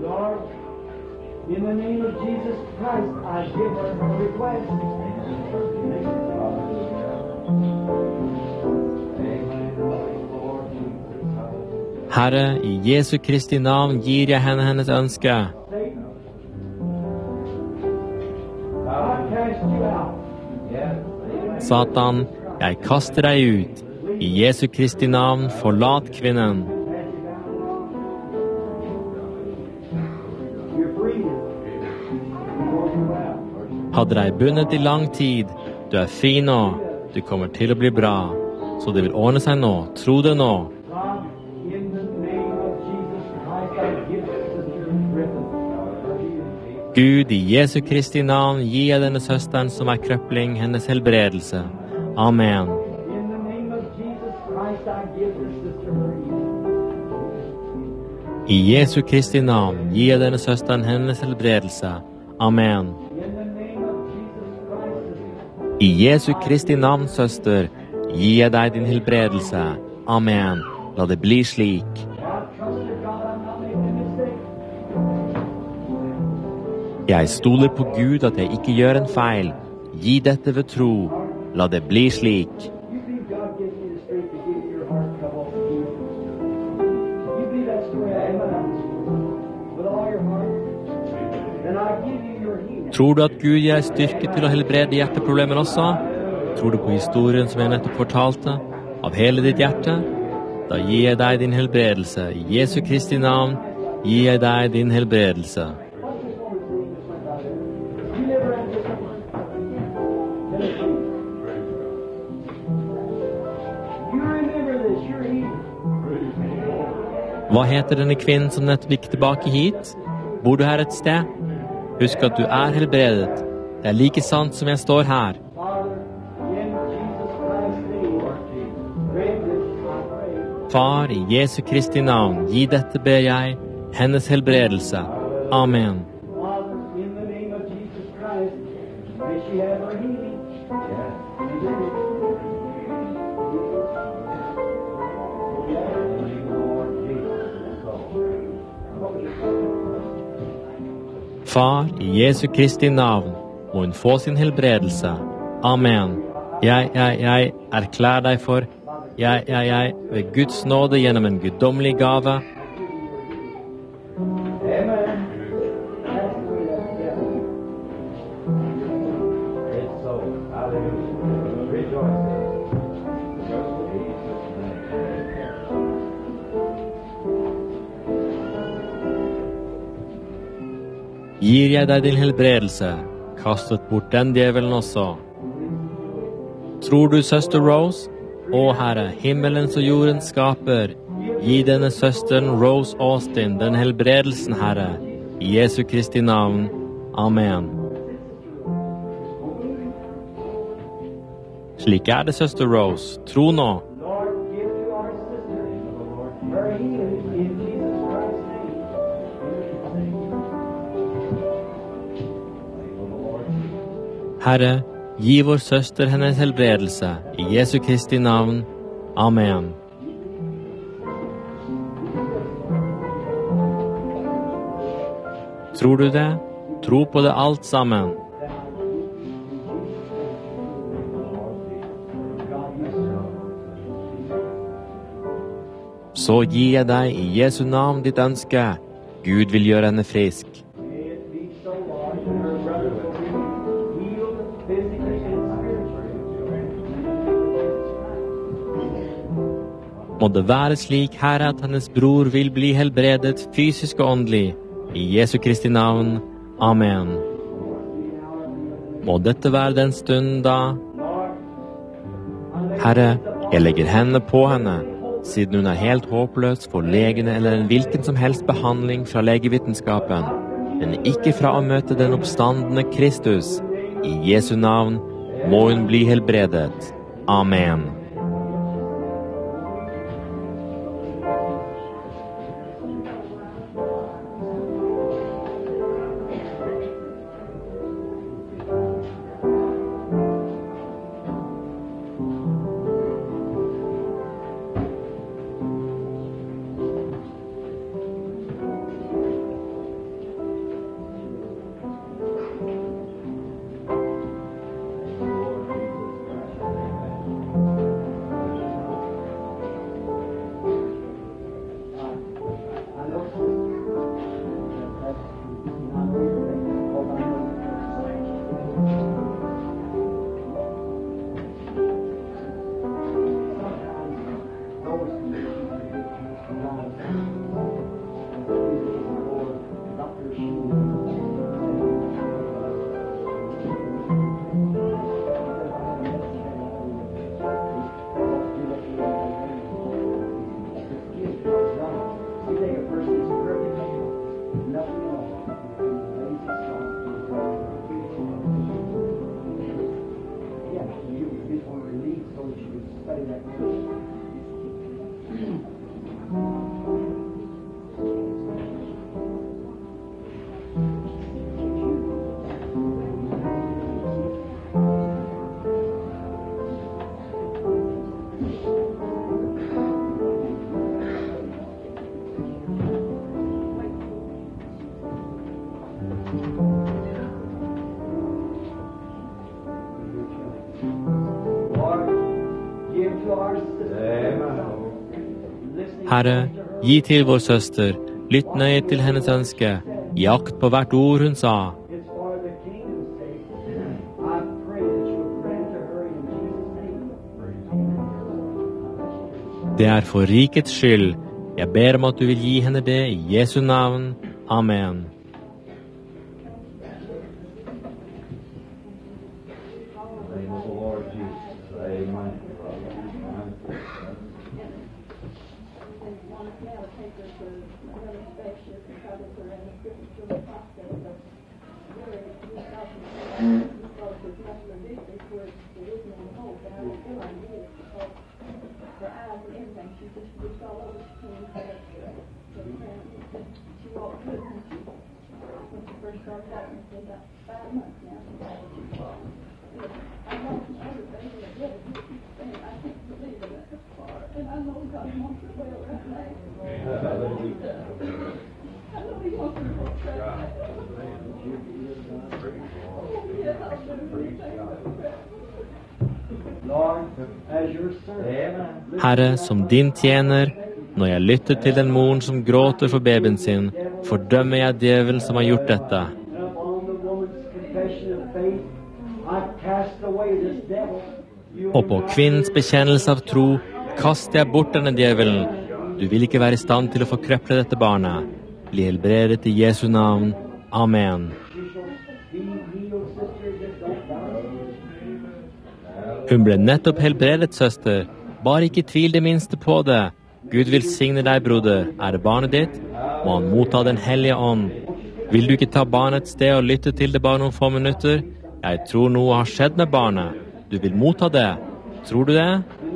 Herre, i Jesu Kristi navn gir jeg henne hennes ønske. Satan, jeg kaster deg ut. I Jesu Kristi navn, forlat kvinnen. Hadde deg bundet i lang tid. Du er fri nå. Du kommer til å bli bra. Så det vil ordne seg nå. Tro det nå. Gud, i Jesu Kristi navn, gir jeg denne søsteren som er krøpling, hennes helbredelse. Amen. I Jesu Kristi navn, gir jeg denne søsteren hennes helbredelse. Amen. I Jesu Kristi navn, søster, gir jeg deg din helbredelse. Amen. La det bli slik. Jeg stoler på Gud at jeg ikke gjør en feil. Gi dette ved tro. La det bli slik. Tror du at Gud gir deg styrke til å helbrede hjerteproblemer også? Tror du på historien som jeg nettopp fortalte? Av hele ditt hjerte? Da gir jeg deg din helbredelse. I Jesu Kristi navn gir jeg deg din helbredelse. Hva heter denne kvinnen som nettopp gikk tilbake hit? Bor du her et sted? Husk at du er helbredet. Det er like sant som jeg står her. Far, i Jesu Kristi navn, gi dette ber jeg, hennes helbredelse. Amen. Far, i Jesu Kristi navn, må hun få sin helbredelse. Amen. Jeg erklærer deg for, ved Guds nåde gjennom en guddommelig gave. Gir jeg deg din helbredelse, kastet bort den djevelen også. Tror du, søster Rose? Å Herre, himmelens og jordens skaper, gi denne søsteren Rose Austin den helbredelsen, Herre, i Jesu Kristi navn. Amen. Slik er det, søster Rose. Tro nå. Herre, gi vår søster hennes helbredelse, i Jesu Kristi navn. Amen. Tror du det? Tro på det alt sammen. Så gir jeg deg i Jesu navn ditt ønske. Gud vil gjøre henne frisk. Må det være slik, Herre, at hennes bror vil bli helbredet fysisk og åndelig. I Jesu Kristi navn. Amen. Må dette være den stunden da? Herre, jeg legger hendene på henne, siden hun er helt håpløs for legene eller en hvilken som helst behandling fra legevitenskapen, men ikke fra å møte den oppstandende Kristus. I Jesu navn må hun bli helbredet. Amen. Herre, gi til vår søster, lytt nøye til hennes ønske, gi akt på hvert ord hun sa. Det er for rikets skyld. Jeg ber om at du vil gi henne det i Jesu navn. Amen. Herre, som din tjener, når jeg lytter til den moren som gråter for babyen sin, fordømmer jeg djevelen som har gjort dette. Og på kvinnens bekjennelse av tro kaster jeg bort denne djevelen. Du vil ikke være i stand til å forkrøple dette barnet. Bli helbredet i Jesu navn. Amen. Hun ble nettopp helbredet, søster. Bare ikke tvil det minste på det. Gud velsigne deg, broder. Er det barnet ditt? Må han motta den hellige ånd. Vil du ikke ta barnet et sted og lytte til det bare noen få minutter? Jeg tror noe har skjedd med barnet. Du vil motta det. Tror du det?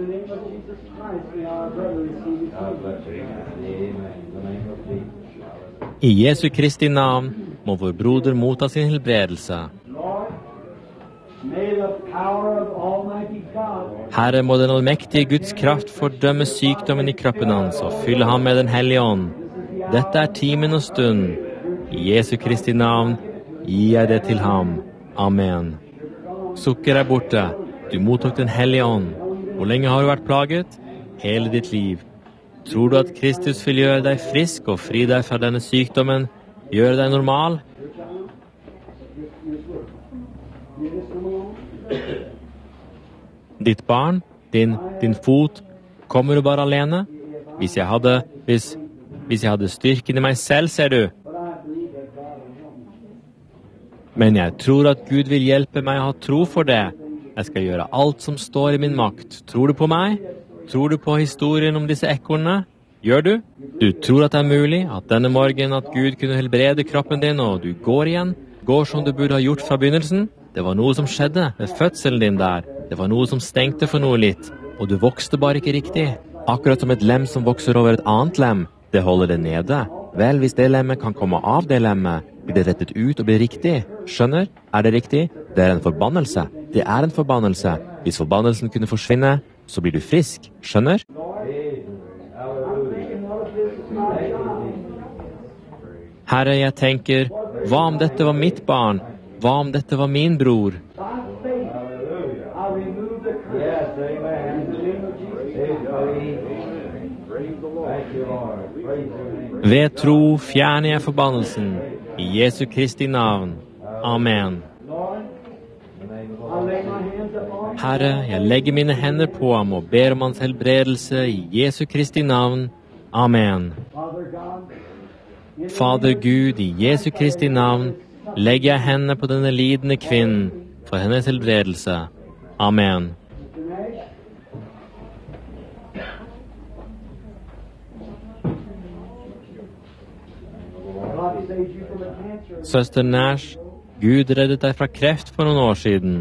I Jesu Kristi navn må vår broder motta sin helbredelse. Herre, må den allmektige Guds kraft fordømme sykdommen i kroppen hans og fylle ham med den hellige ånd. Dette er timen og stund. I Jesu Kristi navn gir jeg det til ham. Amen. Sukker er borte. Du mottok den hellige ånd. Hvor lenge har du vært plaget? Hele ditt liv. Tror du at Kristus vil gjøre deg frisk og fri deg fra denne sykdommen? Gjøre deg normal? Ditt barn, din fot, kommer du bare alene? hvis jeg hadde styrken i meg selv, ser du. Men jeg tror at Gud vil hjelpe meg å ha tro for det. Jeg skal gjøre alt som står i min makt. Tror du på meg? Tror du på historien om disse ekornene? Gjør du? Du tror at det er mulig, at denne morgenen at Gud kunne helbrede kroppen din, og du går igjen? Går som du burde ha gjort fra begynnelsen? Det var noe som skjedde ved fødselen din der. Det var noe som stengte for noe litt, og du vokste bare ikke riktig. Akkurat som et lem som vokser over et annet lem. Det holder det nede. Vel, hvis det lemmet kan komme av det lemmet, blir det rettet ut og blir riktig. Skjønner? Er det riktig? Det er en forbannelse. Det er en forbannelse. Hvis forbannelsen kunne forsvinne, så blir du frisk. Skjønner? Herre, jeg tenker, hva om dette var mitt barn? Hva om dette var min bror? Ved tro fjerner jeg forbannelsen i Jesu Kristi navn. Amen. Herre, jeg legger mine hender på ham og ber om hans helbredelse i Jesu Kristi navn. Amen. Fader Gud, i Jesu Kristi navn legger jeg hendene på denne lidende kvinnen for hennes helbredelse. Amen. Søster Nash, Gud reddet deg fra kreft for noen år siden.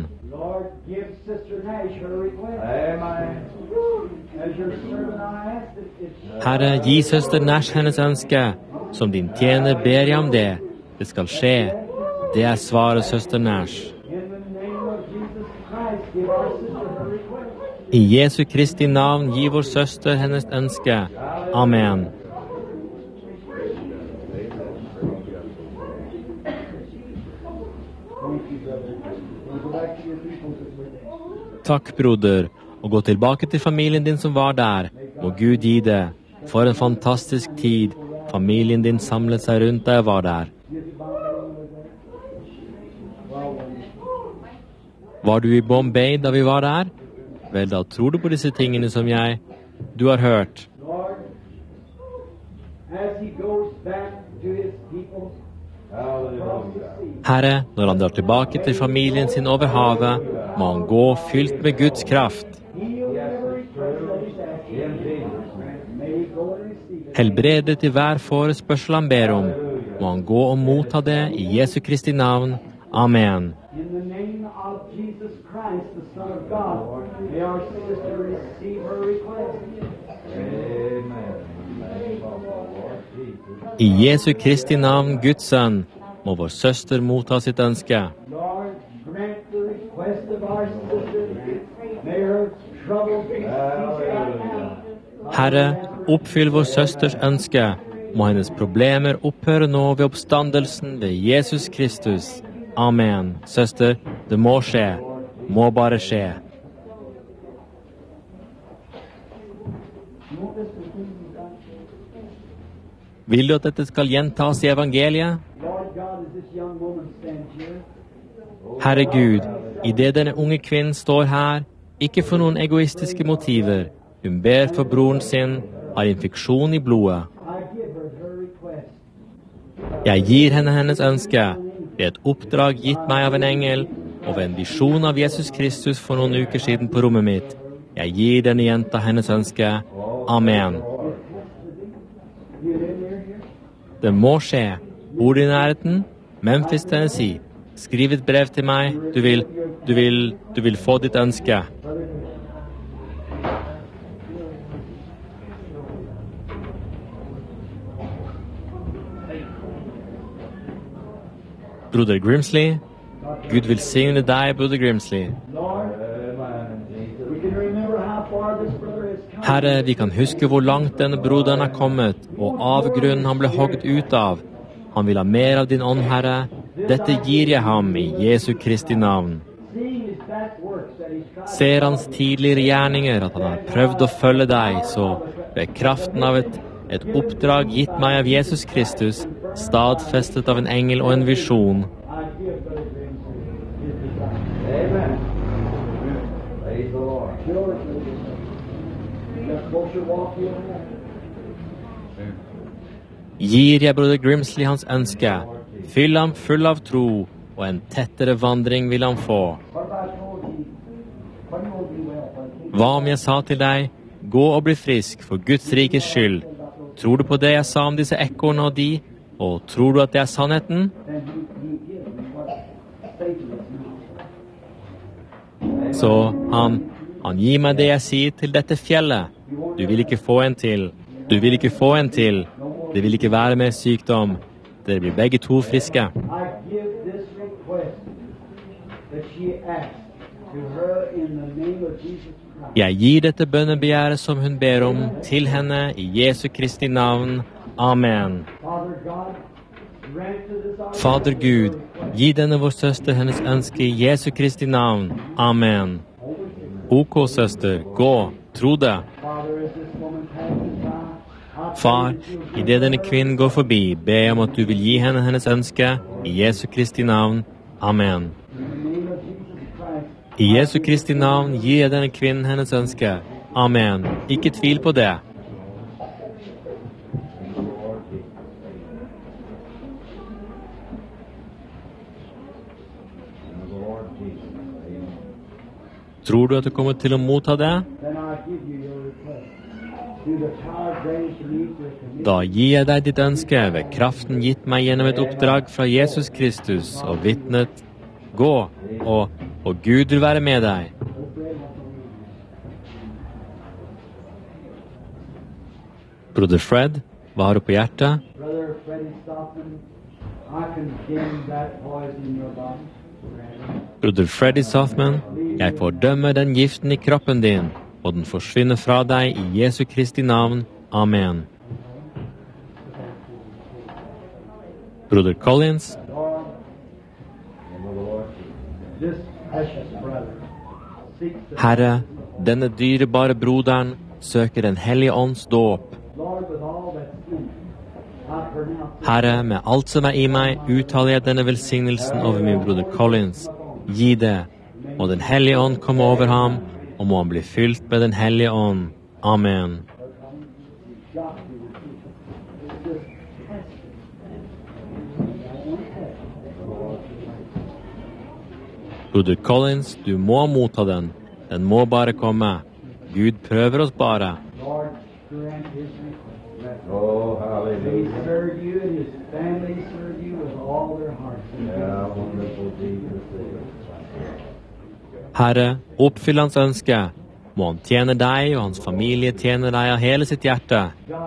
Herre, gi søster Nash hennes ønske. Som din tjener ber jeg om det. Det skal skje. Det er svaret, søster Nash. I Jesu Kristi navn gi vår søster hennes ønske. Amen. Takk, broder, og gå tilbake til familien din som var der. Må Gud gi det. For en fantastisk tid. Familien din samlet seg rundt da jeg var der. Var du i Bombay da vi var der? Vel, da tror du på disse tingene som du har hørt. Herre, når han drar tilbake til familien sin over havet, må han gå fylt med Guds kraft. Helbredet i hver forespørsel han ber om, må han gå og motta det i Jesu Kristi navn. Amen. I Jesu Kristi navn, Guds sønn, må vår søster motta sitt ønske. Herre, oppfyll vår søsters ønske. Må hennes problemer opphøre nå ved oppstandelsen ved Jesus Kristus. Amen. Søster, det må skje. Må bare skje. Vil du at dette skal gjentas i evangeliet? Herre Gud, i det denne unge kvinnen står her, ikke for noen egoistiske motiver. Hun ber for broren sin, har infeksjon i blodet. Jeg gir henne hennes ønske. Det er et oppdrag gitt meg av en engel, og ved en visjon av Jesus Kristus for noen uker siden på rommet mitt. Jeg gir denne jenta hennes ønske. Amen. Det må skje. Bor du i nærheten? Memphis, Tennessee. Skriv et brev til meg. Du vil få ditt ønske. Broder Grimsley, Gud velsigne deg, broder Grimsley. Herre, vi kan huske hvor langt denne broderen har kommet, og avgrunnen han ble hogd ut av. Han vil ha mer av din ånd, Herre. Dette gir jeg ham i Jesu Kristi navn. Ser hans tidligere gjerninger at han har prøvd å følge deg, så ved kraften av et oppdrag gitt meg av Jesus Kristus, stadfestet av en engel og en visjon. Gir jeg broder Grimsley hans ønske, fyll ham full av tro, og en tettere vandring vil han få. Hva om jeg sa til deg, gå og bli frisk for Guds rikes skyld? Tror du på det jeg sa om disse ekornene og de, og tror du at det er sannheten? Så han gir meg det jeg sier til dette fjellet. Du vil ikke få en til. Du vil ikke få en til. Det vil ikke være mer sykdom. Dere blir begge to friske. Jeg gir dette bønnebegjæret som hun ber om, til henne i Jesu Kristi navn. Amen. Fader Gud, gi denne vår søster hennes ønske i Jesu Kristi navn. Amen. Ok, søster, gå, tro det. Far, i det denne kvinnen går forbi, ber jeg om at du vil gi henne hennes ønske i Jesu Kristi navn. Amen. I Jesu Kristi navn gir jeg denne kvinnen hennes ønske. Amen. Ikke tvil på det. Tror du at du kommer til å motta det? Da gir jeg deg ditt ønske ved kraften gitt meg gjennom et oppdrag fra Jesus Kristus og vitnet. Gå, og Gud vil være med deg. Broder Fred, hva har du på hjertet? Broder Freddy Softman, jeg fordømmer den giften i kroppen din, og den forsvinner fra deg i Jesu Kristi navn. Amen. Broder Collins, Herre, denne dyrebare broderen søker den hellige ånds dåp. Herre, med alt som er i meg, uttaler jeg denne velsignelsen over min broder Collins. Gi det, og den hellige ånd komme over ham, og må han bli fylt med den hellige ånd. Amen. Broder Collins, du må motta den. Den må bare komme. Gud prøver oss bare. Herre, oppfyll hans ønske. Må han tjene deg, og hans familie tjene deg av hele sitt hjerte.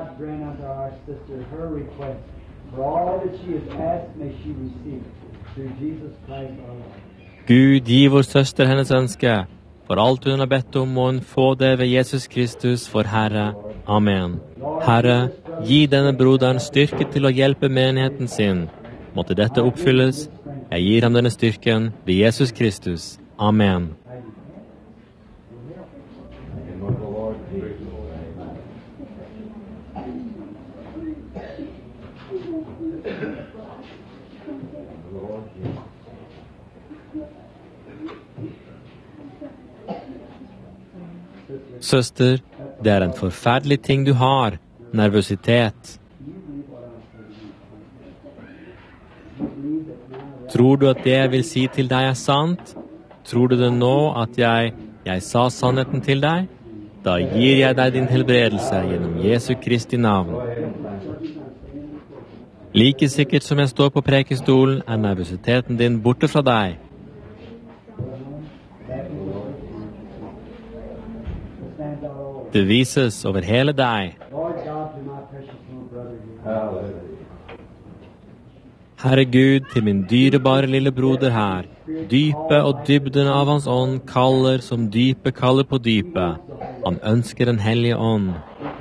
Gud, gi vår søster hennes ønske. For alt hun har bedt om, må hun få det ved Jesus Kristus, for Herre. Amen. Herre, gi denne broderen styrke til å hjelpe menigheten sin. Måtte dette oppfylles. Jeg gir ham denne styrken ved Jesus Kristus. Amen. Søster, det er en forferdelig ting du har, nervøsitet. Tror du at det jeg vil si til deg er sant? Tror du det nå at jeg sa sannheten til deg? Da gir jeg deg din helbredelse gjennom Jesu Kristi navn. Like sikkert som jeg står på prekestolen, er nervøsiteten din borte fra deg. Det vises over hele deg. Herre Gud, til min dyrebare lille broder her, dype og dybden av hans ånd kaller som dype kaller på dype. Han ønsker den hellige ånd.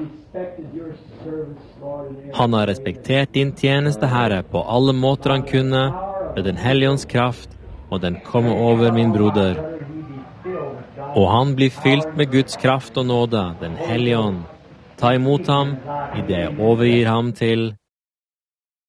Han har respektert din tjeneste, Herre, på alle måter han kunne, ved den hellige ånds kraft, og den kommer over min broder. Og han blir fylt med Guds kraft og nåde, den hellige ånd. Ta imot ham, i det jeg overgir ham til